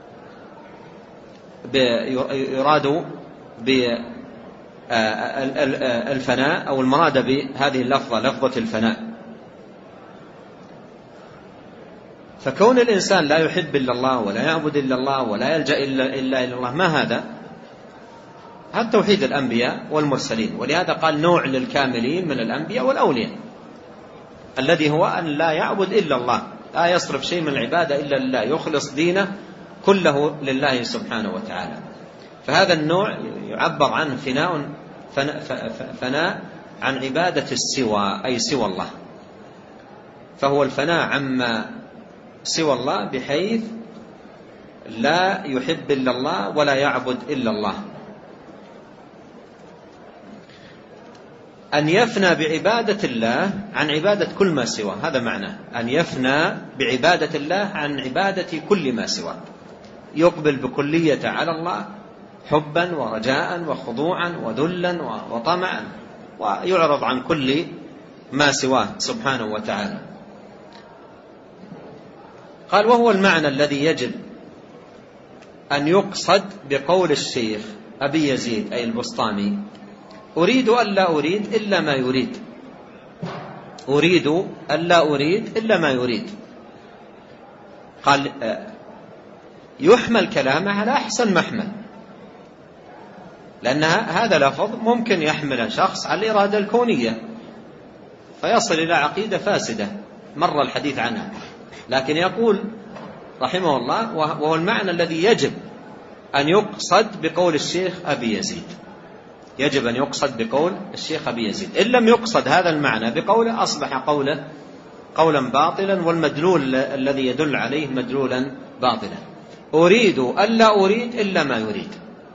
يراد بالفناء أو المراد بهذه اللفظة لفظة الفناء. فكون الإنسان لا يحب إلا الله ولا يعبد إلا الله ولا يلجأ إلا إلا إلا الله، ما هذا؟ هذا توحيد الأنبياء والمرسلين. ولهذا قال نوع للكاملين من الأنبياء والأولياء، الذي هو أن لا يعبد إلا الله، لا يصرف شيء من العبادة إلا لله، يخلص دينه كله لله سبحانه وتعالى. فهذا النوع يعبر عنه فناء فناء عن عبادة السوى، أي سوى الله، فهو الفناء عما سوى الله بحيث لا يحب إلا الله ولا يعبد إلا الله. أن يفنى بعبادة الله عن عبادة كل ما سوى، هذا معناه أن يفنى بعبادة الله عن عبادة كل ما سوى، يقبل بكلية على الله حبا ورجاء وخضوعا وذلا وطمعا، ويعرض عن كل ما سواه سبحانه وتعالى. قال وهو المعنى الذي يجب أن يقصد بقول الشيخ أبي يزيد أي البسطامي: أريد ألا أريد إلا ما يريد، أريد ألا أريد إلا ما يريد. قال يحمل كلامه على أحسن محمل، لأن هذا لفظ ممكن يحمل شخص على الإرادة الكونية فيصل إلى عقيدة فاسدة مر الحديث عنها، لكن يقول رحمه الله وهو المعنى الذي يجب أن يقصد بقول الشيخ أبي يزيد، يجب أن يقصد بقول الشيخ أبي يزيد. إن لم يقصد هذا المعنى بقوله أصبح قوله قولا باطلا، والمدلول الذي يدل عليه مدلولا باطلا. أريد ألا أريد إلا ما يريد،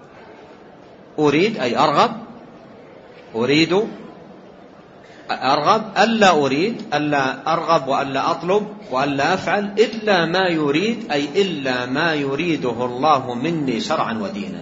أريد أي أرغب، أريد أرغب ألا أريد ألا أرغب وألا أطلب وألا أفعل إلا ما يريد، أي إلا ما يريده الله مني شرعا ودينا،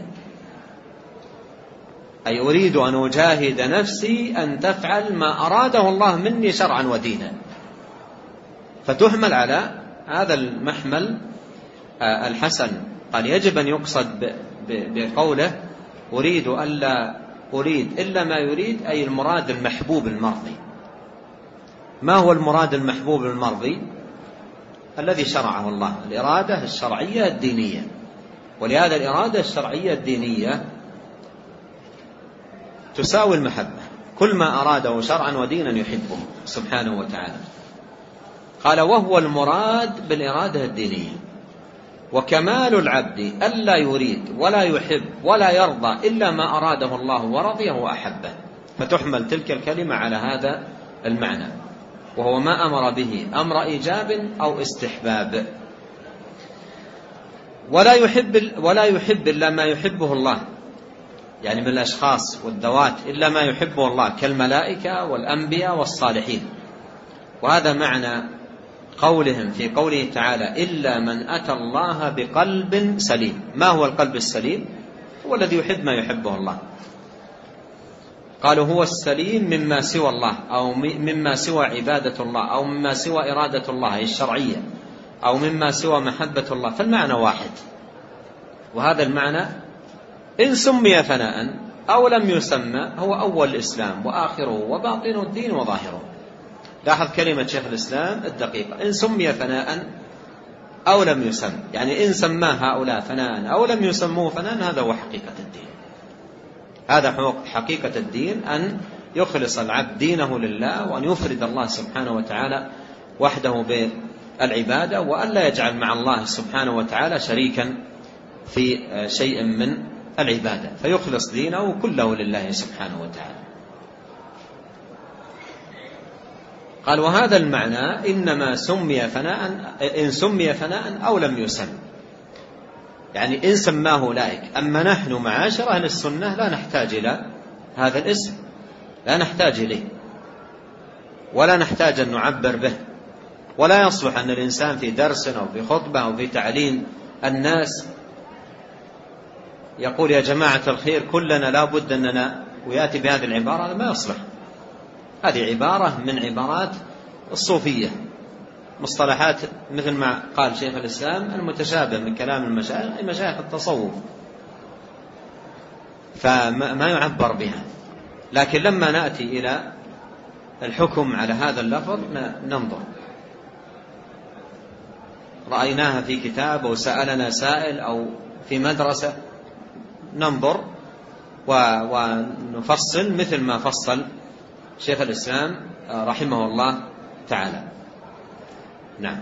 أي أريد أن أجاهد نفسي أن تفعل ما أراده الله مني شرعا ودينا. فتحمل على هذا المحمل الحسن. قال يجب أن يقصد بقوله أريد ألا أريد إلا ما يريد، أي المراد المحبوب المرضي. ما هو المراد المحبوب المرضي؟ الذي شرعه الله، الإرادة الشرعية الدينية. ولهذا الإرادة الشرعية الدينية تساوي المحبة، كل ما أراده شرعا ودينا يحبه سبحانه وتعالى. قال وهو المراد بالإرادة الدينية. وكمال العبد ألا يريد ولا يحب ولا يرضى إلا ما أراده الله ورضيه وأحبه، فتحمل تلك الكلمة على هذا المعنى، وهو ما أمر به أمر إيجاب أو استحباب. ولا يحب ولا يحب إلا ما يحبه الله، يعني من الأشخاص والذوات إلا ما يحبه الله كالملائكة والأنبياء والصالحين. وهذا معنى قولهم في قوله تعالى إلا من أتى الله بقلب سليم. ما هو القلب السليم؟ هو الذي يحب ما يحبه الله. قالوا هو السليم مما سوى الله، أو مما سوى عبادة الله، أو مما سوى إرادة الله الشرعية، أو مما سوى محبة الله، فالمعنى واحد. وهذا المعنى إن سمي فناء أو لم يسمى هو أول الإسلام وآخره وباطن الدين وظاهره. لاحظ كلمة شيخ الإسلام الدقيقة، إن سمي فناء أو لم يسم، يعني إن سماه هؤلاء فناء أو لم يسموه فناء، هذا هو حقيقة الدين. هذا حقيقة الدين، أن يخلص العبد دينه لله، وأن يفرد الله سبحانه وتعالى وحده بالعبادة، وأن لا يجعل مع الله سبحانه وتعالى شريكا في شيء من العبادة، فيخلص دينه كله لله سبحانه وتعالى. قال وهذا المعنى إنما سمي فناء إن سمي فناء أو لم يسم، يعني إن سماه أولئك. أما نحن معاشر أهل السنة لا نحتاج إلى هذا الاسم، لا نحتاج إليه، ولا نحتاج أن نعبر به، ولا يصلح أن الإنسان في درس أو في خطبة أو في تعليم الناس يقول يا جماعة الخير كلنا لا بد أننا، ويأتي بهذه العبارة. هذا ما يصلح، هذه عبارة من عبارات الصوفية، مصطلحات مثل ما قال شيخ الإسلام المتشابه من كلام المشايخ، مشايخ التصوف، فما يعبر بها. لكن لما نأتي إلى الحكم على هذا اللفظ ننظر، رأيناها في كتاب أو سألنا سائل أو في مدرسة، ننظر ونفصل مثل ما فصل شيخ الإسلام رحمه الله تعالى. نعم.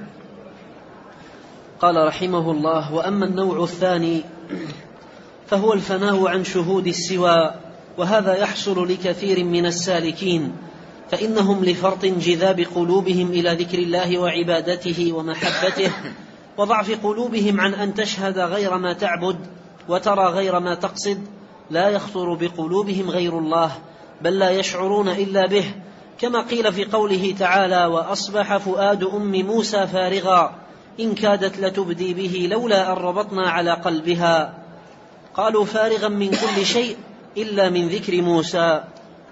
قال رحمه الله: وأما النوع الثاني فهو الفناء عن شهود السوى، وهذا يحصل لكثير من السالكين، فإنهم لفرط انجذاب قلوبهم إلى ذكر الله وعبادته ومحبته، وضعف قلوبهم عن أن تشهد غير ما تعبد وترى غير ما تقصد، لا يخطر بقلوبهم غير الله، بل لا يشعرون إلا به، كما قيل في قوله تعالى: وأصبح فؤاد أم موسى فارغا إن كادت لتبدي به لولا أن ربطنا على قلبها. قالوا فارغا من كل شيء إلا من ذكر موسى.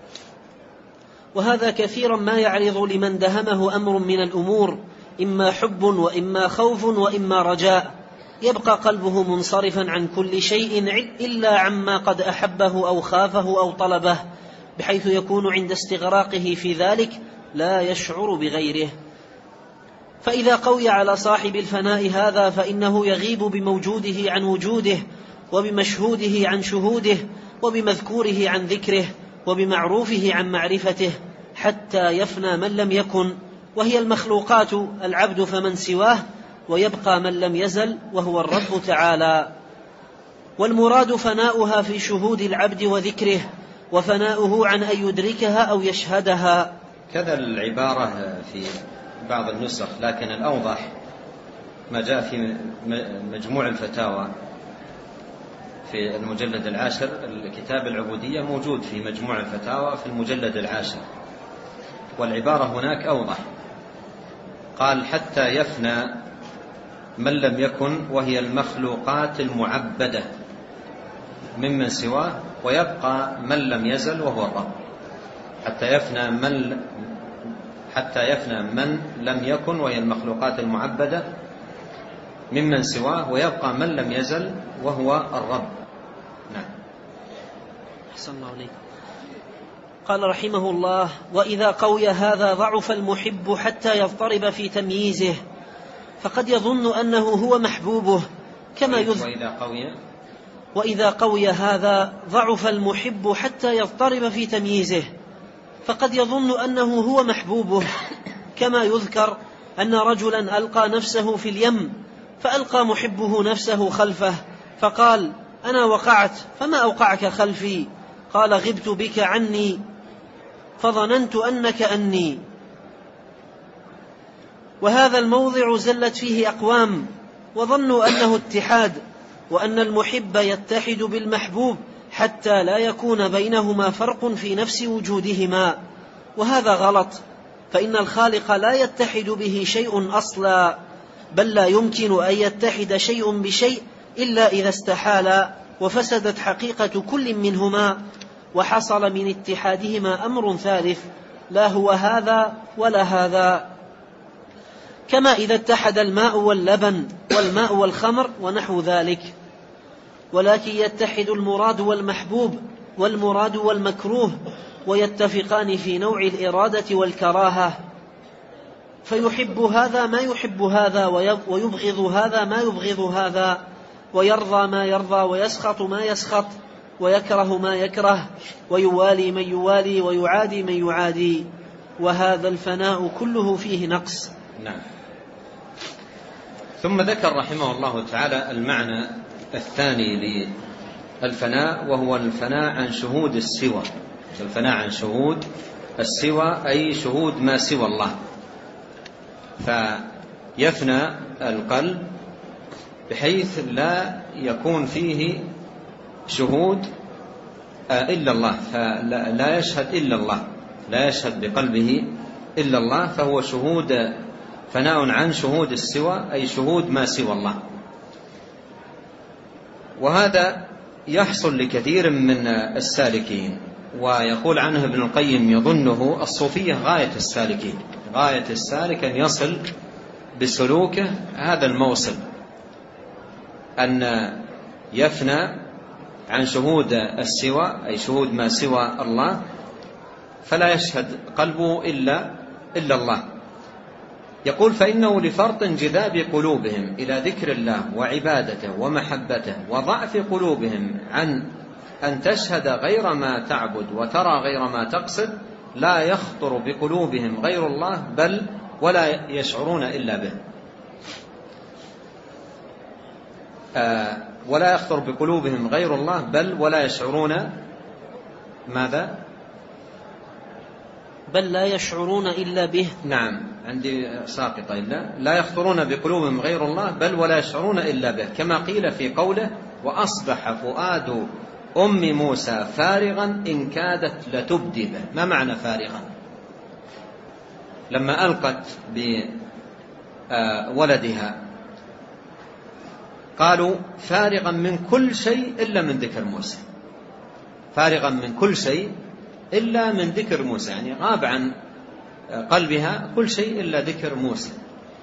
وهذا كثيرا ما يعرض لمن دهمه أمر من الأمور، إما حب وإما خوف وإما رجاء، يبقى قلبه منصرفا عن كل شيء إلا عما قد أحبه أو خافه أو طلبه، بحيث يكون عند استغراقه في ذلك لا يشعر بغيره. فإذا قوي على صاحب الفناء هذا فإنه يغيب بموجوده عن وجوده، وبمشهوده عن شهوده، وبمذكوره عن ذكره، وبمعروفه عن معرفته، حتى يفنى من لم يكن، وهي المخلوقات العبد فمن سواه، ويبقى من لم يزل وهو الرب تعالى. والمراد فناؤها في شهود العبد وذكره، وفناؤه عن أن يدركها أو يشهدها. كذا العبارة في بعض النسخ، لكن الأوضح ما جاء في مجموع الفتاوى في المجلد العاشر. الكتاب العبودية موجود في مجموع الفتاوى في المجلد العاشر، والعبارة هناك أوضح. قال حتى يفنى من لم يكن، وهي المخلوقات المعبدة ممن سواه، ويبقى من لم يزل وهو الرب. حتى يفنى من حتى يفنى من لم يكن، وهي المخلوقات المعبدة ممن سواه، ويبقى من لم يزل وهو الرب. نعم. أحسن الله عليك. قال رحمه الله: وإذا قوي هذا ضعف المحب حتى يضطرب في تمييزه، فقد يظن أنه هو محبوبه كما يذ... وإذا قوي وإذا قوي هذا ضعف المحب حتى يضطرب في تمييزه، فقد يظن أنه هو محبوبه، كما يذكر أن رجلا ألقى نفسه في اليم، فألقى محبه نفسه خلفه، فقال: أنا وقعت فما أوقعك خلفي؟ قال: غبت بك عني فظننت أنك أني. وهذا الموضع زلت فيه أقوام، وظنوا أنه اتحاد، وأن المحب يتحد بالمحبوب حتى لا يكون بينهما فرق في نفس وجودهما، وهذا غلط، فإن الخالق لا يتحد به شيء أصلا، بل لا يمكن أن يتحد شيء بشيء إلا إذا استحال وفسدت حقيقة كل منهما، وحصل من اتحادهما أمر ثالث لا هو هذا ولا هذا، كما إذا اتحد الماء واللبن والماء والخمر ونحو ذلك. ولكن يتحد المراد والمحبوب والمراد والمكروه، ويتفقان في نوع الإرادة والكراهة، فيحب هذا ما يحب هذا، ويبغض هذا ما يبغض هذا، ويرضى ما يرضى ويسخط ما يسخط، ويكره ما يكره، ويوالي من يوالي ويعادي من يعادي، وهذا الفناء كله فيه نقص. نعم. ثم ذكر رحمه الله تعالى المعنى الثاني للفناء، وهو الفناء عن شهود السوى. الفناء عن شهود السوى أي شهود ما سوى الله، فيفنى القلب بحيث لا يكون فيه شهود إلا الله، فلا يشهد إلا الله، لا يشهد بقلبه إلا الله، فهو شهود فناء عن شهود السوى أي شهود ما سوى الله. وهذا يحصل لكثير من السالكين، ويقول عنه ابن القيم يظنه الصوفية غاية السالكين، غاية السالك أن يصل بسلوكه هذا الموصل، أن يفنى عن شهود السوى أي شهود ما سوى الله، فلا يشهد قلبه إلا, إلا الله. يقول فإنه لفرط انجذاب قلوبهم إلى ذكر الله وعبادته ومحبته، وضعف قلوبهم عن أن تشهد غير ما تعبد وترى غير ما تقصد، لا يخطر بقلوبهم غير الله بل ولا يشعرون إلا به. آه ولا يخطر بقلوبهم غير الله بل ولا يشعرون ماذا؟ بل لا يشعرون إلا به. نعم، عندي ساقطة إلا لا يخطرون بقلوبهم غير الله بل ولا يشعرون إلا به، كما قيل في قوله وأصبح فؤاد أم موسى فارغا إن كادت لتبدي به. ما معنى فارغا؟ لما ألقت بولدها قالوا فارغا من كل شيء إلا من ذكر موسى، فارغا من كل شيء إلا من ذكر موسى، يعني غاب عن قلبها كل شيء إلا ذكر موسى.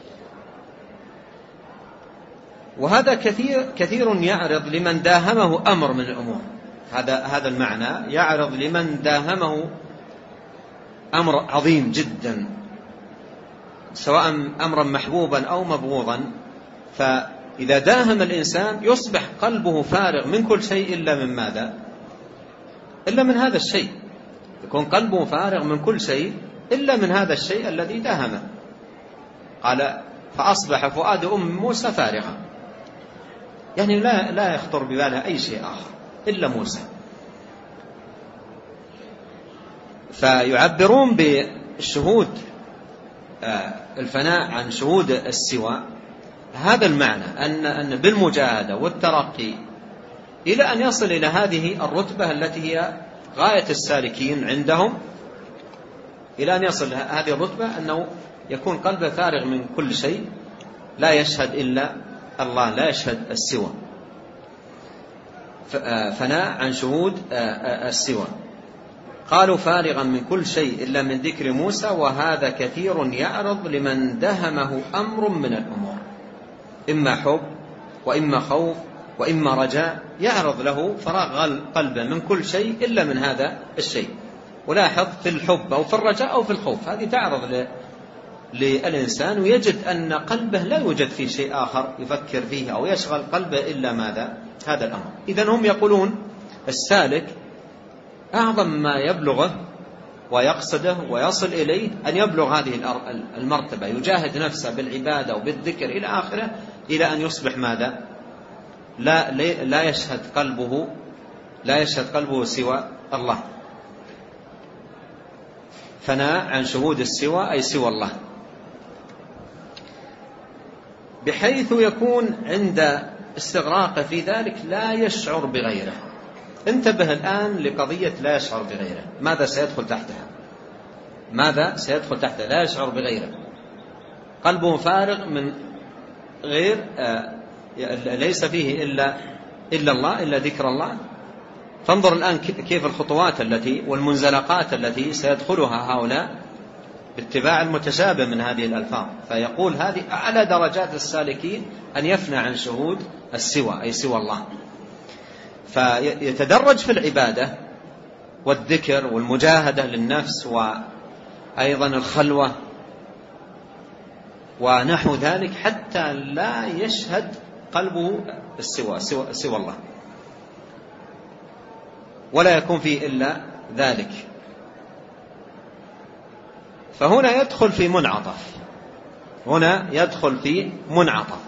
وهذا كثير كثير يعرض لمن داهمه أمر من الأمور، هذا هذا المعنى يعرض لمن داهمه أمر عظيم جدا، سواء أمرا محبوبا أو مبغوضا، فإذا داهم الإنسان يصبح قلبه فارغ من كل شيء إلا من ماذا؟ إلا من هذا الشيء، يكون قلبه فارغ من كل شيء إلا من هذا الشيء الذي داهمه. قال فأصبح فؤاد أم موسى فارغا، يعني لا, لا يخطر ببالها أي شيء آخر إلا موسى. فيعبرون بالشهود الفناء عن شهود السوى هذا المعنى، أن, أن بالمجاهدة والترقي إلى أن يصل إلى هذه الرتبة التي هي غاية السالكين عندهم، إلى أن يصل هذه الرتبة أنه يكون قلبه فارغ من كل شيء، لا يشهد إلا الله، لا يشهد السوى. فناء عن شهود السوى. قالوا فارغا من كل شيء إلا من ذكر موسى، وهذا كثير يعرض لمن دهمه أمر من الأمور، إما حب وإما خوف وإما رجاء، يعرض له فراغ قلبه من كل شيء إلا من هذا الشيء. ولاحظ في الحب أو في الرجاء أو في الخوف هذه تعرض للإنسان ويجد أن قلبه لا يوجد فيه شيء آخر يفكر فيه أو يشغل قلبه إلا ماذا؟ هذا الأمر. إذن هم يقولون السالك أعظم ما يبلغه ويقصده ويصل إليه أن يبلغ هذه المرتبة، يجاهد نفسه بالعبادة وبالذكر إلى آخره، إلى أن يصبح ماذا؟ لا, لا يشهد قلبه لا يشهد قلبه سوى الله. فناء عن شهود السوى أي سوى الله، بحيث يكون عند استغراقه في ذلك لا يشعر بغيره. انتبه الآن لقضية لا يشعر بغيره، ماذا سيدخل تحتها؟ ماذا سيدخل تحتها؟ لا يشعر بغيره، قلبه فارغ من غير آه ليس فيه إلا, إلا الله، إلا ذكر الله. فانظر الآن كيف الخطوات التي والمنزلقات التي سيدخلها هؤلاء باتباع المتشابه من هذه الألفاظ. فيقول هذه أعلى درجات السالكين أن يفنى عن شهود السوى، أي سوى الله. فيتدرج في العبادة والذكر والمجاهدة للنفس وأيضا الخلوة ونحو ذلك، حتى لا يشهد قلبه السوى سوى, سوى الله، ولا يكون فيه إلا ذلك. فهنا يدخل في منعطف، هنا يدخل في منعطف،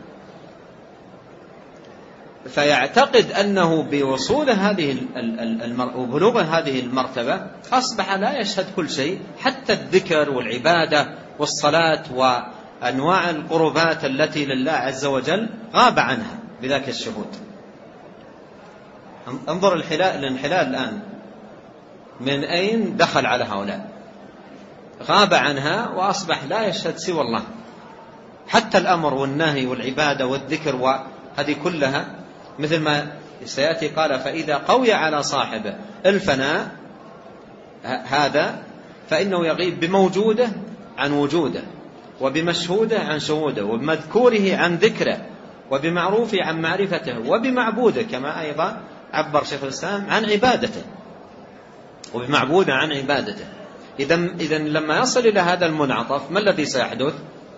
فيعتقد أنه بوصول هذه وبلوغ هذه المرتبة أصبح لا يشهد كل شيء، حتى الذكر والعبادة والصلاة وأنواع القربات التي لله عز وجل غاب عنها بذاك الشهود. انظر الانحلال الآن من أين دخل على هؤلاء، غاب عنها وأصبح لا يشهد سوى الله، حتى الأمر والنهي والعبادة والذكر وهذه كلها مثل ما سيأتي قال فإذا قوي على صاحبه الفناء هذا فإنه يغيب بموجوده عن وجوده، وبمشهوده عن شهوده، وبمذكوره عن ذكره، وبمعروفه عن معرفته، وبمعبوده كما أيضا عبر شيخ الإسلام عن عبادته، وبمعبوده عن عبادته. إذن, إذن لما يصل إلى هذا المنعطف ما الذي سيحدث؟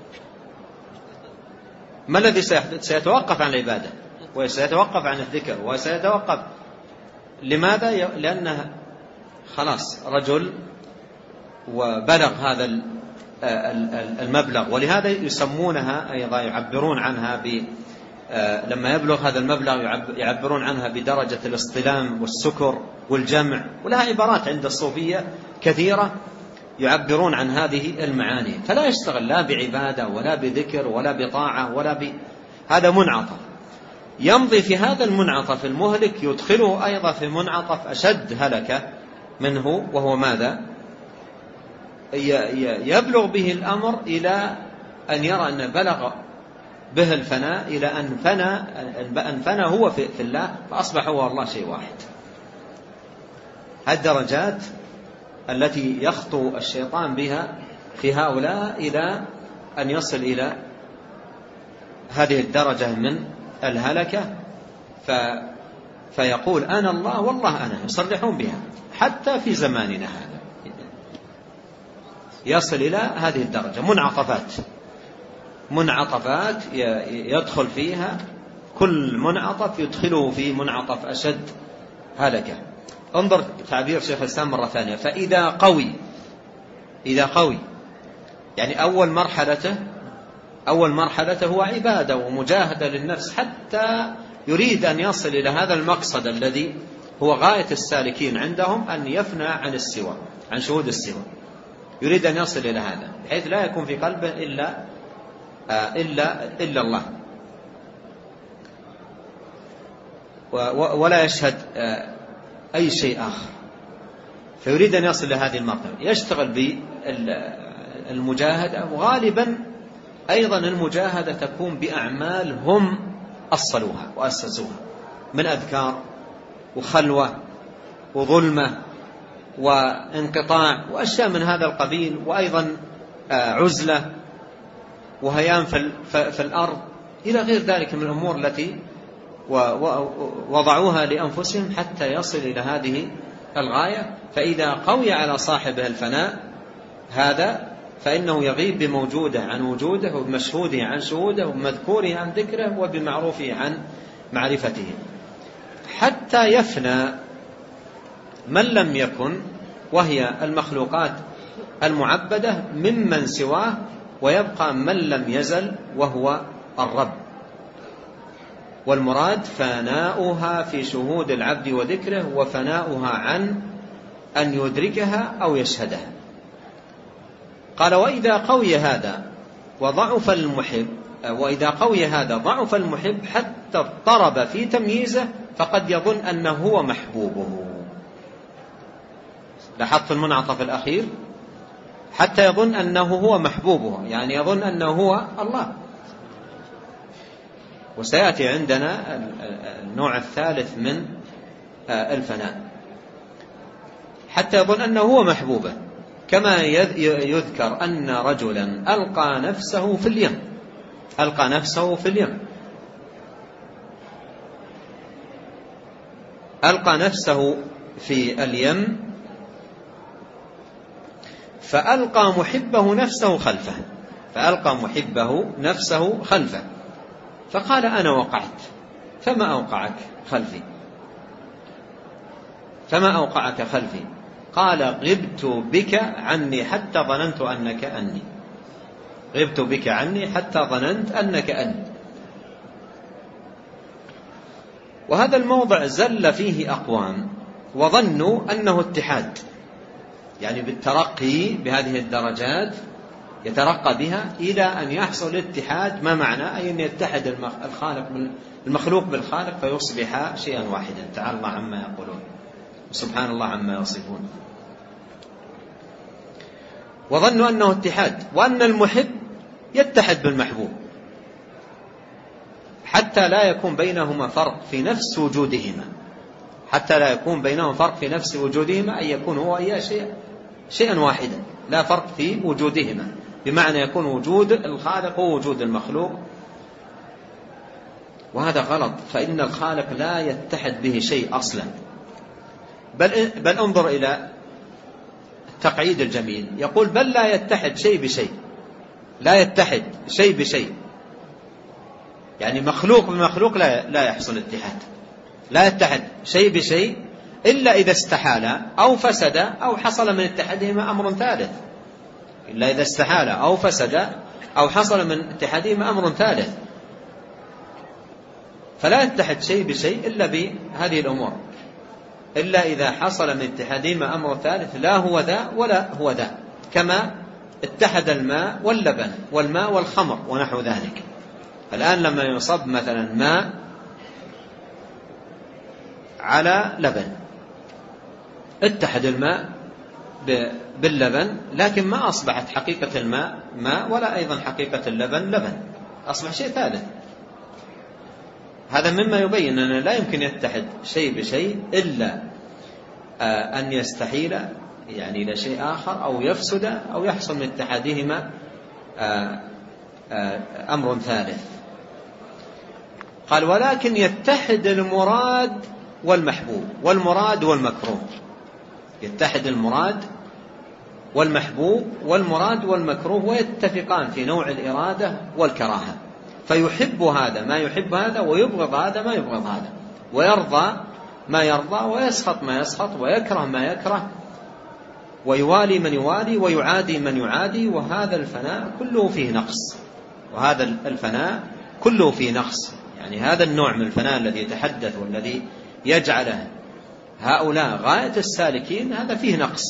ما الذي سيحدث؟ سيتوقف عن العبادة، وسيتوقف عن الذكر، وسيتوقف. لماذا؟ لأنه خلاص رجل وبلغ هذا المبلغ، ولهذا يسمونها أيضا يعبرون عنها ب لما يبلغ هذا المبلغ يعبرون عنها بدرجة الاصطلام والسكر والجمع، ولها عبارات عند الصوفية كثيرة يعبرون عن هذه المعاني. فلا يشتغل لا بعبادة ولا بذكر ولا بطاعة ولا ب... هذا منعطف، يمضي في هذا المنعطف المهلك، يدخله أيضا في منعطف أشد هلكة منه، وهو ماذا؟ يبلغ به الأمر إلى أن يرى أن بلغ به الفناء، إلى أن فنى, أن فنى هو في الله، فأصبح هو الله شيء واحد. الدرجات التي يخطو الشيطان بها في هؤلاء إلى أن يصل إلى هذه الدرجة من الهلكة، ف فيقول أنا الله والله أنا، يصرحون بها حتى في زماننا هذا، يصل إلى هذه الدرجة. منعطفات منعطفات يدخل فيها كل منعطف يدخله في منعطف أشد هلكة. انظر تعبير شيخ الإسلام مرة ثانية، فإذا قوي، إذا قوي يعني أول مرحلته أول مرحلته هو عبادة ومجاهدة للنفس، حتى يريد أن يصل إلى هذا المقصد الذي هو غاية السالكين عندهم، أن يفنى عن السوى، عن شهود السوى، يريد أن يصل إلى هذا بحيث لا يكون في قلبه إلا إلا إلا الله، ولا يشهد أي شيء آخر. فيريد أن يصل لهذه المرتبة، يشتغل بالمجاهدة، وغالبا أيضا المجاهدة تكون بأعمال هم أصلوها وأسسوها من أذكار وخلوة وظلمة وانقطاع وأشياء من هذا القبيل، وأيضا عزلة وهيام في الأرض إلى غير ذلك من الأمور التي وضعوها لأنفسهم حتى يصل إلى هذه الغاية. فإذا قوي على صاحبه الفناء هذا فإنه يغيب بموجوده عن وجوده، وبمشهوده عن شهوده، وبمذكوره عن ذكره، وبمعروفه عن معرفته، حتى يفنى من لم يكن، وهي المخلوقات المعبدة، ممن سواه، ويبقى من لم يزل وهو الرب. والمراد فناؤها في شهود العبد وذكره، وفناؤها عن أن يدركها أو يشهدها. قال وإذا قوي هذا وضعف المحب وإذا قوي هذا ضعف المحب حتى اضطرب في تمييزه، فقد يظن أنه هو محبوبه. لاحظت المنعطف الأخير؟ حتى يظن أنه هو محبوبه، يعني يظن أنه هو الله. وسيأتي عندنا النوع الثالث من الفناء، حتى يظن أنه هو محبوبه، كما يذكر أن رجلا ألقى نفسه في اليم ألقى نفسه في اليم ألقى نفسه في اليم فألقى محبه نفسه خلفه فألقى محبه نفسه خلفه فقال: أنا وقعت، فما أوقعك خلفي فما أوقعك خلفي قال: غبت بك عني حتى ظننت أنك أني غبت بك عني حتى ظننت أنك أني. وهذا الموضع زل فيه أقوام وظنوا أنه اتحاد، يعني بالترقي بهذه الدرجات يترقى بها إلى أن يحصل الاتحاد، ما معنى أن يتحد الخالق المخلوق بالخالق فيصبح شيئا واحدا. تعالى الله عما يقولون وسبحان الله عما يصفون. وظنوا أنه اتحاد، وأن المحب يتحد بالمحبوب حتى لا يكون بينهما فرق في نفس وجودهما حتى لا يكون بينهم فرق في نفس وجودهما، أن يكون هو إياه شيء شيئا واحدا، لا فرق في وجودهما، بمعنى يكون وجود الخالق ووجود المخلوق. وهذا غلط، فإن الخالق لا يتحد به شيء أصلا، بل, بل انظر إلى التقعيد الجميل، يقول: بل لا يتحد شيء بشيء لا يتحد شيء بشيء يعني مخلوق بمخلوق لا, لا يحصل اتحاد، لا يتحد شيء بشيء إلا إذا استحال أو فسد أو حصل من اتحادهما أمر ثالث إلا إذا استحال أو فسد أو حصل من اتحادهما أمر ثالث فلا يتحد شيء بشيء إلا بهذه الأمور، إلا إذا حصل من اتحادهما أمر ثالث لا هو ذا ولا هو ذا، كما اتحد الماء واللبن والماء والخمر ونحو ذلك. الآن لما يصب مثلا ماء على لبن، اتحد الماء باللبن، لكن ما أصبحت حقيقة الماء ماء ولا أيضا حقيقة اللبن لبن، أصبح شيء ثالث. هذا مما يبين أنه لا يمكن يتحد شيء بشيء إلا أن يستحيل يعني إلى شيء آخر أو يفسد أو يحصل من اتحادهما أمر ثالث. قال: ولكن يتحد المراد والمحبوب والمراد والمكروه يتحد المراد والمحبوب والمراد والمكروه ويتفقان في نوع الإرادة والكراهة، فيحب هذا ما يحب هذا ويبغض هذا ما يبغض هذا، ويرضى ما يرضى ويسخط ما يسخط ويكره ما يكره، ويوالي من يوالي ويعادي من يعادي. وهذا الفناء كله فيه نقص وهذا الفناء كله فيه نقص يعني هذا النوع من الفناء الذي يتحدث والذي يجعله هؤلاء غاية السالكين، هذا فيه نقص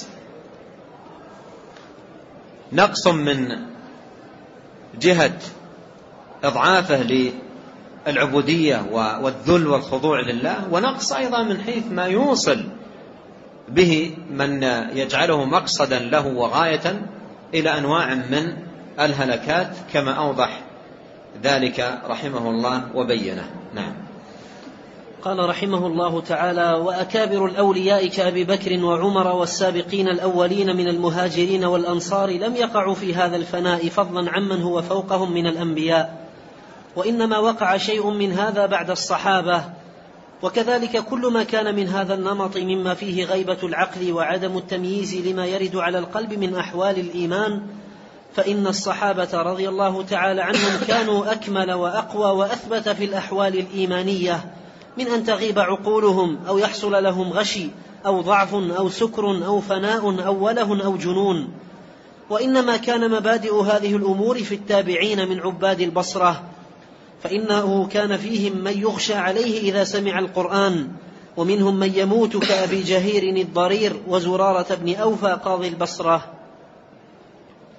نقص من جهة إضعافه للعبودية والذل والخضوع لله، ونقص أيضا من حيث ما يوصل به من يجعله مقصدا له وغاية إلى أنواع من الهلكات، كما أوضح ذلك رحمه الله وبينه. نعم. قال رحمه الله تعالى: وأكابر الأولياء كأبي بكر وعمر والسابقين الأولين من المهاجرين والأنصار لم يقعوا في هذا الفناء فضلا عمن هو فوقهم من الأنبياء، وإنما وقع شيء من هذا بعد الصحابة. وكذلك كل ما كان من هذا النمط مما فيه غيبة العقل وعدم التمييز لما يرد على القلب من أحوال الإيمان، فإن الصحابة رضي الله تعالى عنهم كانوا أكمل وأقوى وأثبت في الأحوال الإيمانية من أن تغيب عقولهم أو يحصل لهم غشي أو ضعف أو سكر أو فناء أو وله أو جنون. وإنما كان مبادئ هذه الأمور في التابعين من عباد البصرة، فإنه كان فيهم من يغشى عليه إذا سمع القرآن، ومنهم من يموت كأبي جهير الضرير وزرارة بن أوفى قاضي البصرة.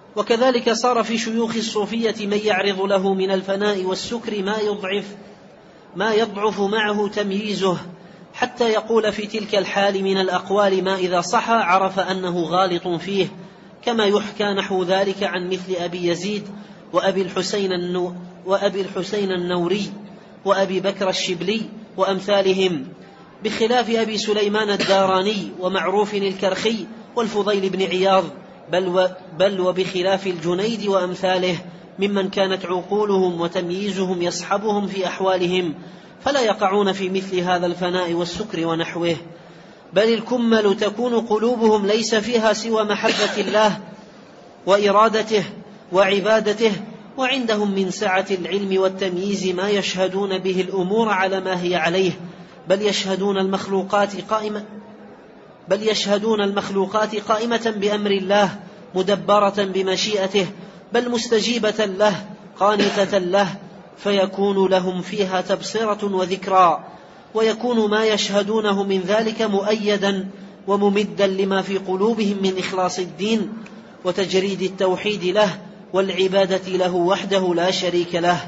وكذلك صار في شيوخ الصوفية من يعرض له من الفناء والسكر ما يضعف ما يضعف معه تمييزه، حتى يقول في تلك الحال من الأقوال ما إذا صح عرف أنه غالط فيه، كما يحكى نحو ذلك عن مثل أبي يزيد وأبي الحسين, النو وأبي الحسين النوري وأبي بكر الشبلي وأمثالهم، بخلاف أبي سليمان الداراني ومعروف الكرخي والفضيل بن عياض، بل, و بل وبخلاف الجنيد وأمثاله ممن كانت عقولهم وتمييزهم يصحبهم في أحوالهم، فلا يقعون في مثل هذا الفناء والسكر ونحوه، بل الكمل تكون قلوبهم ليس فيها سوى محبة الله وإرادته وعبادته، وعندهم من سعة العلم والتمييز ما يشهدون به الأمور على ما هي عليه، بل يشهدون المخلوقات قائمة بل يشهدون المخلوقات قائمة بأمر الله مدبرة بمشيئته، بل مستجيبة له قانتة له، فيكون لهم فيها تبصرة وذكرى، ويكون ما يشهدونه من ذلك مؤيدا وممدا لما في قلوبهم من إخلاص الدين وتجريد التوحيد له والعبادة له وحده لا شريك له.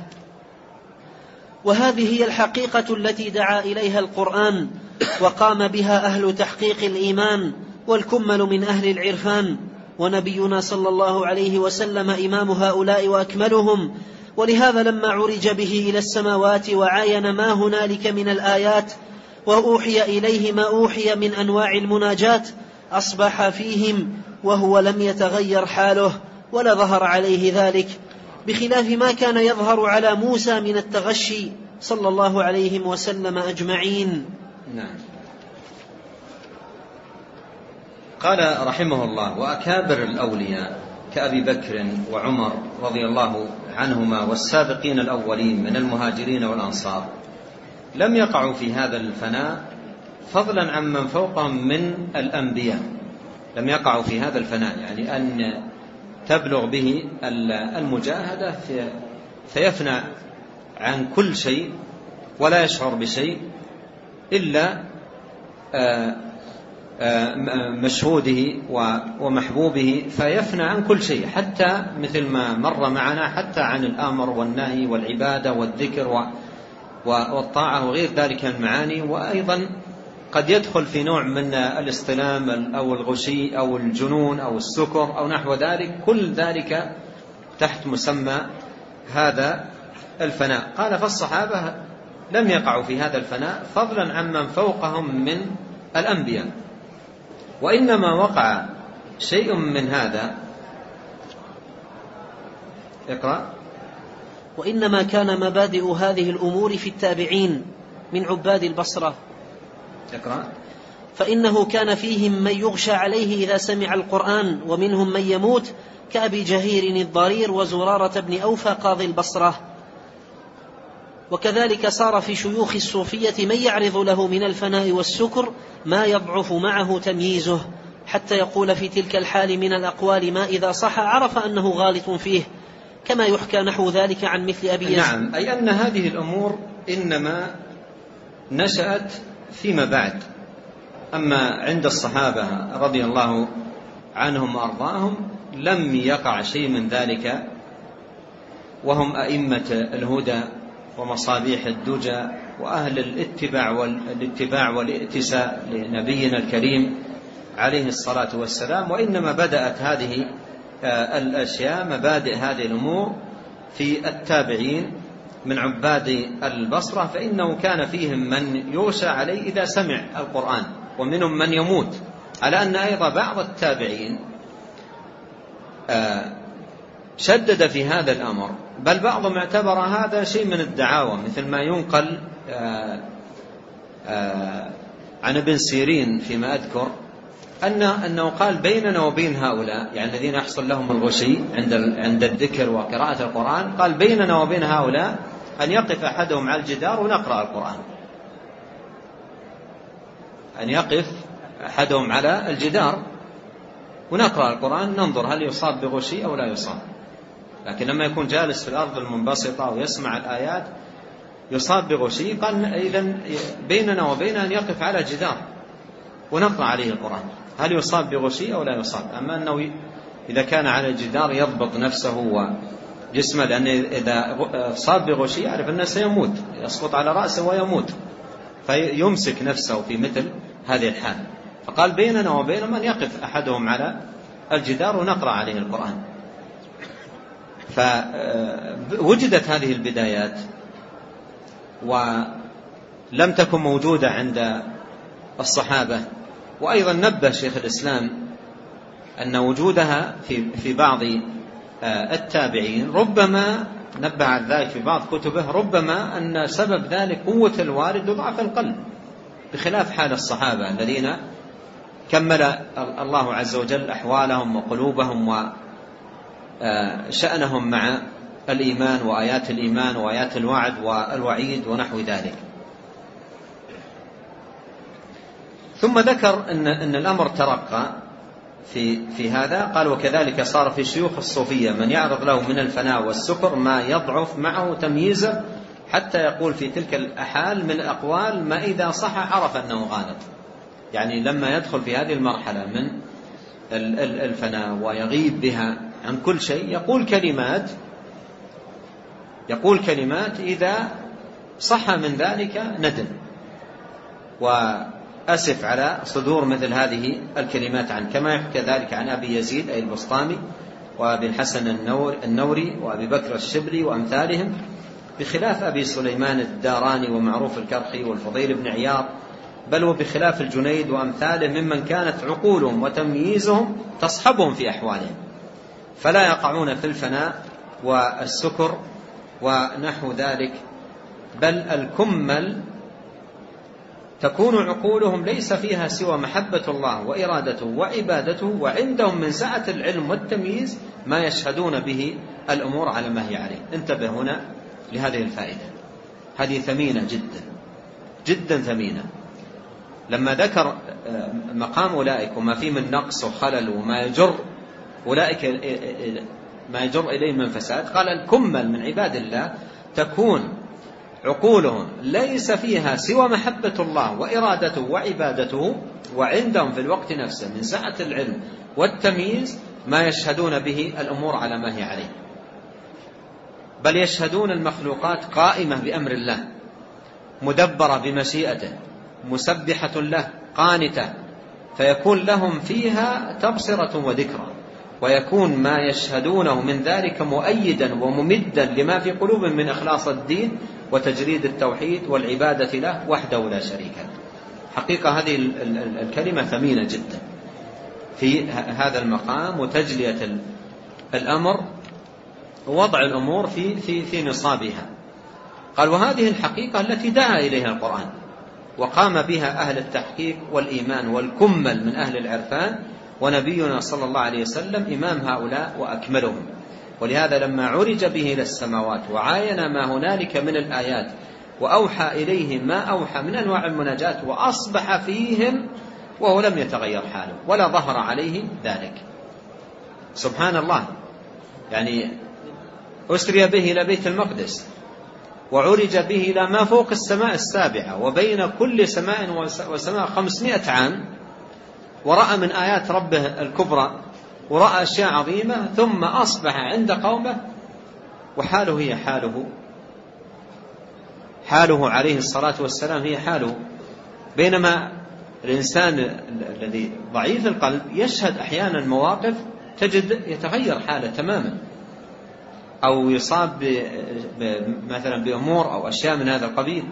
وهذه هي الحقيقة التي دعا إليها القرآن وقام بها أهل تحقيق الإيمان والكمل من أهل العرفان، ونبينا صلى الله عليه وسلم إمام هؤلاء وأكملهم. ولهذا لما عرج به إلى السماوات وعاين ما هنالك من الآيات وأوحي إليه ما أوحي من أنواع المناجات أصبح فيهم وهو لم يتغير حاله ولا ظهر عليه ذلك، بخلاف ما كان يظهر على موسى من التغشي صلى الله عليه وسلم أجمعين. نعم. قال رحمه الله: وأكابر الأولياء كأبي بكر وعمر رضي الله عنهما والسابقين الأولين من المهاجرين والأنصار لم يقعوا في هذا الفناء فضلا عن من فوقهم من الأنبياء. لم يقعوا في هذا الفناء يعني أن تبلغ به المجاهدة فيفنى عن كل شيء ولا يشعر بشيء إلا مشهوده ومحبوبه، فيفنى عن كل شيء حتى مثل ما مر معنا حتى عن الأمر والنهي والعبادة والذكر والطاعة وغير ذلك المعاني. وأيضا قد يدخل في نوع من الاصطلام أو الغشي أو الجنون أو السكر أو نحو ذلك، كل ذلك تحت مسمى هذا الفناء. قال: فالصحابة لم يقعوا في هذا الفناء فضلا عن من فوقهم من الأنبياء، وإنما وقع شيء من هذا. اقرأ. وإنما كان مبادئ هذه الأمور في التابعين من عباد البصرة. اقرأ. فإنه كان فيهم من يغشى عليه إذا سمع القرآن، ومنهم من يموت كأبي جهير الضرير وزرارة بن أوفى قاضي البصرة. وكذلك صار في شيوخ الصوفية من يعرض له من الفناء والسكر ما يضعف معه تمييزه، حتى يقول في تلك الحال من الأقوال ما إذا صح عرف أنه غالط فيه، كما يحكى نحو ذلك عن مثل أبي يزيد. نعم، أي أن هذه الأمور إنما نشأت فيما بعد. أما عند الصحابة رضي الله عنهم وأرضاهم لم يقع شيء من ذلك، وهم أئمة الهدى ومصابيح الدجى وأهل الاتباع والاتباع والائتساء لنبينا الكريم عليه الصلاة والسلام. وإنما بدأت هذه الأشياء مبادئ هذه الأمور في التابعين من عباد البصرة، فإنه كان فيهم من يغشى عليه إذا سمع القرآن، ومنهم من يموت، على أن أيضا بعض التابعين شدد في هذا الأمر، بل بعضهم اعتبر هذا شيء من الدعاوى، مثل ما ينقل عن ابن سيرين فيما أذكر أن أنه قال: بيننا وبين هؤلاء، يعني الذين يحصل لهم الغشي عند عند الذكر وقراءة القرآن، قال: بيننا وبين هؤلاء أن يقف أحدهم على الجدار ونقرأ القرآن، أن يقف أحدهم على الجدار ونقرأ القرآن ننظر هل يصاب بغشي أو لا يصاب. لكن لما يكون جالس في الأرض المنبسطة ويسمع الآيات يصاب بغشي، قال: إذن بيننا وبين أن يقف على جدار ونقرأ عليه القرآن هل يصاب بغشي أو لا يصاب. أما أنه إذا كان على الجدار يضبط نفسه وجسمه، لأن إذا صاب بغشي يعرف أنه سيموت، يسقط على رأسه ويموت، فيمسك نفسه في مثل هذه الحال. فقال بيننا وبين من يقف أحدهم على الجدار ونقرأ عليه القرآن. فوجدت هذه البدايات ولم تكن موجودة عند الصحابة. وأيضا نبه شيخ الإسلام أن وجودها في في بعض التابعين ربما نبه على ذلك في بعض كتبه، ربما أن سبب ذلك قوة الوارد وضعف القلب، بخلاف حال الصحابة الذين كمل الله عز وجل أحوالهم وقلوبهم وشأنهم مع الإيمان وآيات الإيمان وآيات الوعد والوعيد ونحو ذلك. ثم ذكر أن, أن الأمر ترقى في, في هذا. قال وكذلك صار في شيوخ الصوفية من يعرض له من الفناء والسكر ما يضعف معه تمييزه، حتى يقول في تلك الأحال من الأقوال ما إذا صح عرف أنه غالط. يعني لما يدخل في هذه المرحلة من الفناء ويغيب بها عن كل شيء يقول كلمات يقول كلمات إذا صح من ذلك ندم وأسف على صدور مثل هذه الكلمات عنه، كما يحكى ذلك عن أبي يزيد أي البسطامي وأبي الحسن النوري وأبي بكر الشبلي وأمثالهم، بخلاف أبي سليمان الداراني ومعروف الكرخي والفضيل بن عياض، بل وبخلاف الجنيد وأمثاله ممن كانت عقولهم وتمييزهم تصحبهم في أحوالهم، فلا يقعون في الفناء والسكر ونحو ذلك، بل الكمل تكون عقولهم ليس فيها سوى محبة الله وإرادته وعبادته، وعندهم من سعة العلم والتمييز ما يشهدون به الأمور على ما هي عليه. انتبه هنا لهذه الفائدة، هذه ثمينة جدا جدا ثمينة. لما ذكر مقام أولئك وما فيه من نقص وخلل وما يجر أولئك ما يجر إليه من فساد، قال الكمل من عباد الله تكون عقولهم ليس فيها سوى محبة الله وإرادته وعبادته، وعندهم في الوقت نفسه من سعة العلم والتمييز ما يشهدون به الأمور على ما هي عليه، بل يشهدون المخلوقات قائمة بأمر الله مدبرة بمشيئته مسبحة له قانتة، فيكون لهم فيها تبصرة وذكرى، ويكون ما يشهدونه من ذلك مؤيدا وممدا لما في قلوبهم من إخلاص الدين وتجريد التوحيد والعبادة له وحده لا شريك له. حقيقة هذه الكلمة ثمينة جدا في هذا المقام، وتجلية الأمر ووضع الأمور في, في, في نصابها. قال وهذه الحقيقة التي دعا إليها القرآن وقام بها أهل التحقيق والإيمان والكمل من أهل العرفان، ونبينا صلى الله عليه وسلم إمام هؤلاء وأكملهم. ولهذا لما عرج به إلى السماوات وعاين ما هنالك من الآيات وأوحى إليه ما أوحى من أنواع المناجات، وأصبح فيهم وهو لم يتغير حاله ولا ظهر عليه ذلك. سبحان الله، يعني أسري به إلى بيت المقدس وعرج به إلى ما فوق السماء السابعة، وبين كل سماء وسماء خمسمائة عام، ورأى من آيات ربه الكبرى ورأى أشياء عظيمة، ثم أصبح عند قومه وحاله هي حاله حاله عليه الصلاة والسلام هي حاله. بينما الإنسان الذي ضعيف القلب يشهد أحيانا مواقف تجد يتغير حاله تماما، أو يصاب مثلا بأمور أو أشياء من هذا القبيل.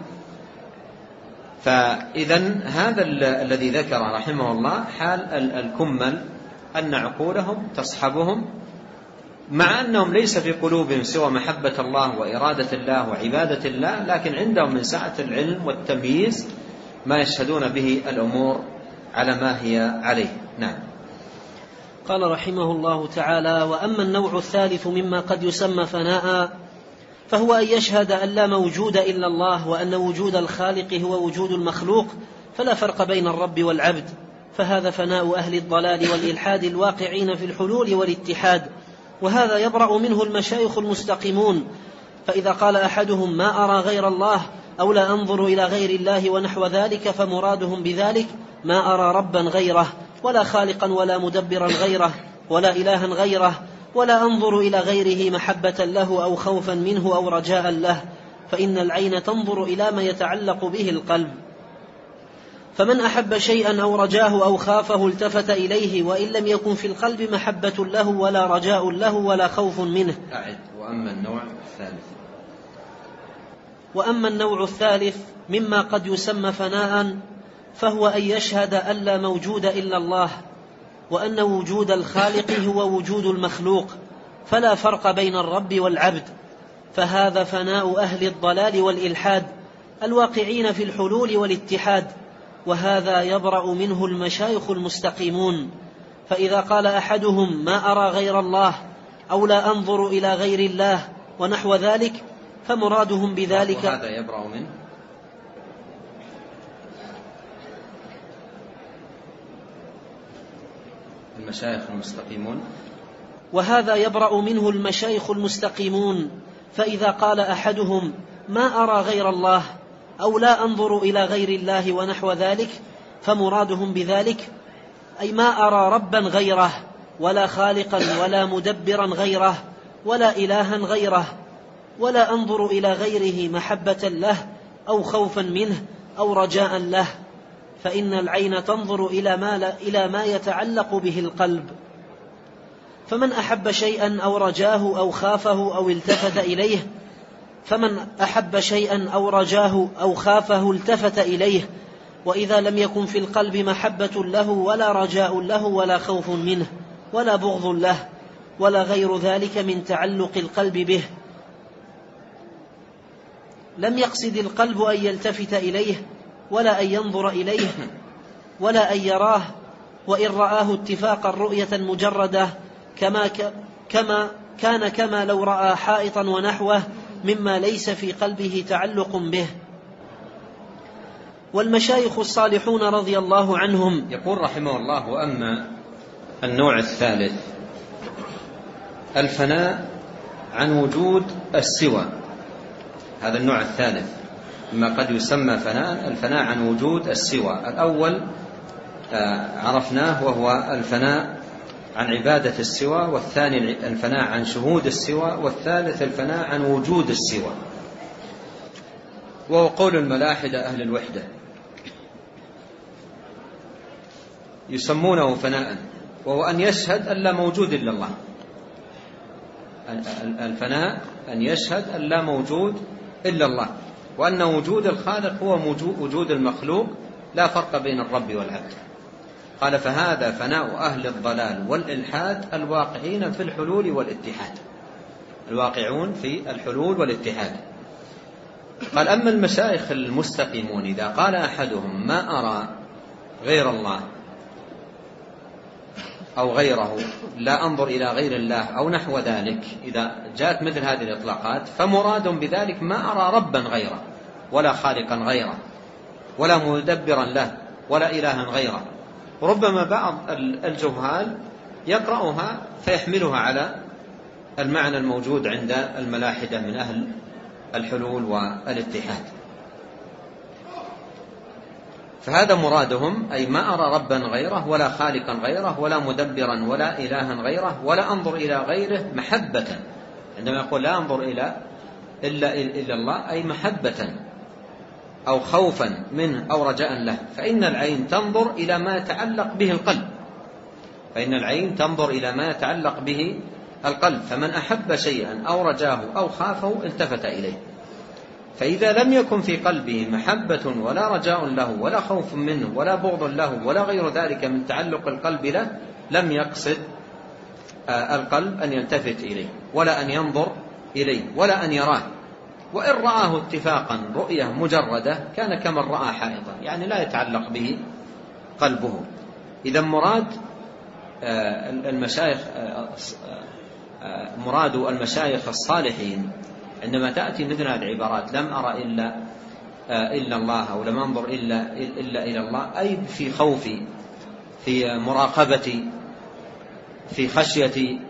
فإذا هذا الذي ذكر رحمه الله حال الكمل، أن عقولهم تصحبهم مع أنهم ليس في قلوبهم سوى محبة الله وإرادة الله وعبادة الله، لكن عندهم من سعة العلم والتمييز ما يشهدون به الأمور على ما هي عليه. نعم. قال رحمه الله تعالى: وأما النوع الثالث مما قد يسمى فناء فهو أن يشهد أن لا موجود إلا الله، وأن وجود الخالق هو وجود المخلوق، فلا فرق بين الرب والعبد، فهذا فناء أهل الضلال والإلحاد الواقعين في الحلول والاتحاد، وهذا يبرأ منه المشايخ المستقيمون. فإذا قال أحدهم ما أرى غير الله أو لا أنظر إلى غير الله ونحو ذلك، فمرادهم بذلك ما أرى ربا غيره ولا خالقا ولا مدبرا غيره، ولا إلها غيره، ولا أنظر إلى غيره محبة له أو خوفا منه أو رجاء له، فإن العين تنظر إلى ما يتعلق به القلب. فمن أحب شيئا أو رجاه أو خافه التفت إليه، وإن لم يكن في القلب محبة له ولا رجاء له ولا خوف منه. أعد. وأما النوع الثالث وأما النوع الثالث مما قد يسمى فناء، فهو أن يشهد أن لا موجود إلا الله، وأن وجود الخالق هو وجود المخلوق، فلا فرق بين الرب والعبد، فهذا فناء أهل الضلال والإلحاد الواقعين في الحلول والاتحاد، وهذا يبرأ منه المشايخ المستقيمون. فإذا قال أحدهم ما أرى غير الله أو لا أنظر إلى غير الله ونحو ذلك، فمرادهم بذلك وهذا يبرأ منه المشايخ المستقيمون وهذا يبرأ منه المشايخ المستقيمون. فإذا قال أحدهم ما أرى غير الله أو لا أنظر إلى غير الله ونحو ذلك، فمرادهم بذلك أي ما أرى ربا غيره ولا خالقا ولا مدبرا غيره ولا إلها غيره، ولا أنظر إلى غيره محبة له أو خوفا منه أو رجاء له، فإن العين تنظر إلى ما, إلى ما يتعلق به القلب. فمن أحب شيئا أو رجاه أو خافه أو التفت إليه فمن أحب شيئا أو رجاه أو خافه التفت إليه، وإذا لم يكن في القلب محبة له ولا رجاء له ولا خوف منه ولا بغض له ولا غير ذلك من تعلق القلب به، لم يقصد القلب أن يلتفت إليه ولا أن ينظر إليه ولا أن يراه، وإن رآه اتفاقا رؤية مجردة كما, كما كان كما لو رأى حائطا ونحوه مما ليس في قلبه تعلق به. والمشايخ الصالحون رضي الله عنهم يقول رحمه الله: وأما النوع الثالث الفناء عن وجود السوى، هذا النوع الثالث مما قد يسمى فناء، الفناء عن وجود السوى. الأول عرفناه وهو الفناء عن عبادة السوى، والثاني الفناء عن شهود السوى، والثالث الفناء عن وجود السوى، وهو قول الملاحدة أهل الوحدة، يسمونه فناء، وهو أن يشهد أن لا موجود إلا الله. الفناء أن يشهد أن لا موجود إلا الله، وأن وجود الخالق هو وجود المخلوق، لا فرق بين الرب والعبد. قال: فهذا فناء أهل الضلال والإلحاد الواقعين في الحلول والاتحاد، الواقعون في الحلول والاتحاد. قال: أما المشايخ المستقيمون إذا قال أحدهم ما أرى غير الله أو غيره، لا أنظر إلى غير الله أو نحو ذلك، إذا جاءت مثل هذه الإطلاقات فمراد بذلك ما أرى ربا غيره ولا خالقا غيره ولا مدبرا له ولا إلها غيره. ربما بعض الجهال يقرأها فيحملها على المعنى الموجود عند الملاحدة من أهل الحلول والاتحاد، فهذا مرادهم، أي ما أرى ربا غيره ولا خالقا غيره ولا مدبرا ولا إلها غيره ولا أنظر إلى غيره محبة. عندما يقول لا أنظر إلى إلا, إلا الله أي محبة أو خوفا منه أو رجاء له، فإن العين تنظر إلى ما يتعلق به القلب، فإن العين تنظر إلى ما يتعلق به القلب. فمن أحب شيئا أو رجاه أو خافه التفت إليه، فإذا لم يكن في قلبه محبة ولا رجاء له ولا خوف منه ولا بغض له ولا غير ذلك من تعلق القلب له، لم يقصد القلب أن يلتفت إليه ولا أن ينظر إليه ولا أن يراه، وإن رآه اتفاقا رؤية مجردة كان كمن رأى حائطا، يعني لا يتعلق به قلبه. إذا مراد المشايخ مراد المشايخ الصالحين عندما تأتي مثل هذه العبارات لم أرى إلا إلا الله أو لم أنظر إلا إلا إلى الله، أي في خوفي، في مراقبتي، في خشيتي،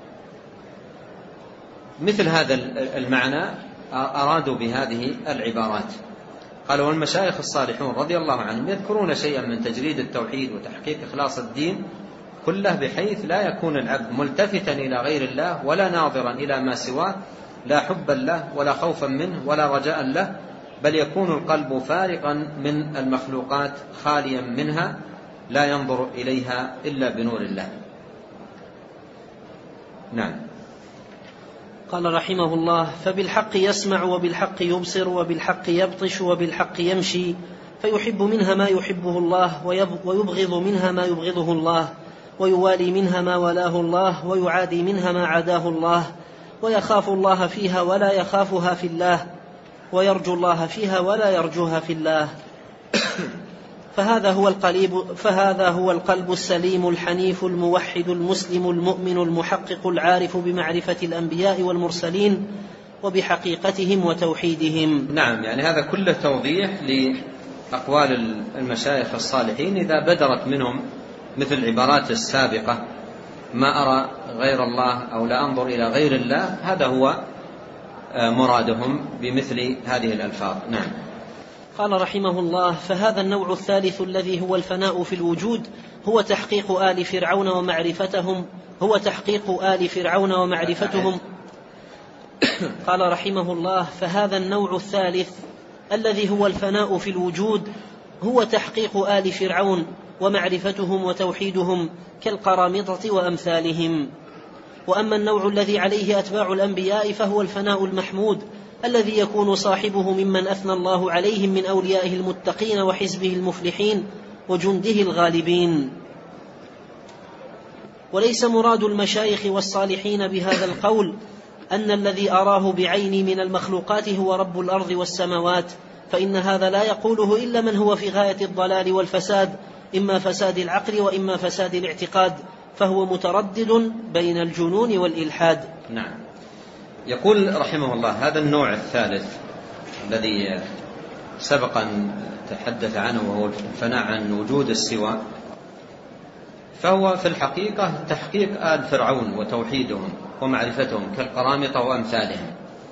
مثل هذا المعنى أرادوا بهذه العبارات. قالوا: والمشايخ الصالحون رضي الله عنهم يذكرون شيئا من تجريد التوحيد وتحقيق إخلاص الدين كله، بحيث لا يكون العبد ملتفتا إلى غير الله ولا ناظرا إلى ما سواه، لا حبا له ولا خوفا منه ولا رجاء له، بل يكون القلب فارغا من المخلوقات خاليا منها، لا ينظر إليها إلا بنور الله. نعم. قال رحمه الله: فبالحق يسمع وبالحق يبصر وبالحق يبطش وبالحق يمشي، فيحب منها ما يحبه الله ويبغض منها ما يبغضه الله، ويوالي منها ما ولاه الله ويعادي منها ما عاداه الله، ويخاف الله فيها ولا يخافها في الله، ويرجو الله فيها ولا يرجوها في الله. فهذا هو القلب فهذا هو القلب السليم الحنيف الموحد المسلم المؤمن المحقق العارف بمعرفة الأنبياء والمرسلين وبحقيقتهم وتوحيدهم. نعم، يعني هذا كله توضيح لأقوال المشايخ الصالحين إذا بدرت منهم مثل العبارات السابقة: ما أرى غير الله أو لا أنظر إلى غير الله، هذا هو مرادهم بمثل هذه الألفاظ. نعم. قال رحمه الله: فهذا النوع الثالث الذي هو الفناء في الوجود هو تحقيق آل فرعون ومعرفتهم هو تحقيق آل فرعون ومعرفتهم قال رحمه الله: فهذا النوع الثالث الذي هو الفناء في الوجود هو تحقيق آل فرعون ومعرفتهم وتوحيدهم كالقرامطة وأمثالهم. وأما النوع الذي عليه أتباع الأنبياء فهو الفناء المحمود الذي يكون صاحبه ممن أثنى الله عليهم من أوليائه المتقين وحزبه المفلحين وجنده الغالبين. وليس مراد المشايخ والصالحين بهذا القول أن الذي أراه بعيني من المخلوقات هو رب الأرض والسماوات، فإن هذا لا يقوله إلا من هو في غاية الضلال والفساد، إما فساد العقل وإما فساد الاعتقاد، فهو متردد بين الجنون والإلحاد. نعم. يقول رحمه الله: هذا النوع الثالث الذي سبق أن تحدث عنه وهو الفناء عن وجود السوى، فهو في الحقيقة تحقيق آل فرعون وتوحيدهم ومعرفتهم كالقرامطة وأمثالهم.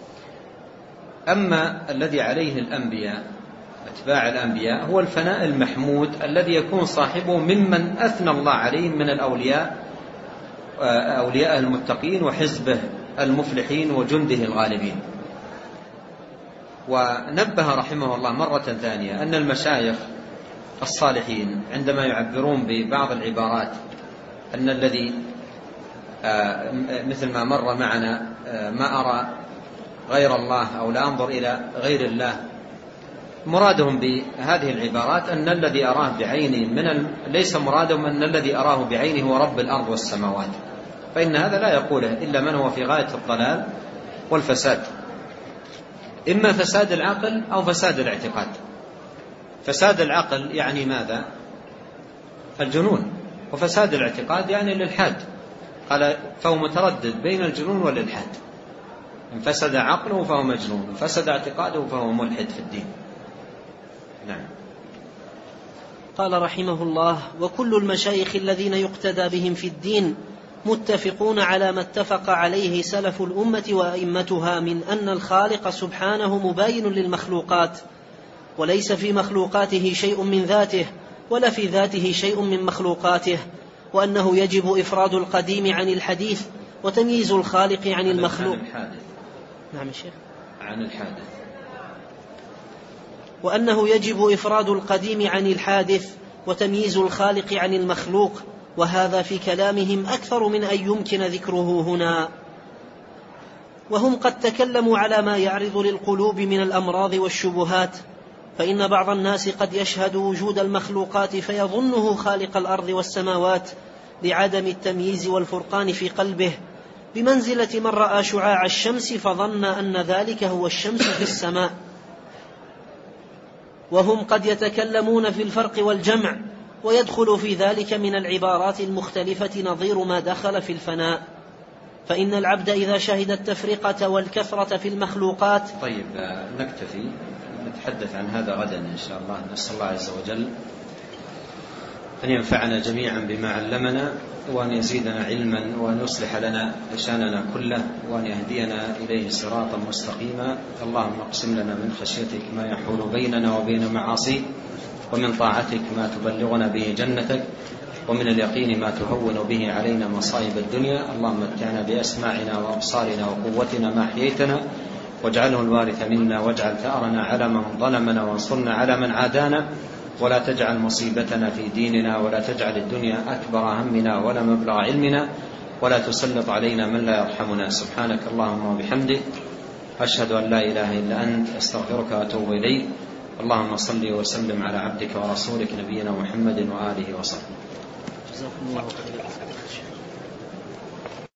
أما الذي عليه الأنبياء أتباع الأنبياء هو الفناء المحمود الذي يكون صاحبه ممن أثنى الله عليهم من الأولياء أولياء المتقين وحزبه المفلحين وجنده الغالبين. ونبه رحمه الله مرة ثانية أن المشايخ الصالحين عندما يعبرون ببعض العبارات أن الذي مثل ما مر معنا ما أرى غير الله أو لا أنظر إلى غير الله، مرادهم بهذه العبارات أن الذي أراه بعينه من ال... ليس مرادهم أن الذي أراه بعينه هو رب الأرض والسماوات، فإن هذا لا يقوله إلا من هو في غاية الضلال والفساد، إما فساد العقل أو فساد الاعتقاد. فساد العقل يعني ماذا؟ الجنون، وفساد الاعتقاد يعني الإلحاد. قال: فهو متردد بين الجنون والإلحاد، إن فسد عقله فهو مجنون، إن فسد اعتقاده فهو ملحد في الدين. نعم. قال رحمه الله: وكل المشايخ الذين يقتدى بهم في الدين متفقون على ما اتفق عليه سلف الأمة وأئمتها من أن الخالق سبحانه مباين للمخلوقات، وليس في مخلوقاته شيء من ذاته ولا في ذاته شيء من مخلوقاته، وأنه يجب إفراد القديم عن الحديث وتمييز الخالق عن المخلوق. نعم يا شيخ. عن الحادث. وأنه يجب إفراد القديم عن الحادث وتمييز الخالق عن المخلوق، وهذا في كلامهم أكثر من أن يمكن ذكره هنا. وهم قد تكلموا على ما يعرض للقلوب من الأمراض والشبهات، فإن بعض الناس قد يشهد وجود المخلوقات فيظنه خالق الأرض والسماوات لعدم التمييز والفرقان في قلبه، بمنزلة من رأى شعاع الشمس فظن أن ذلك هو الشمس في السماء. وهم قد يتكلمون في الفرق والجمع، ويدخل في ذلك من العبارات المختلفة نظير ما دخل في الفناء، فإن العبد إذا شهد التفرقة والكثرة في المخلوقات. طيب نكتفي، نتحدث عن هذا غدا إن شاء الله. نسأل الله عز وجل أن ينفعنا جميعا بما علمنا، وأن يزيدنا علما، وأن يصلح لنا شأننا كله، وأن يهدينا إليه صراطا مستقيما. اللهم اقسم لنا من خشيتك ما يحول بيننا وبين معاصيك، ومن طاعتك ما تبلغنا به جنتك، ومن اليقين ما تهون به علينا مصائب الدنيا. اللهم متعنا بأسماعنا وأبصارنا وقوتنا ما أحييتنا، واجعله الوارث منا، واجعل ثأرنا على من ظلمنا، وانصرنا على من عادانا، ولا تجعل مصيبتنا في ديننا، ولا تجعل الدنيا أكبر همنا ولا مبلغ علمنا، ولا تسلط علينا من لا يرحمنا. سبحانك اللهم وبحمدك، أشهد أن لا إله إلا أنت، أستغفرك وأتوب إليك. اللهم صل وسلم على عبدك ورسولك نبينا محمد وآله وصحبه. جزاكم الله خيرا.